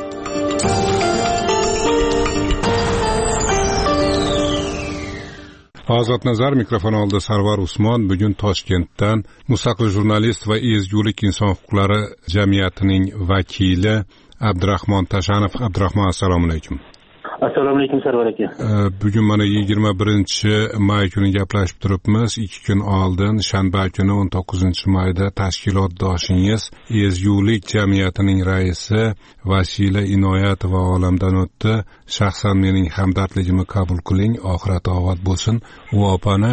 Ozod nazar mikrofon oldida Sarvar Usmon. Bugun Toshkentdan mustaqil jurnalist va ezgulik inson huquqlari jamiyatining vakili Abdurahmon Tashanov. Abdurahmon, assalomu alaykum. Assalomu alaykum Sarvar aka. Bugun mana yigirma birinchi may kuni gaplashib turibmiz. ikki kun oldin shanba kuni o'n to'qqizinchi mayda tashkilotdoshingiz ezgulik jamiyatining raisi Vasila Inoyatova olamdan o'tdi. Shaxsan mening hamdardligimni qabul qiling. Oxirati obod bo'lsin. U opani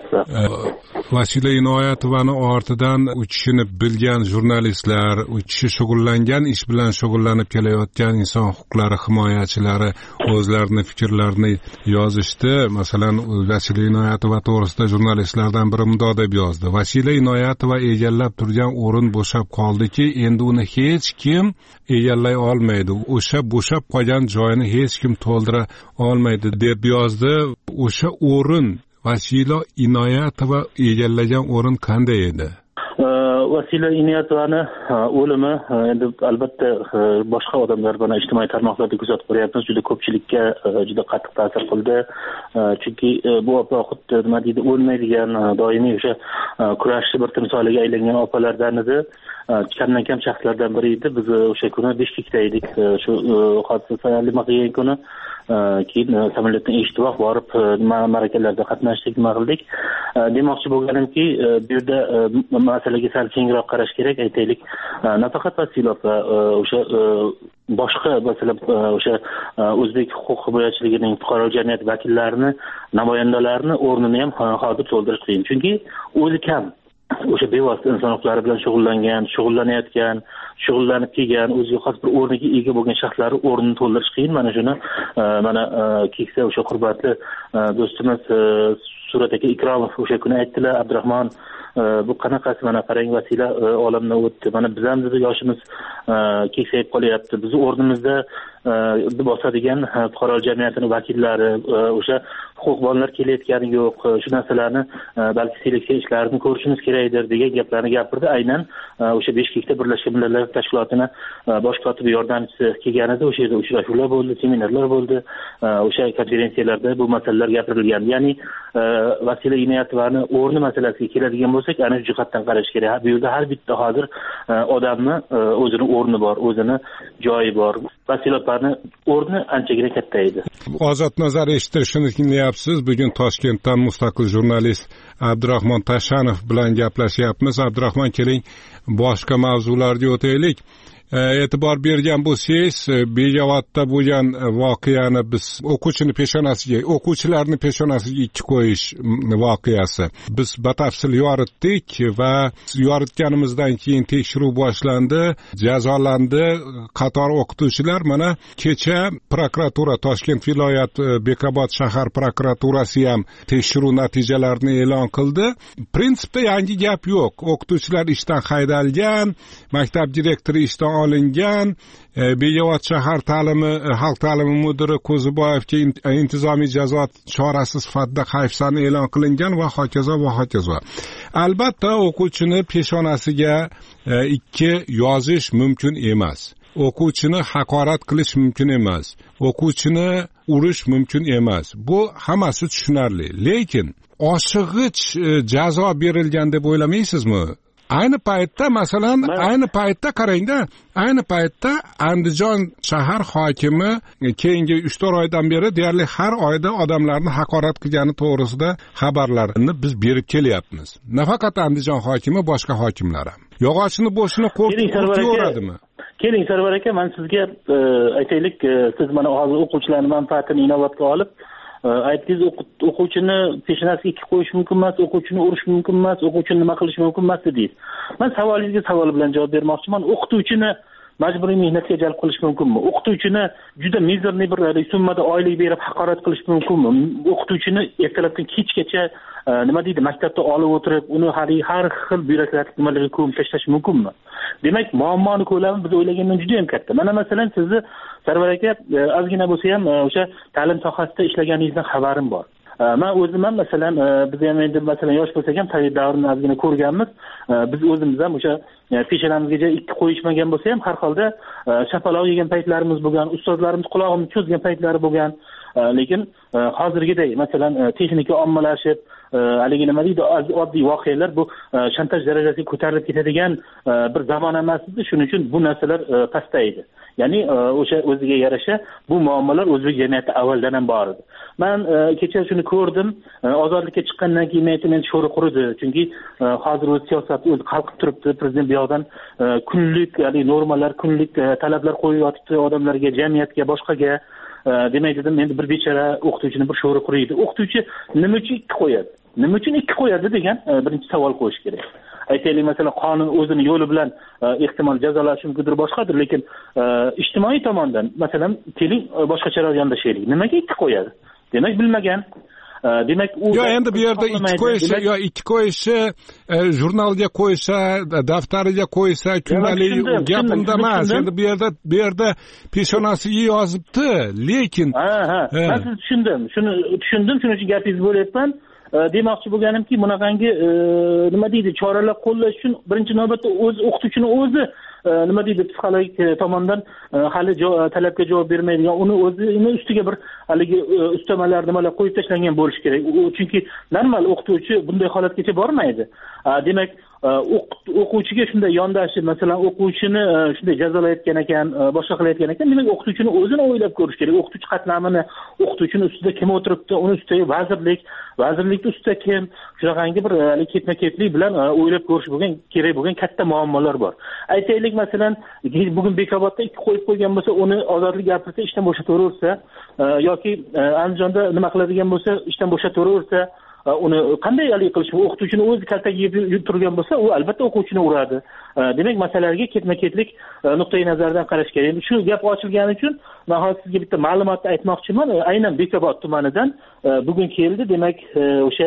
Vasila Inoyatovani ortidan u kishini bilgan jurnalistlar, u kishi shug'ullangan ish bilan shug'ullanib kelayotgan inson huquqlari himoyachilari o'zlarini fikrlarini yozishdi. Masalan, Vasila Inoyatova to'g'risida jurnalistlardan biri bunday deb yozdi: Vasila Inoyatova egallab turgan o'rin bo'shab qoldiki, endi uni hech kim egallay olmaydi. O'sha bo'shab qolgan joyini hech kim to'ldira olmaydi deb yozdi. O'sha o'rin Vasila Inoyatova egallagan o'rin qanday edi? Vasila Inoyatovani o'limi endi albatta boshqa odamlar bilan ijtimoiy tarmoqlarda kuzatib boryapmiz. Juda ko'pchilikka juda qattiq ta'sir qildi. Chunki bu opa xuddi nima deydi, o'lmaydigan, doimiy o'sha kurashchi bir timsoliga aylangan opalardan edi. Kamdan kam shaxslardan biri edi. Biz o'sha kuni Bishkekda edik. Shu hodisa nima qilgan kuni keyin samolyotdan eshitib borib ma'rakalarda qatnashdik, nima qildik. Demoqchi bo'lganimki, bu yerda masalaga sal kengroq qarash kerak. Aytaylik, nafaqat Vasilov va o'sha boshqa masalan o'sha o'zbek huquq himoyachiligining fuqaro jamiyat vakillarini, namoyandalarini o'rnini ham hozir to'ldirish qiyin. Chunki o'zi kam o'sha bevosita inson huquqlari bilan shug'ullangan, shug'ullanayotgan, shug'ullanib kelgan, o'ziga xos bir o'rniga ega bo'lgan shaxslar o'rnini to'ldirish qiyin. Mana shuni mana keksa o'sha hurmatli do'stimiz Surat aka Ikromov o'sha kuni aytdilar. Abdurahmon bu qanaqasi, mana qarang, Vasila olamdan o'tdi, mana bizamiz yoshimiz keksayib qolyapti, bizni o'rnimizda bosadigan fuqarolik jamiyatining vakillari, o'sha huquqbonlar kelayotgani yo'q, shu narsalarni balki seleksiya ishlarini ko'rishimiz kerakdir degan gaplarni gapirdi. Aynan o'sha Bishkekda Birlashgan Millatlar Tashkilotini bosh kotibi yordamchisi kelgan edi, o'sha yerda uchrashuvlar bo'ldi, seminarlar bo'ldi, o'sha konferensiyalarda bu masalalar gapirilgan. Ya'ni Vasila Inoyatovani o'rni masalasiga keladigan bo'lsak, ana shu jihatdan qarash kerak. Bu yerda har bitta hozir odamni o'zini o'rni bor, o'zini joyi bor. Vasila opani o'rni anchagina katta edi. Ozod nazar eshitishini tinglayapsiz. Bugun Toshkentdan mustaqil jurnalist Abdurahmon Tashanov bilan gaplashyapmiz. Abdurahmon, keling boshqa mavzularga o'taylik. E'tibor bergan bo'lsangiz, Bejavodda bo'lgan voqeani biz o'quvchini peshonasiga, o'quvchilarni peshonasiga ikki qo'yish voqeasi biz batafsil yoritdik va yoritganimizdan keyin tekshiruv boshlandi, jazolandi qator o'qituvchilar. Mana kecha prokuratura, Toshkent viloyat Bekobod shahar prokuraturasi ham tekshiruv natijalarini e'lon qildi. Prinsipda yangi gap yo'q. O'qituvchilar ishdan haydalgan, maktab direktori ishdan olingan, Bejovod shahar ta'limi xalq ta'limi mudiri Qo'ziboyevga intizomiy jazo chorasi sifatida hayfsani e'lon qilingan va hokazo va hokazo. Albatta o'quvchini peshonasiga ikki yozish mumkin emas. O'quvchini haqorat qilish mumkin emas. O'quvchini urish mumkin emas. Bu hammasi tushunarli. Lekin oshig'ich jazo berilgan deb o'ylamaysizmi? Ayni paytda, masalan, ayni paytda qarangda, ayni paytda Andijon shahar hokimi keyingi uch to'rt oydan beri deyarli har oyda odamlarni haqorat qilgani to'g'risida xabarlarni biz berib kelyapmiz. Nafaqat Andijon hokimi, boshqa hokimlar ham. Yog'ochni bo'shini qo'rqitib Keling Sarvar aka, men sizga aytaylik, siz mana hozir o'quvchilarning manfaatini inobatga olib aytdingiz, o'quvchini peshonasiga ikki qo'yish mumkin emas, o'quvchini urish mumkin emas, o'quvchini nima qilish mumkin emas dedingiz. Men savolingizga savol bilan javob bermoqchiman. O'qituvchini majburiy mehnatga jalb qilish mumkinmi? O'qituvchini juda mizerniy bir summada oylik berib haqorat qilish mumkinmi? O'qituvchini ertalabdan kechgacha nima deydi, maktabda olib o'tirib, uni har har xil byurokratik nimalarga ko'mib tashlash mumkinmi? Demak, muammoni ko'lami biz o'ylagandan juda ham katta. Mana masalan, sizni Sarvar aka ozgina bo'lsa ham o'sha ta'lim sohasida ishlaganingizdan xabarim bor. Men o'zim ham masalan, biz ham endi masalan yosh bo'lsak ham Sovet davrini ozgina ko'rganmiz. Biz o'zimiz ham o'sha peshonamizga ikki qo'yishmagan bo'lsa ham har holda shapaloq yegan paytlarimiz bo'lgan, ustozlarimiz qulog'imizni cho'zgan paytlari bo'lgan. Lekin hozirgidek masalan texnika ommalashib, haligi nima deydi, oddiy voqealar bu shantaj darajasiga ko'tarilib ketadigan bir zamon emas edi. Shuning uchun bu narsalar pastaydi. Ya'ni o'sha o'ziga yarasha bu muammolar o'zbek jamiyatida avvaldan ham bor edi. Men kecha shuni ko'rdim. Ozodlikka chiqqandan keyin men sho'ri quridi. Chunki hozir o'z siyosat o'zi qalqib turibdi. Prezident bu yoqdan kunlik, ya'ni normalar, kunlik talablar qo'yayotibdi odamlarga, jamiyatga, boshqaga. Demak dedim, endi bir bechara o'qituvchini bir sho'ri quriydi. O'qituvchi nima uchun ikki qo'yadi? Nima uchun ikki qo'yadi degan birinchi savol qo'yish kerak. Aytaylik, masalan, qonun o'zini yo'li bilan ehtimol jazolash mumkindir, boshqadir, lekin ijtimoiy tomondan masalan keling boshqacharoq yondashaylik. Nimaga ikki qo'yadi? Demak bilmagan. Demak u yo endi bu yerda ikki qo'yishi yo ikki qo'yishi jurnalga qo'ysa, daftariga qo'ysa, kundalik gap unda emas. Endi bu yerda bu yerda peshonasiga yozibdi, lekin ha ha men sizni tushundim. Shuni tushundim, shuning uchun gapingizni bo'lyapman. Demoqchi bo'lganimki, bunaqangi nima deydi, choralar qo'llash uchun birinchi navbatda o'z o'qituvchini o'zi nima deydi, psixologik tomondan hali talabga javob bermaydigan, uni o'zini ustiga bir haligi ustamalar nimalar qo'yib tashlangan bo'lishi kerak. Chunki normal o'qituvchi bunday holatgacha bormaydi. Demak, o'quvchiga shunday yondashib, masalan, o'quvchini shunday jazolayotgan ekan, boshqa qilayotgan ekan, demak o'qituvchini o'zini o'ylab ko'rish kerak. O'qituvchi qatlamini, o'qituvchini ustida kim o'tiribdi, uni ustiga vazirlik, vazirlikning ustida kim, shunaqangi bir ketma-ketlik bilan o'ylab ko'rish bo'lgan kerak bo'lgan katta muammolar bor. Aytaylik, masalan, bugun Bekobodda ikki qo'yib qo'ygan bo'lsa, uni ozodlik gapirsa, ishdan bo'shataveraversa, yoki Andijonda nima qiladigan bo'lsa, ishdan bo'shataveraversa, uni qanday hal qilish? O'qituvchini o'zi kaltaga yeb turgan bo'lsa, u albatta o'quvchini uradi. Demak, masalalarga ketma-ketlik nuqtai nazardan qarash kerak. Endi shu gap ochilgani uchun men hozir sizga bitta ma'lumotni aytmoqchiman. Aynan Bekobod tumanidan bugun keldi. Demak, o'sha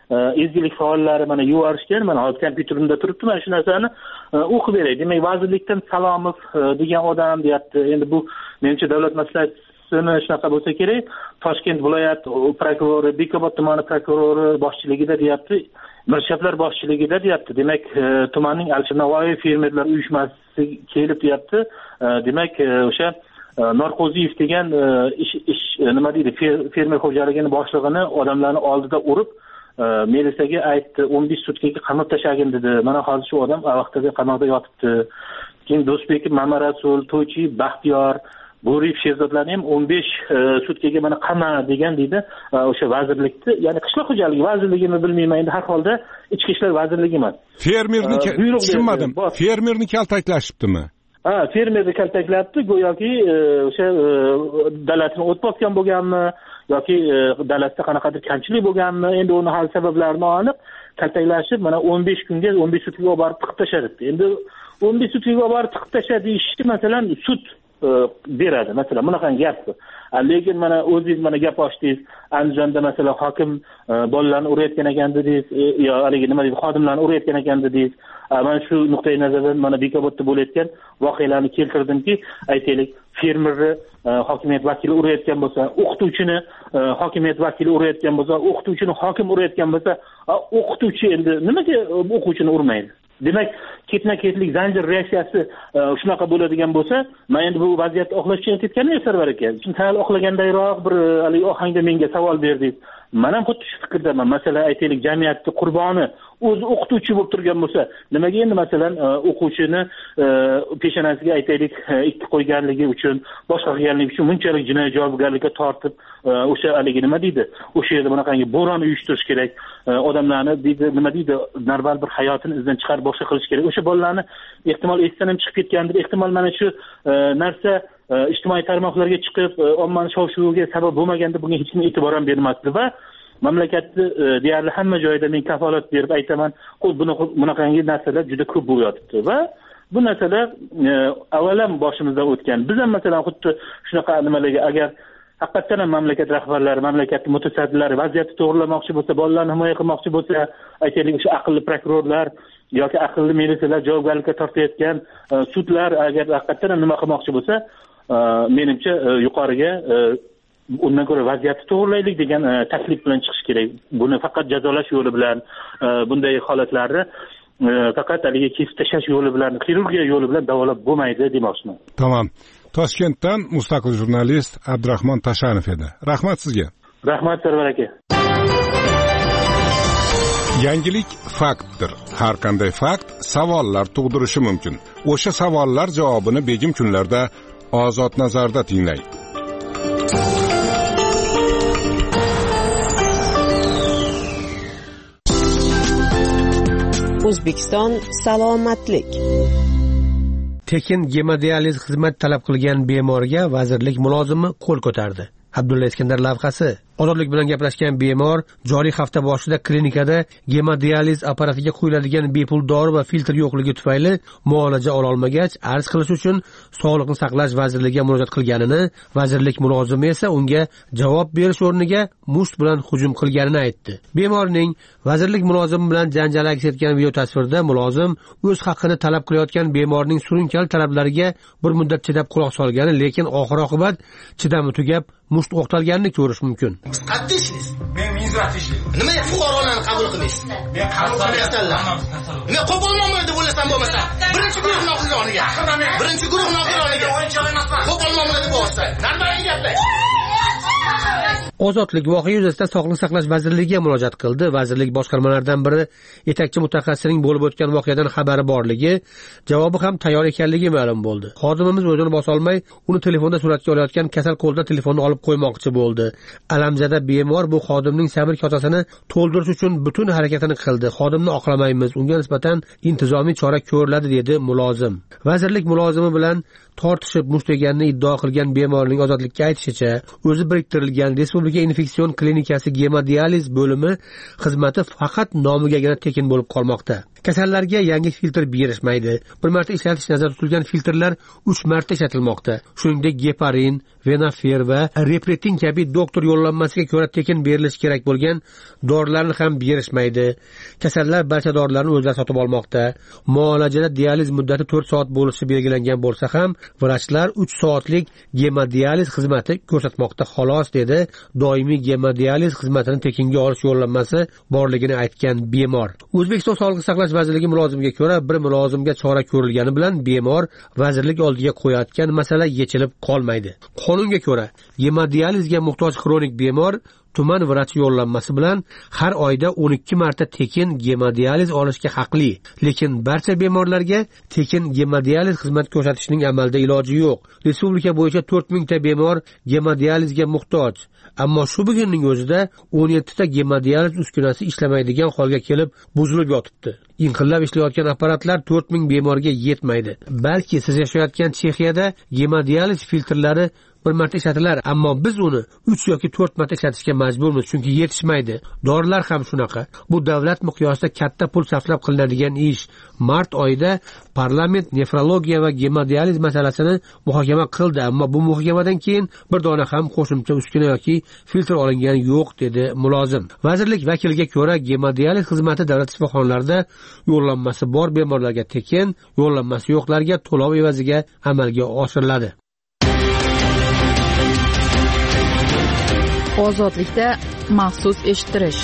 ezgulik faollari mana yuborishgan, mana hozir kompyuterimda turibdi, mana shu narsani o'qib beray. Demak, vazirlikdan Salomov degan odam deyapti. Endi bu menimcha davlat maslahatchisi shunaqa bo'lsa kerak. Toshkent viloyat prokurori, Bekobod tumani prokurori boshchiligida deyapti. Mirshaplar boshchiligida deyapti. Demak, tumanning Alisher Navoiy fermerlar uyushmasi kelib deyapti. Demak, o'sha Norqo'ziyev degan ish ish nima deydi, fermer xo'jaligini boshlig'ini odamlarni oldida urib, militsiyaga aytdi, o'n besh sutkaga qamab tashlagin dedi. Mana hozir shu odam vaqtida qamoqda yotibdi. Keyin Do'stbek, Mamarasul, To'ychi, Baxtiyor, Bo'riyev sherzodlarni ham o'n besh sutkaga mana qama degan deydi o'sha vazirlikni, ya'ni qishloq xo'jaligi vazirligini bilmayman, endi har holda ichki ishlar vazirligi emas. Fermerni tushunmadim. Fermerni kaltaklashibdimi? Ha, fermerni kaltaklabdi, go'yoki o'sha dalasini o't bosgan bo'lganmi yoki dalasida qanaqadir kamchilik bo'lganmi, endi uni hal sabablarini aniq kaltaklashib, mana o'n besh kunga o'n besh sutkaga olib borib tiqib tashladi. Endi o'n besh sutkaga olib borib tiqib tashladi deyishdi, masalan, sut beradi, masalan, bunaqangi gap. Lekin mana o'zingiz mana gap ochdingiz, Andijonda masalan hokim bolalarni urayotgan ekan dedingiz, yo haligi nima deydi, xodimlarni urayotgan ekan dedingiz. Mana shu nuqtai nazardan mana Bekobodda bo'layotgan voqealarni keltirdimki, aytaylik, fermerni hokimiyat vakili urayotgan bo'lsa, o'qituvchini hokimiyat vakili urayotgan bo'lsa, o'qituvchini hokim urayotgan bo'lsa, o'qituvchi endi nimaga o'quvchini urmaydi? Demak, ketma-ketlik zanjir reaksiyasi shunaqa bo'ladigan bo'lsa, men endi bu vaziyatni oqlashga ketganim Sarvar aka. Chunki hali oqlagandayroq bir haligi ohangda menga savol berdingiz. Men ham xuddi shu fikrdaman. Masalan, aytaylik, jamiyatning qurboni o'zi o'qituvchi bo'lib turgan bo'lsa, nimaga endi masalan o'quvchini peshonasiga aytaylik ikki qo'yganligi uchun, boshqa qilganligi uchun bunchalik jinoiy javobgarlikka tortib, o'sha haligi nima deydi, o'sha yerda bunaqangi bo'ron uyushtirish kerak, odamlarni deydi, nima deydi, normal bir hayotini izdan chiqarib boshqa qilish kerak. O'sha bolalarni ehtimol esdan ham chiqib ketgandir, ehtimol mana shu narsa ijtimoiy tarmoqlarga chiqib, ommaning shov-shuviga sabab bo'lmaganda bunga hech kim e'tibor ham bermasdi va mamlakatni deyarli hamma joyda men kafolat berib aytaman, bunaqangi narsalar juda ko'p bo'lyapti va bu narsalar avvalam boshimizdan o'tgan. Biz ham masalan xuddi shunaqa nimalarga agar haqiqatan ham mamlakat rahbarlari, mamlakatning mutasaddilari vaziyatni to'g'rilamoqchi bo'lsa, bolalarni himoya qilmoqchi bo'lsa, aytaylik, o'sha aqlli prokurorlar yoki aqlli militsiyalar javobgarlikka tortayotgan sudlar agar haqiqatan ham nima qilmoqchi bo'lsa, menimcha yuqoriga undan ko'ra vaziyatni to'g'rilaylik degan taklif bilan chiqish kerak. Buni faqat jazolash yo'li bilan, bunday holatlarni faqat haligi kesib tashlash yo'li bilan, xirurgiya yo'li bilan davolab bo'lmaydi demoqchiman. Tamam. Toshkentdan mustaqil jurnalist Abdurahmon Tashanov edi. Rahmat sizga. Rahmat Sarvar aka. Yangilik faktdir. Har qanday fakt savollar tug'dirishi mumkin. O'sha savollar javobini begim kunlarda Ozod nazarda tinglang. O'zbekiston salomatlik. Tekin gemodializ xizmat talab qilgan bemorga vazirlik mulozimi qo'l ko'tardi. Abdulla Iskandar lavhasi. Ozodlik bilan gaplashgan bemor joriy hafta boshida klinikada gemodializ apparatiga quyiladigan bepul dori va filtr yo'qligi tufayli muolaja ola olmagach, arz qilish uchun Sog'liqni saqlash vazirligiga murojaat qilganini, vazirlik mulozimi esa unga javob berish o'rniga musht bilan hujum qilganini aytdi. Bemorning vazirlik mulozimi bilan janjal aks etgan video tasvirda mulozim o'z haqqini talab qilayotgan bemorning surunkali talablariga bir muddat chidab quloq solgani, lekin oxir-oqibat chidami tugab musht o'qtalganini ko'rish mumkin. Qattiq ishlaysiz. Men minzrat ishlayman. Nimaga fuqarolarni qabul qilmaysiz? Men qabul qilmayapsanlar. Men qo'polmonman deb o'ylasam bo'lmasa, birinchi guruh noqonuniga. Birinchi guruh noqonuniga. Qo'polmonman deb o'ylasam. Normal gaplar. Ozodlik voqea yuzasidan Sog'liqni saqlash vazirligiga murojaat qildi. Vazirlik boshqarmalaridan biri yetakchi mutaxassisning bo'lib o'tgan voqeadan xabari borligi, javobi ham tayyor ekanligi ma'lum bo'ldi. Xodimimiz o'zini bosa olmay, uni telefonda suratga olayotgan kasal qo'ldan telefonni olib qo'ymoqchi bo'ldi. Alamzada bemor bu xodimning samir kosasini to'ldirish uchun butun harakatini qildi. Xodimni oqlamaymiz, unga nisbatan intizomiy chora ko'riladi, dedi mulozim. Vazirlik mulozimi bilan tortishib mushtlaganini iddao qilgan bemorning ozodlikka aytishicha, o'zi biriktirilgan Respublika infeksion klinikasi gemodializ bo'limi xizmati faqat nomigagina tekin bo'lib qolmoqda. Kasallarga yangi filtr berishmaydi. Bir marta ishlatish nazarda tutilgan filtrlar uch marta ishlatilmoqda. Shuningdek, geparin, venafer va repretin kabi doktor yo'llanmasiga ko'ra tekin berilishi kerak bo'lgan dorilarni ham berishmaydi. Kasallar barcha dorilarni o'zlari sotib olmoqda. Muolajada dializ muddati to'rt soat bo'lishi belgilangan bo'lsa ham, vrachlar uch soatlik gemodializ xizmati ko'rsatmoqda xolos, dedi doimiy gemodializ xizmatini tekinga olish yo'llanmasi borligini aytgan bemor. O'zbekiston Sog'liqni saqlash vazirligi mulozimiga ko'ra, bir mulozimga chora ko'rilgani bilan bemor vazirlik oldiga qo'yayotgan masala yechilib qolmaydi. Qonunga ko'ra, gemodializga muhtoj kronik bemor tuman vrach yo'llanmasi bilan har oyda o'n ikki marta tekin gemodializ olishga haqli. Lekin barcha bemorlarga tekin gemodializ xizmat ko'rsatishning amalda iloji yo'q. Respublika bo'yicha to'rt ming ta bemor gemodializga muhtoj. Ammo shu bugunning o'zida o'n yetti ta gemodializ uskunasi ishlamaydigan holga kelib buzilib yotibdi. Inqillab ishlayotgan apparatlar to'rt ming bemorga yetmaydi. Balki siz yashayotgan Chexiyada gemodializ filtrlari bir marta ishlatilar, ammo biz uni uch yoki to'rt marta ishlatishga majburmiz, chunki yetishmaydi. Dorilar ham shunaqa. Bu davlat miqyosida katta pul sarflab qilinadigan ish. Mart oyida parlament nefrologiya va gemodializ masalasini muhokama qildi, ammo bu muhokamadan keyin bir dona ham qo'shimcha uskuna yoki filtr olingani yo'q, dedi mulozim. Vazirlik vakiliga ko'ra, gemodializ xizmati davlat shifoxonalarida yo'llanmasi bor bemorlarga tekin, yo'llanmasi yo'qlarga to'lov evaziga amalga oshiriladi. Ozodlikda maxsus eshittirish.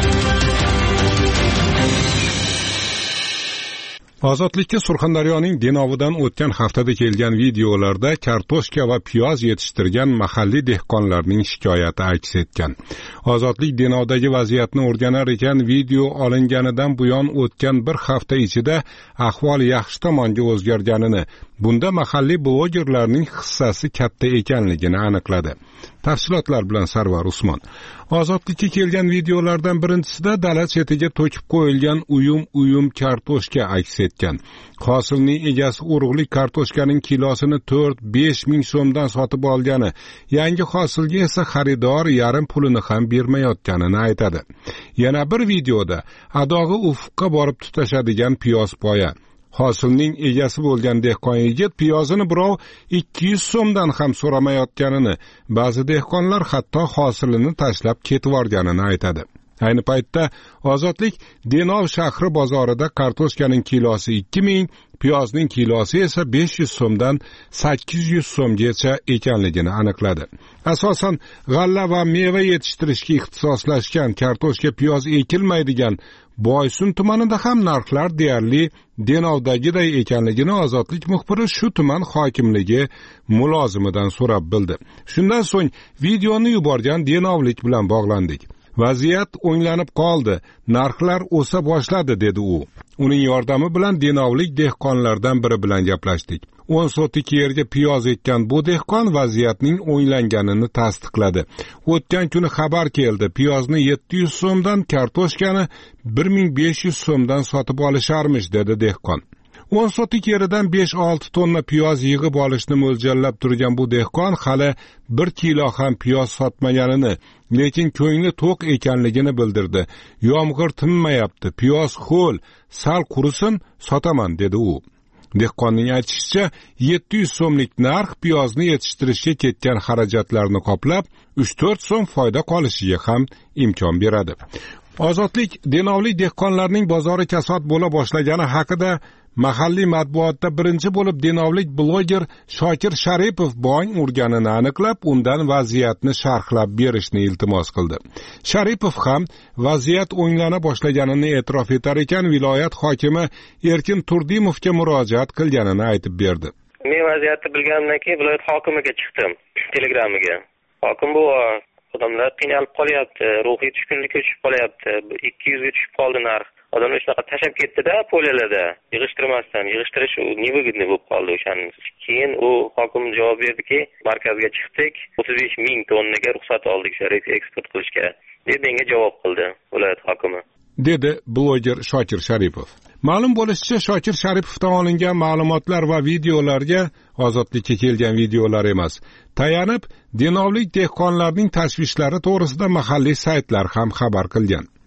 Ozodlikka Surxondaryoning Denovidan o'tgan haftada kelgan videolarda kartoshka va piyoz yetishtirgan mahalliy dehqonlarning shikoyati aks etgan. Ozodlik Denovdagi vaziyatni o'rganar ekan, video olinganidan buyon o'tgan bir hafta ichida ahvol yaxshi tomonga o'zgarganini, bunda mahalliy blogerlarning hissasi katta ekanligini aniqladi. Tafsilotlar bilan Sarvar Usmon. Ozodlikka kelgan videolardan birinchisida dala chetiga to'kib qo'yilgan uyum-uyum kartoshka aks etgan. Hosilning egasi urug'lik kartoshkaning kilosini to'rt besh ming so'mdan sotib olgani, yangi hosilga esa xaridor yarim pulini ham bermayotganini aytadi. Yana bir videoda adog'i ufqqa borib tutashadigan piyoz poya. Hosilning egasi bo'lgan dehqon yigit piyozini birov ikki yuz so'mdan ham so'ramayotganini, ba'zi dehqonlar hatto hosilini tashlab ketib yorganini aytadi. Ayni paytda Ozodlik Denov shahri bozorida kartoshkaning kilosi ikki ming, piyozning kilosi esa besh yuz so'mdan sakkiz yuz so'mgacha ekanligini aniqladi. Asosan g'alla va meva yetishtirishga ixtisoslashgan kartoshka piyoz ekilmaydigan Boysun tumanida ham narxlar deyarli Denovdagiday ekanligini Ozodlik muxbiri shu tuman hokimligi mulozimidan so'rab bildi. Shundan so'ng videoni yuborgan Denovlik bilan bog'landik. Vaziyat o'nglanib qoldi, narxlar o'sa boshladi, dedi u. Uning yordami bilan Denovlik dehqonlardan biri bilan gaplashdik. o'n sotik yerga piyoz ekkan bu dehqon vaziyatning o'nglanganini tasdiqladi. O'tgan kuni xabar keldi, piyozni yetti yuz so'mdan, kartoshkani bir ming besh yuz so'mdan sotib olisharmish, dedi dehqon. o'n sotik yeridan besh olti tonna piyoz yig'ib olishni mo'ljallab turgan bu dehqon hali bir kilo ham piyoz sotmaganini, lekin ko'ngli to'q ekanligini bildirdi. Yomg'ir tinmayapti, piyoz ho'l, sal qurisin sotaman, dedi u. Dehqonning aytishicha, yetti yuz so'mlik narx piyozni yetishtirishga ketgan xarajatlarni qoplab, uch to'rt so'm foyda qolishiga ham imkon beradi. Ozodlik Denovlik dehqonlarning bozori kasod bo'la boshlagani haqida mahalliy matbuotda birinchi bo'lib Denovlik bloger Shokir Sharipov bong urganini aniqlab, undan vaziyatni sharhlab berishni iltimos qildi. Sharipov ham vaziyat o'nglana boshlaganini e'tirof etar ekan, viloyat hokimi Erkin Turdimovga murojaat qilganini aytib berdi. Men vaziyatni bilganimdan keyin viloyat hokimiga chiqdim, telegramiga. Hokim bu odamlar qiynalib qolyapti, ruhiy tushkunlikka tushib qolyapti, ikki yuzga tushib qoldi narx. Odamlar shunaqa tashab ketdi-da poliyalarda, yig'ishtirmasdan, yig'ishtirish невыгодный bo'lib qoldi o'shaning. Keyin u hokim javob berdiki, markazga chiqdik, o'ttiz besh ming tonnaga ruxsat oldik sharif eksport qilishga, deb menga javob qildi viloyat hokimi, dedi bloger Shokir Sharipov. Ma'lum bo'lishicha, Shokir Sharipovdan olingan ma'lumotlar va videolarga Ozodlikka kelgan videolar emas, tayanib Denovlik dehqonlarning tashvishlari to'g'risida mahalliy saytlar ham xabar qilgan.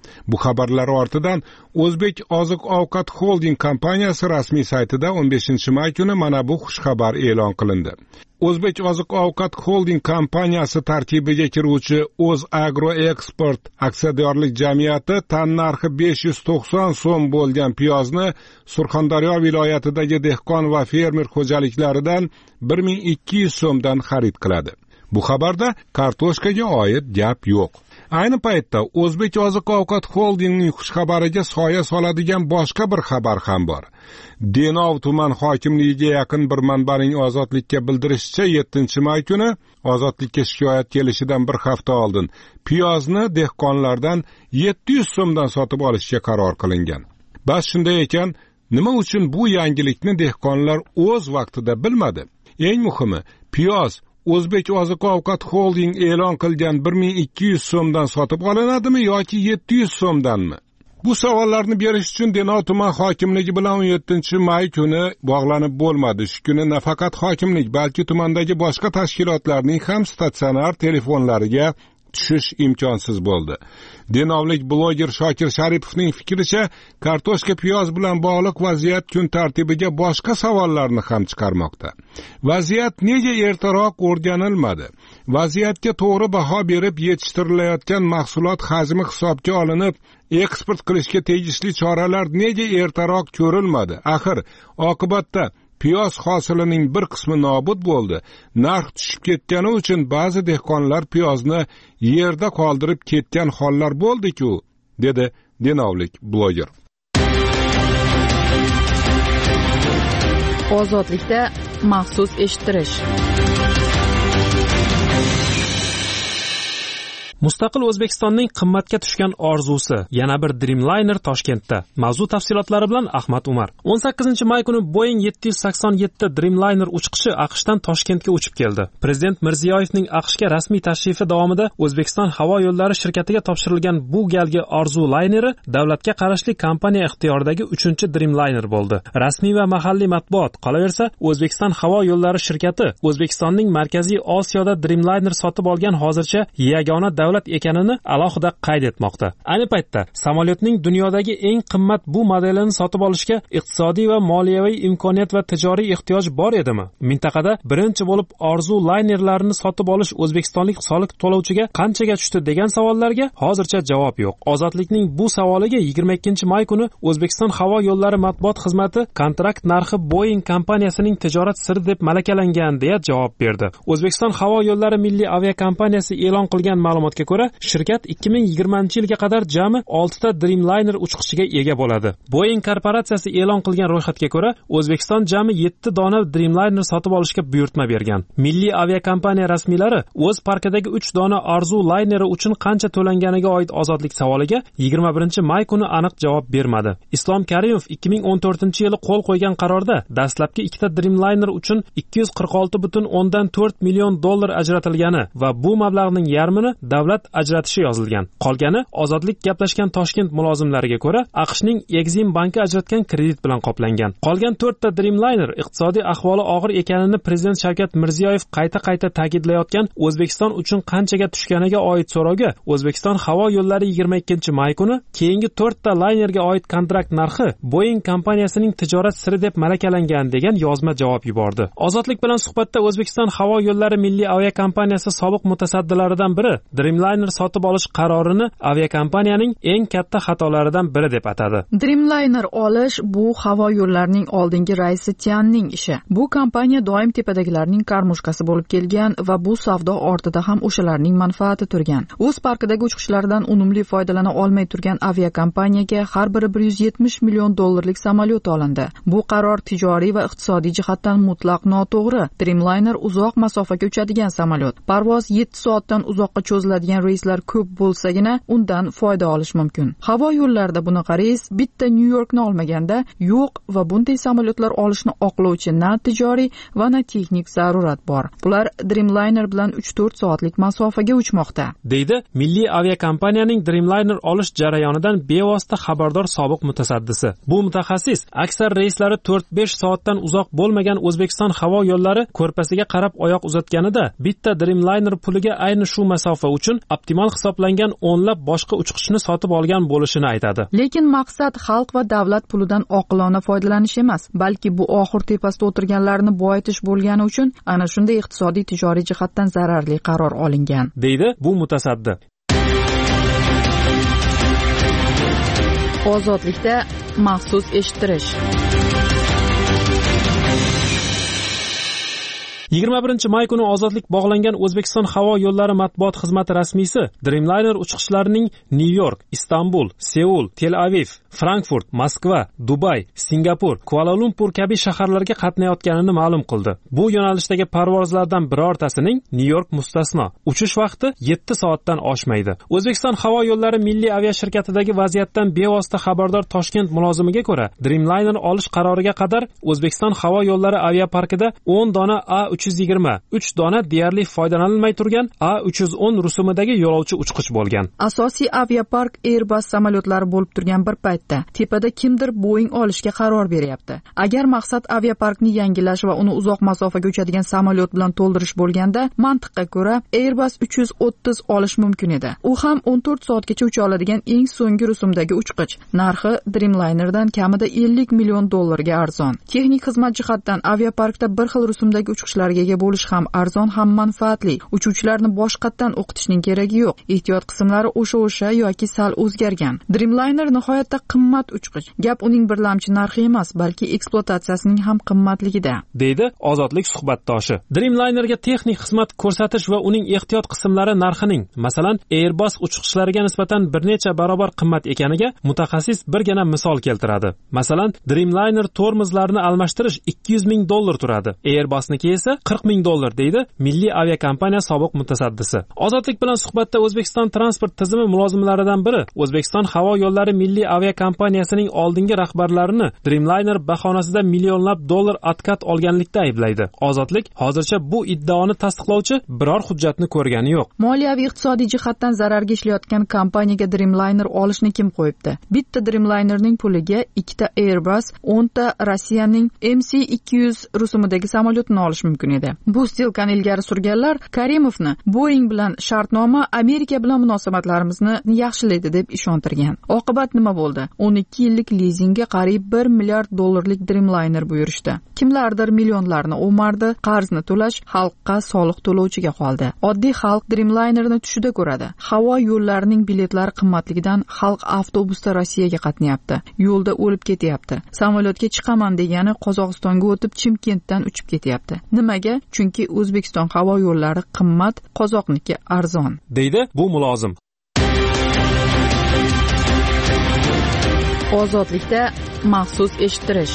Bu xabarlar ortidan O'zbek oziq-ovqat holding kompaniyasi rasmiy saytida o'n beshinchi may kuni mana bu xushxabar e'lon qilindi. O'zbek oziq-ovqat holding kompaniyasi tarkibiga kiruvchi O'zagroeksport aksiyadorlik jamiyati tan narxi besh yuz to'qson so'm bo'lgan piyozni Surxondaryo viloyatidagi dehqon va fermer xo'jaliklaridan bir ming ikki yuz so'mdan xarid qiladi. Bu xabarda kartoshkaga oid gap yo'q. Ayni paytda O'zbek oziq-ovqat holdingining xushxabariga soya soladigan boshqa bir xabar ham bor. Denov tuman hokimligiga yaqin bir manbaning Ozodlikka bildirishicha, yettinchi may kuni Ozodlikka shikoyat kelishidan bir hafta oldin piyozni dehqonlardan yetti yuz so'mdan sotib olishga qaror qilingan. Bas shunday ekan, nima uchun bu yangilikni dehqonlar o'z vaqtida bilmadi? Eng muhimi, piyoz O'zbek oziq-ovqat holding e'lon qilgan bir ming ikki yuz so'mdan sotib olinadimi yoki yetti yuz so'mdanmi? Bu savollarni berish uchun Denov tuman hokimligi bilan o'n yettinchi may kuni bog'lanib bo'lmadi. Shu kuni nafaqat hokimlik, balki tumandagi boshqa tashkilotlarning ham statsionar telefonlariga tushish imkonsiz bo'ldi. Denovlik bloger Shokir Sharipovning fikricha, kartoshka piyoz bilan bog'liq vaziyat kun tartibiga boshqa savollarni ham chiqarmoqda. Vaziyat nega ertaroq o'rganilmadi? Vaziyatga to'g'ri baho berib yetishtirilayotgan mahsulot hajmi hisobga olinib, eksport qilishga tegishli choralar nega ertaroq ko'rilmadi? Axir oqibatda piyoz hosilining bir qismi nobud bo'ldi. Narx tushib ketgani uchun ba'zi dehqonlar piyozni yerda qoldirib ketgan hollar bo'ldi-ku, dedi denovlik bloger. Ozodlikda maxsus eshittirish. Mustaqil O'zbekistonning qimmatga tushgan orzusi, yana bir Dreamliner Toshkentda. Mavzu tafsilotlari bilan Ahmad Umar. o'n sakkizinchi may kuni Boeing yetti yuz sakson yetti Dreamliner uchqichi AQShdan Toshkentga uchib keldi. Prezident Mirziyoyevning AQShga rasmiy tashrifi davomida O'zbekiston havo yo'llari shirkatiga topshirilgan bu galgi orzu layneri davlatga qarashli kompaniya ixtiyoridagi uchinchi Dreamliner bo'ldi. Rasmiy va mahalliy matbuot qolaversa, O'zbekiston havo yo'llari shirkati O'zbekistonning Markaziy Osiyoda Dreamliner sotib olgan hozircha yagona davlat ekanini alohida qayd etmoqda. Ayni paytda samolyotning dunyodagi eng qimmat bu modelini sotib olishga iqtisodiy va moliyaviy imkoniyat va tijoriy ehtiyoj bor edimi? Mintaqada birinchi bo'lib orzu laynerlarini sotib olish o'zbekistonlik soliq to'lovchiga qanchaga tushdi degan savollarga hozircha javob yo'q. Ozodlikning bu savoliga yigirma ikkinchi may kuni O'zbekiston havo yo'llari matbuot xizmati kontrakt narxi Boeing kompaniyasining tijorat siri deb malakalangan deya javob berdi. O'zbekiston havo yo'llari milliy aviakompaniyasi e'lon qilgan ma'lumot ga ko'ra, shirkat ikki ming yigirmanchi yilga qadar jami oltita Dreamliner uchqichiga ega bo'ladi. Boeing korporatsiyasi e'lon qilgan ro'yxatga ko'ra, O'zbekiston jami yetti dona Dreamliner sotib olishga buyurtma bergan. Milliy aviakompaniya rasmiylari o'z parkidagi uch dona orzu layneri uchun qancha to'langaniga oid ozodlik savoliga yigirma birinchi may kuni aniq javob bermadi. Islom Karimov ikki ming o'n to'rtinchi yili qo'l qo'ygan qarorda dastlabki ikkita Dreamliner uchun ikki yuz qirq olti butun o'ndan to'rt million dollar ajratilgani va bu mablag'ning yarmini davlat ajratishi yozilgan. Qolgani ozodlik gaplashgan Toshkent mulozimlariga ko'ra, AQShning Exim banki ajratgan kredit bilan qoplangan. Qolgan to'rtta Dreamliner iqtisodiy ahvoli og'ir ekanini prezident Shavkat Mirziyoyev qayta-qayta ta'kidlayotgan O'zbekiston uchun qanchaga tushganiga oid so'rovga O'zbekiston havo yo'llari yigirma ikkinchi may kuni keyingi to'rtta laynerga oid kontrakt narxi Boeing kompaniyasining tijorat siri deb malakalangan degan yozma javob yubordi. Ozodlik bilan suhbatda O'zbekiston havo yo'llari milliy aviakompaniyasi sobiq mutasaddilaridan biri Dreamliner sotib olish qarorini aviakompaniyaning eng katta xatolaridan biri deb atadi. Dreamliner olish bu havo yo'llarining oldingi raisi Tianning ishi. Bu kompaniya doim tepadagilarning qarmushkasi bo'lib kelgan va bu savdo ortida ham o'shalarning manfaati turgan. O'z parkidagi uchqishlardan unumli foydalana olmay turgan aviakompaniyaga har biri bir yuz yetmish million dollarlik samolyot olindi. Bu qaror tijoriy va iqtisodiy jihatdan mutlaq noto'g'ri. Dreamliner uzoq masofaga uchadigan samolyot. Parvoz yetti soatdan uzoqqa cho'ziladigan reyslar ko'p bo'lsagina undan foyda olish mumkin. Havo yo'llarida bunaqa reys bitta New Yorkni olmaganda yo'q va bunday samolyotlar olishni oqlovchi na tijoriy va na texnik zarurat bor. Bular Dreamliner bilan uch to'rt soatlik masofaga uchmoqda, deydi milliy aviakompaniyaning Dreamliner olish jarayonidan bevosita xabardor sobiq mutasaddisi. Bu mutaxassis aksar reyslari to'rt besh soatdan uzoq bo'lmagan O'zbekiston havo yo'llari ko'rpasiga qarab oyoq uzatganida bitta Dreamliner puliga ayni shu masofa uchun uchun optimal hisoblangan o'nlab boshqa uchqichni sotib olgan bo'lishini aytadi. Lekin maqsad xalq va davlat pulidan oqilona foydalanish emas, balki bu oxir tepasida o'tirganlarni boyitish bo'lgani uchun ana shunday iqtisodiy tijoriy jihatdan zararli qaror olingan, deydi bu mutasaddi. Ozodlikda maxsus eshittirish. yigirma birinchi may kuni ozodlik bog'langan O'zbekiston havo yo'llari matbuot xizmati rasmiysi Dreamliner uchqishlarining New York, Istanbul, Seul, Tel Aviv, Frankfurt, Moskva, Dubay, Singapur, Kuala-Lumpur kabi shaharlarga qatnayotganini ma'lum qildi. Bu yo'nalishdagi parvozlardan birortasining New York mustasno. Uchish vaqti yetti soatdan oshmaydi. O'zbekiston havo yo'llari milliy aviashirkatidagi vaziyatdan bevosita xabardor Toshkent mulozimiga ko'ra, Dreamliner olish qaroriga qadar O'zbekiston havo yo'llari aviaparkida o'n dona A uch yuz yigirma, uch dona deyarli foydalanilmay turgan A uch yuz o'n rusumidagi yo'lovchi uchqich bo'lgan. Asosiy aviapark Airbus samolyotlari bo'lib turgan bir paytda tepada kimdir Boeing olishga qaror beryapti. Agar maqsad aviaparkni yangilash va uni uzoq masofaga uchadigan samolyot bilan to'ldirish bo'lganda, mantiqqa ko'ra Airbus uch yuz o'ttiz olish mumkin edi. U ham o'n to'rt soatgacha ucha oladigan eng so'nggi rusumdagi uchqich. Narxi Dreamlinerdan kamida ellik million dollarga arzon. Texnik xizmat jihatdan aviaparkda bir xil rusumdagi uchqichlarga ega bo'lish ham arzon ham manfaatli. Uchuvchilarni boshqatdan o'qitishning keragi yo'q. Ehtiyot qismlari o'sha-o'sha yoki sal o'zgargan. Dreamliner nihoyatda qimmat uchqich. Gap uning birlamchi narxi emas, balki ekspluatatsiyasining ham qimmatligida, deydi Ozodlik suhbatdoshi. Dreamlinerga texnik xizmat ko'rsatish va uning ehtiyot qismlari narxining, masalan, Airbus uchqichlariga nisbatan bir necha barobar qimmat ekaniga mutaxassis birgina misol keltiradi. Masalan, Dreamliner tormozlarini almashtirish ikki yuz ming dollar turadi. Airbusniki esa qirq ming dollar, deydi milliy aviakompaniya sobiq mutasaddisi. Ozodlik bilan suhbatda O'zbekiston transport tizimi mulozimlaridan biri O'zbekiston havo yo'llari milliy aviakompaniyasining oldingi rahbarlarini Dreamliner bahonasida millionlab dollar atkat olganlikda ayblaydi. Ozodlik hozircha bu iddaoni tasdiqlovchi biror hujjatni ko'rgani yo'q. Moliyaviy iqtisodiy jihatdan zararga ishlayotgan kompaniyaga Dreamliner olishni kim qo'yibdi? Bitta Dreamlinerning puliga ikkita Airbus, o'nta Rossiyaning M C ikki yuz rusumidagi samolyotni olish mumkin edi. Bu stilkani ilgari surganlar Karimovni Boeing bilan shartnoma Amerika bilan munosabatlarimizni yaxshilaydi deb ishontirgan. Oqibat nima bo'ldi? o'n ikki yillik lizingga qariyb bir milliard dollarlik Dreamliner buyurishdi. Kimlardir millionlarni o'mardi, qarzni to'lash xalqqa, soliq to'lovchiga qoldi. Oddiy xalq Dreamlinerni tushida ko'radi. Havo yo'llarining biletlari qimmatligidan xalq avtobusda Rossiyaga qatnayapti. Yo'lda o'lib ketyapti. Samolyotga chiqaman degani Qozog'istonga o'tib Chimkentdan uchib ketyapti. Nimaga? Chunki O'zbekiston havo yo'llari qimmat, qozoqniki arzon, deydi bu mulozim. Ozodlikda maxsus eshittirish.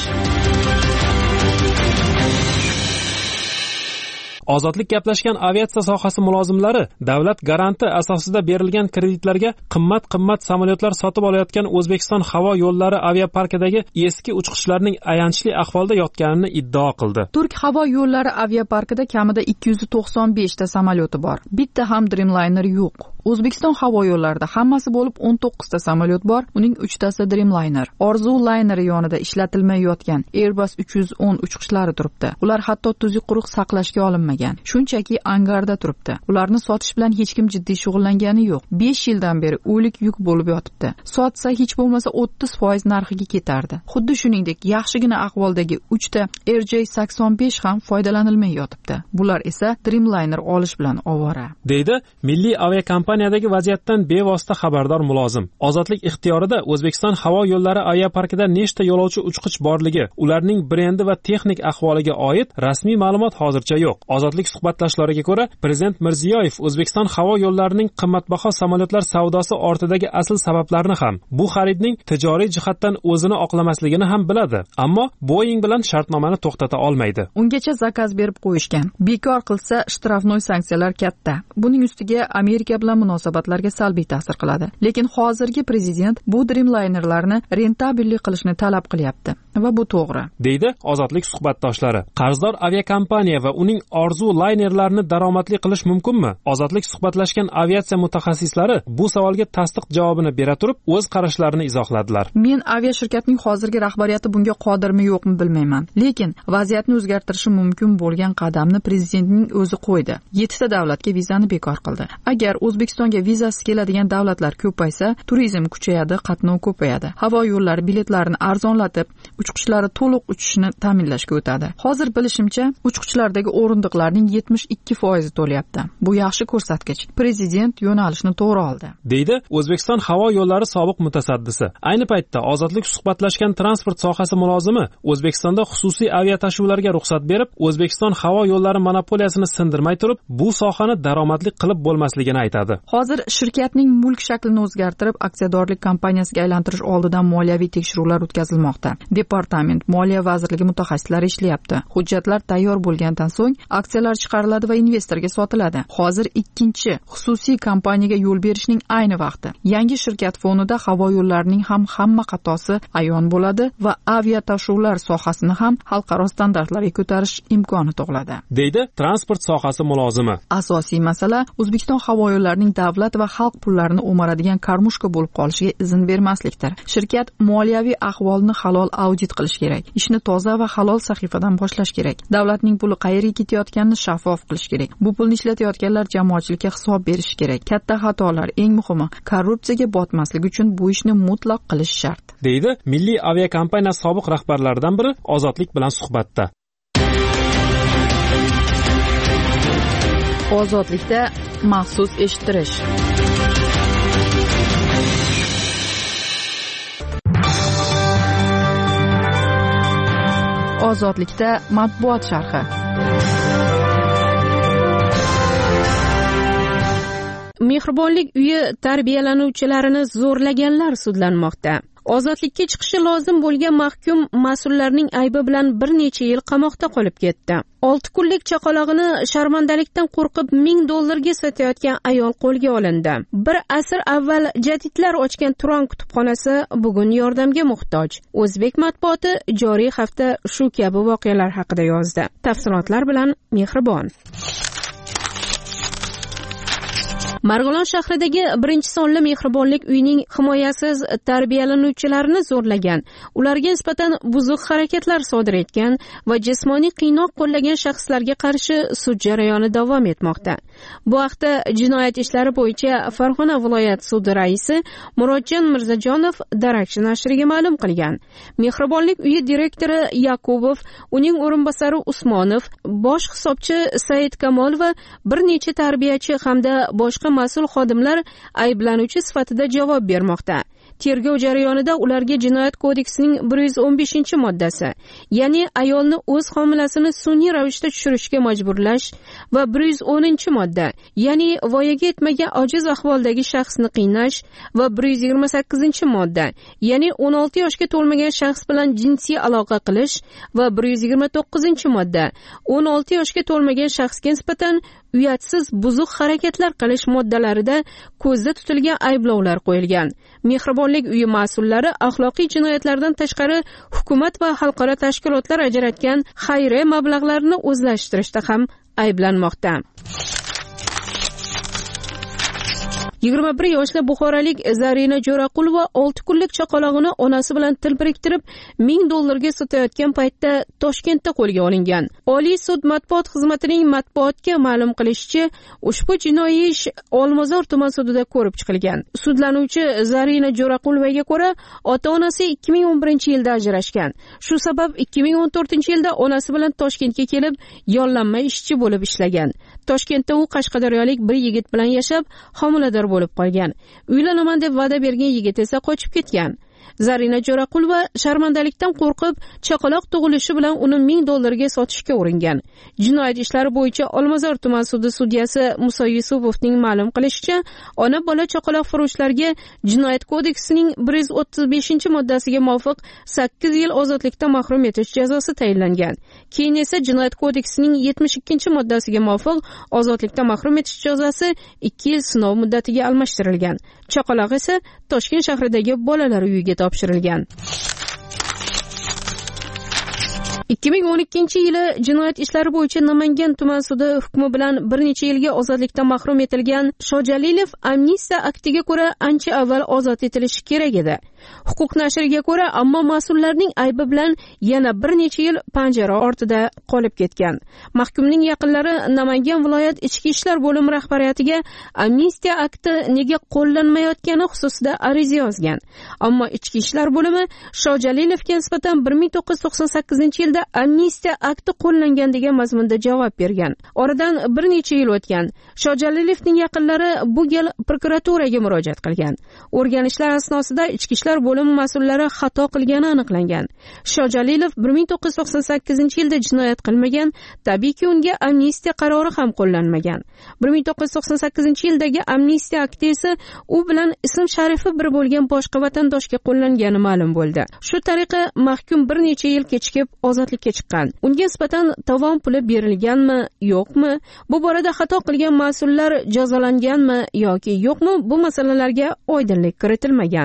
Ozodlik gaplashgan aviatsiya sohasi mulozimlari davlat garanti asosida berilgan kreditlarga qimmat-qimmat samolyotlar sotib olayotgan O'zbekiston havo yo'llari aviaparkidagi eski uchqichlarning ayanchli ahvolda yotganini iddao qildi. Turk havo yo'llari aviaparkida kamida ikki yuz to'qson besh ta samolyoti bor. Bitta ham Dreamliner yo'q. O'zbekiston havo yo'llarida hammasi bo'lib o'n to'qqiz ta samolyot bor, uning uch tasi Dreamliner. Orzu layneri yonida ishlatilmay yotgan Airbus uch yuz o'n uchqichlari turibdi. Ular hatto tuzuq quruq saqlashga olinmagan. Shunchaki angarda turibdi. Ularni sotish bilan hech kim jiddiy shug'ullangani yo'q. besh yildan beri o'lik yuk bo'lib yotibdi. Sotsa hech bo'lmasa o'ttiz foiz narxiga ketardi. Xuddi shuningdek, yaxshigina ahvoldagi uch ta R J sakson besh ham foydalanilmay yotibdi. Bular esa Dreamliner olish bilan ovora, deydi milliy aviakompaniyadagi vaziyatdan bevosita xabardor mulozim. Ozodlik ixtiyorida O'zbekiston havo yo'llari aviaparkida nechta yo'lovchi uchqich borligi, ularning brendi va texnik ahvoliga oid rasmiy ma'lumot hozircha yo'q. Ozodlik suhbatdoshlariga ko'ra, Prezident Mirziyoyev O'zbekiston havo yo'llarining qimmatbaho samolyotlar savdosi ortidagi asl sabablarni ham, bu xaridning tijoriy jihatdan o'zini oqlamasligini ham biladi, ammo Boeing bilan shartnomani to'xtata olmaydi. Ungacha zakaz berib qo'yishgan. Bekor qilsa shtrafnoy sanksiyalar katta. Buning ustiga Amerika bilan munosabatlarga salbiy ta'sir qiladi. Lekin hozirgi prezident bu Dreamlinerlarni rentabellik qilishni talab qilyapti va bu to'g'ri, deydi Ozodlik suhbatdoshlari. Qarzdor aviakompaniya va uning orzu laynerlarini daromadli qilish mumkinmi? Ozodlik suhbatlashgan aviatsiya mutaxassislari bu savolga tasdiq javobini bera turib, o'z qarashlarini izohladilar. Men aviashirkatning hozirgi rahbariyati bunga qodirmi yo'qmi bilmayman, lekin vaziyatni o'zgartirishi mumkin bo'lgan qadamni prezidentning o'zi qo'ydi. yetti ta davlatga vizani bekor qildi. Agar O'zbekiston O'zbekistonga vizasiz keladigan davlatlar ko'paysa, turizm kuchayadi, qatnov ko'payadi. Havo yo'llari biletlarini arzonlatib, uchqichlari to'liq uchishni ta'minlashga o'tadi. Hozir bilishimcha, uchqichlardagi o'rindiqlarning yetmish ikki foizi to'layapti. Bu yaxshi ko'rsatkich. Prezident yo'nalishni to'g'ri oldi, deydi O'zbekiston havo yo'llari sobiq mutasaddisi. Ayni paytda Ozodlik suhbatlashgan transport sohasi mulozimi O'zbekistonda xususiy aviatashuvlarga ruxsat berib, O'zbekiston havo yo'llari monopoliyasini sindirmay turib, bu sohani daromadli qilib bo'lmasligini aytadi. Hozir shirkatning mulk shaklini o'zgartirib, aksiyadorlik kompaniyasiga aylantirish oldidan moliyaviy tekshiruvlar o'tkazilmoqda. Departament, Moliya vazirligi mutaxassislari ishlayapti. Hujjatlar tayyor bo'lgandan so'ng aksiyalar chiqariladi va investorga sotiladi. Hozir ikkinchi xususiy kompaniyaga yo'l berishning ayni vaqti. Yangi shirkat fonida havo yo'llarining ham hamma xatosi ayon bo'ladi va aviatashuvlar sohasini ham xalqaro standartlarga ko'tarish imkoni tug'iladi, deydi transport sohasi mulozimi. Asosiy masala O'zbekiston havo yo'llarining davlat va xalq pullarini o'maradigan karmushka bo'lib qolishiga izn bermaslikdir. Shirkat moliyaviy ahvolni halol audit qilish kerak. Ishni toza va halol sahifadan boshlash kerak. Davlatning puli qayerga ketayotganini shaffof qilish kerak. Bu pulni ishlatayotganlar jamoatchilikka hisob berish kerak. Katta xatolar, eng muhimi, korrupsiyaga botmaslik uchun bu ishni mutlaq qilish shart, deydi Milliy aviakompaniya sobiq rahbarlaridan biri Ozodlik bilan suhbatda. Ozodlikda maxsus eshittirish. Ozodlikda matbuot sharhi. Mehribonlik uyi tarbiyalanuvchilarini zo'rlaganlar sudlanmoqda. Ozodlikka chiqishi lozim bo'lgan mahkum mas'ullarning aybi bilan bir necha yil qamoqda qolib ketdi. olti kunlik chaqalog'ini sharmandalikdan qo'rqib ming dollarga sotayotgan ayol qo'lga olindi. Bir asr avval jadidlar ochgan Turon kutubxonasi bugun yordamga muhtoj. O'zbek matbuoti joriy hafta shu kabi voqealar haqida yozdi. Tafsilotlar bilan Mehribon. Marg'ilon shahridagi birinchi sonli mehribonlik uyining himoyasiz tarbiyalanuvchilarini zo'rlagan, ularga nisbatan buzuq harakatlar sodir etgan va jismoniy qiynoq qo'llagan shaxslarga qarshi sud jarayoni davom etmoqda. Bu haqda Jinoyat ishlari bo'yicha Farg'ona viloyat sudi raisi Murodjon Mirzajonov Darakchi nashriga ma'lum qilgan. Mehribonlik uyi direktori Yakubov, uning o'rinbosari Usmonov, bosh hisobchi Said Kamol va bir necha tarbiyachi hamda boshqa mas'ul xodimlar ayblanuvchi sifatida javob bermoqda. Tergov jarayonida ularga Jinoyat kodeksining bir yuz o'n beshinchi moddasi, ya'ni ayolni o'z homilasini sun'iy ravishda tushirishga majburlash va bir yuz o'ninchi modda, ya'ni voyaga yetmagan ojiz ahvoldagi shaxsni qiynash va bir yuz yigirma sakkizinchi modda, ya'ni o'n olti yoshga to'lmagan shaxs bilan jinsiy aloqa qilish va bir yuz yigirma to'qqizinchi modda, o'n olti yoshga to'lmagan shaxsga nisbatan uyatsiz buzuq harakatlar qilish moddalarida ko'zda tutilgan ayblovlar qo'yilgan. Mehribonlik uyi mas'ullari axloqiy jinoyatlardan tashqari hukumat va xalqaro tashkilotlar ajratgan xayriya mablag'larini o'zlashtirishda ham ayblanmoqda. yigirma bir yoshli buxorolik Zarina Jo'raqulova olti kunlik chaqalog'ini onasi bilan til biriktirib ming dollarga sotayotgan paytda Toshkentda qo'lga olingan. Oliy sud matbuot xizmatining matbuotga ma'lum qilishicha, ushbu jinoiy ish Olmazor tuman sudida ko'rib chiqilgan. Sudlanuvchi Zarina Jo'raqulovaga ko'ra, ota-onasi ikki ming o'n birinchi yilda ajrashgan. Shu sabab ikki ming o'n to'rtinchi yilda onasi bilan Toshkentga kelib, yollanma ishchi bo'lib ishlagan. Toshkentda u qashqadaryolik bir yigit bilan yashab, homilador bo'lib qolgan. Uylanaman deb va'da bergan yigit esa qochib ketgan. Zarina Jo'raqulova sharmandalikdan qo'rqib, chaqaloq tug'ilishi bilan uni ming dollarga sotishga uringan. Jinoyat ishlari bo'yicha Olmazor tuman sudi sudyasi Muso Yusupovning ma'lum qilishicha, ona bola chaqaloq furushlarga Jinoyat kodeksining bir yuz o'ttiz beshinchi moddasiga muvofiq sakkiz yil ozodlikdan mahrum etish jazosi tayinlangan. Keyin esa Jinoyat kodeksining yetmish ikkinchi moddasiga muvofiq ozodlikdan mahrum etish jazosi ikki yil sinov muddatiga almashtirilgan. Chaqaloq esa Toshkent shahridagi bolalar uyiga topshirilgan. ikki ming o'n ikkinchi yili Jinoyat ishlari bo'yicha Namangan tuman sudi hukmi bilan bir necha yilga ozodlikdan mahrum etilgan Shojalilov amnistiya aktiga ko'ra ancha avval ozod etilishi kerak edi. Huquq nashriga ko'ra, ammo mas'ullarning aybi bilan yana bir necha yil panjara ortida qolib ketgan. Mahkumning yaqinlari Namangan viloyat ichki ishlar bo'limi rahbariyatiga amnistiya akti nega qo'llanmayotgani xususida ariza yozgan. Ammo ichki ishlar bo'limi Shojalilovga nisbatan bir ming to'qqiz yuz to'qson sakkizinchi yilda amnistiya akti qo'llangan degan mazmunda javob bergan. Oradan bir necha yil o'tgan. Shojalilovning yaqinlari bu gal prokuraturaga murojaat qilgan. O'rganishlar asnosida ichki ishlar bo'limi mas'ullari xato qilgani aniqlangan. Shojalilov bir ming to'qqiz yuz to'qson sakkizinchi yilda jinoyat qilmagan, tabiiyki unga amnistiya qarori ham qo'llanmagan. bir ming to'qqiz yuz to'qson sakkizinchi yildagi amnistiya akti esa u bilan ism sharifi bir bo'lgan boshqa vatandoshga qo'llangani ma'lum bo'ldi. Shu tariqa mahkum bir necha yil kechikib ozodlikka chiqqan. Unga nisbatan tovon puli berilganmi, yo'qmi? Bu borada xato qilgan mas'ullar jazolanganmi yoki yo'qmi? Bu masalalarga oydinlik kiritilmagan.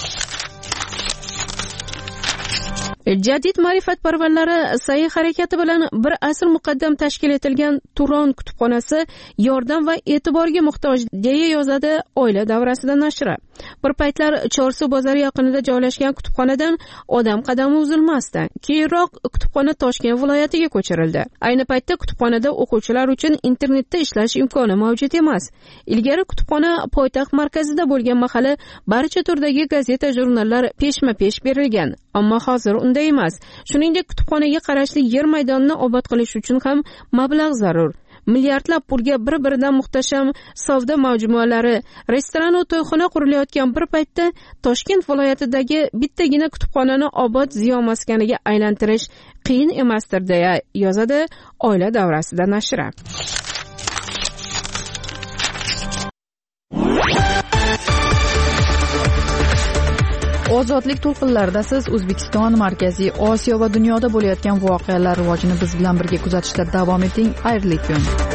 Jadid ma'rifatparvarlari sa'y harakati bilan bir asr muqaddam tashkil etilgan Turon kutubxonasi yordam va e'tiborga muhtoj, deya yozadi Oila davrasida nashri. Bir paytlar Chorsu bozori yaqinida joylashgan kutubxonadan odam qadami uzilmasdi. Keyinroq kutubxona Toshkent viloyatiga ko'chirildi. Ayni paytda kutubxonada o'quvchilar uchun internetda ishlash imkoni mavjud emas. Ilgari kutubxona poytaxt markazida bo'lgan mahali barcha turdagi gazeta, jurnallar peshma-pesh berilgan. Ammo hozir unday emas. Shuningdek, kutubxonaga qarashli yer maydonini obod qilish uchun ham mablag' zarur. Milliardlab pulga bir-biridan muhtasham savdo majmualari, restoran va to'yxona qurilayotgan bir paytda Toshkent viloyatidagi bittagina kutubxonani obod ziyon maskaniga aylantirish qiyin emasdir, deya yozadi Oila davrasida nashri. Ozodlik to'lqinlarida siz O'zbekiston, Markaziy Osiyo va dunyoda bo'layotgan voqealar rivojini biz bilan birga kuzatishda davom eting. Xayrli kun.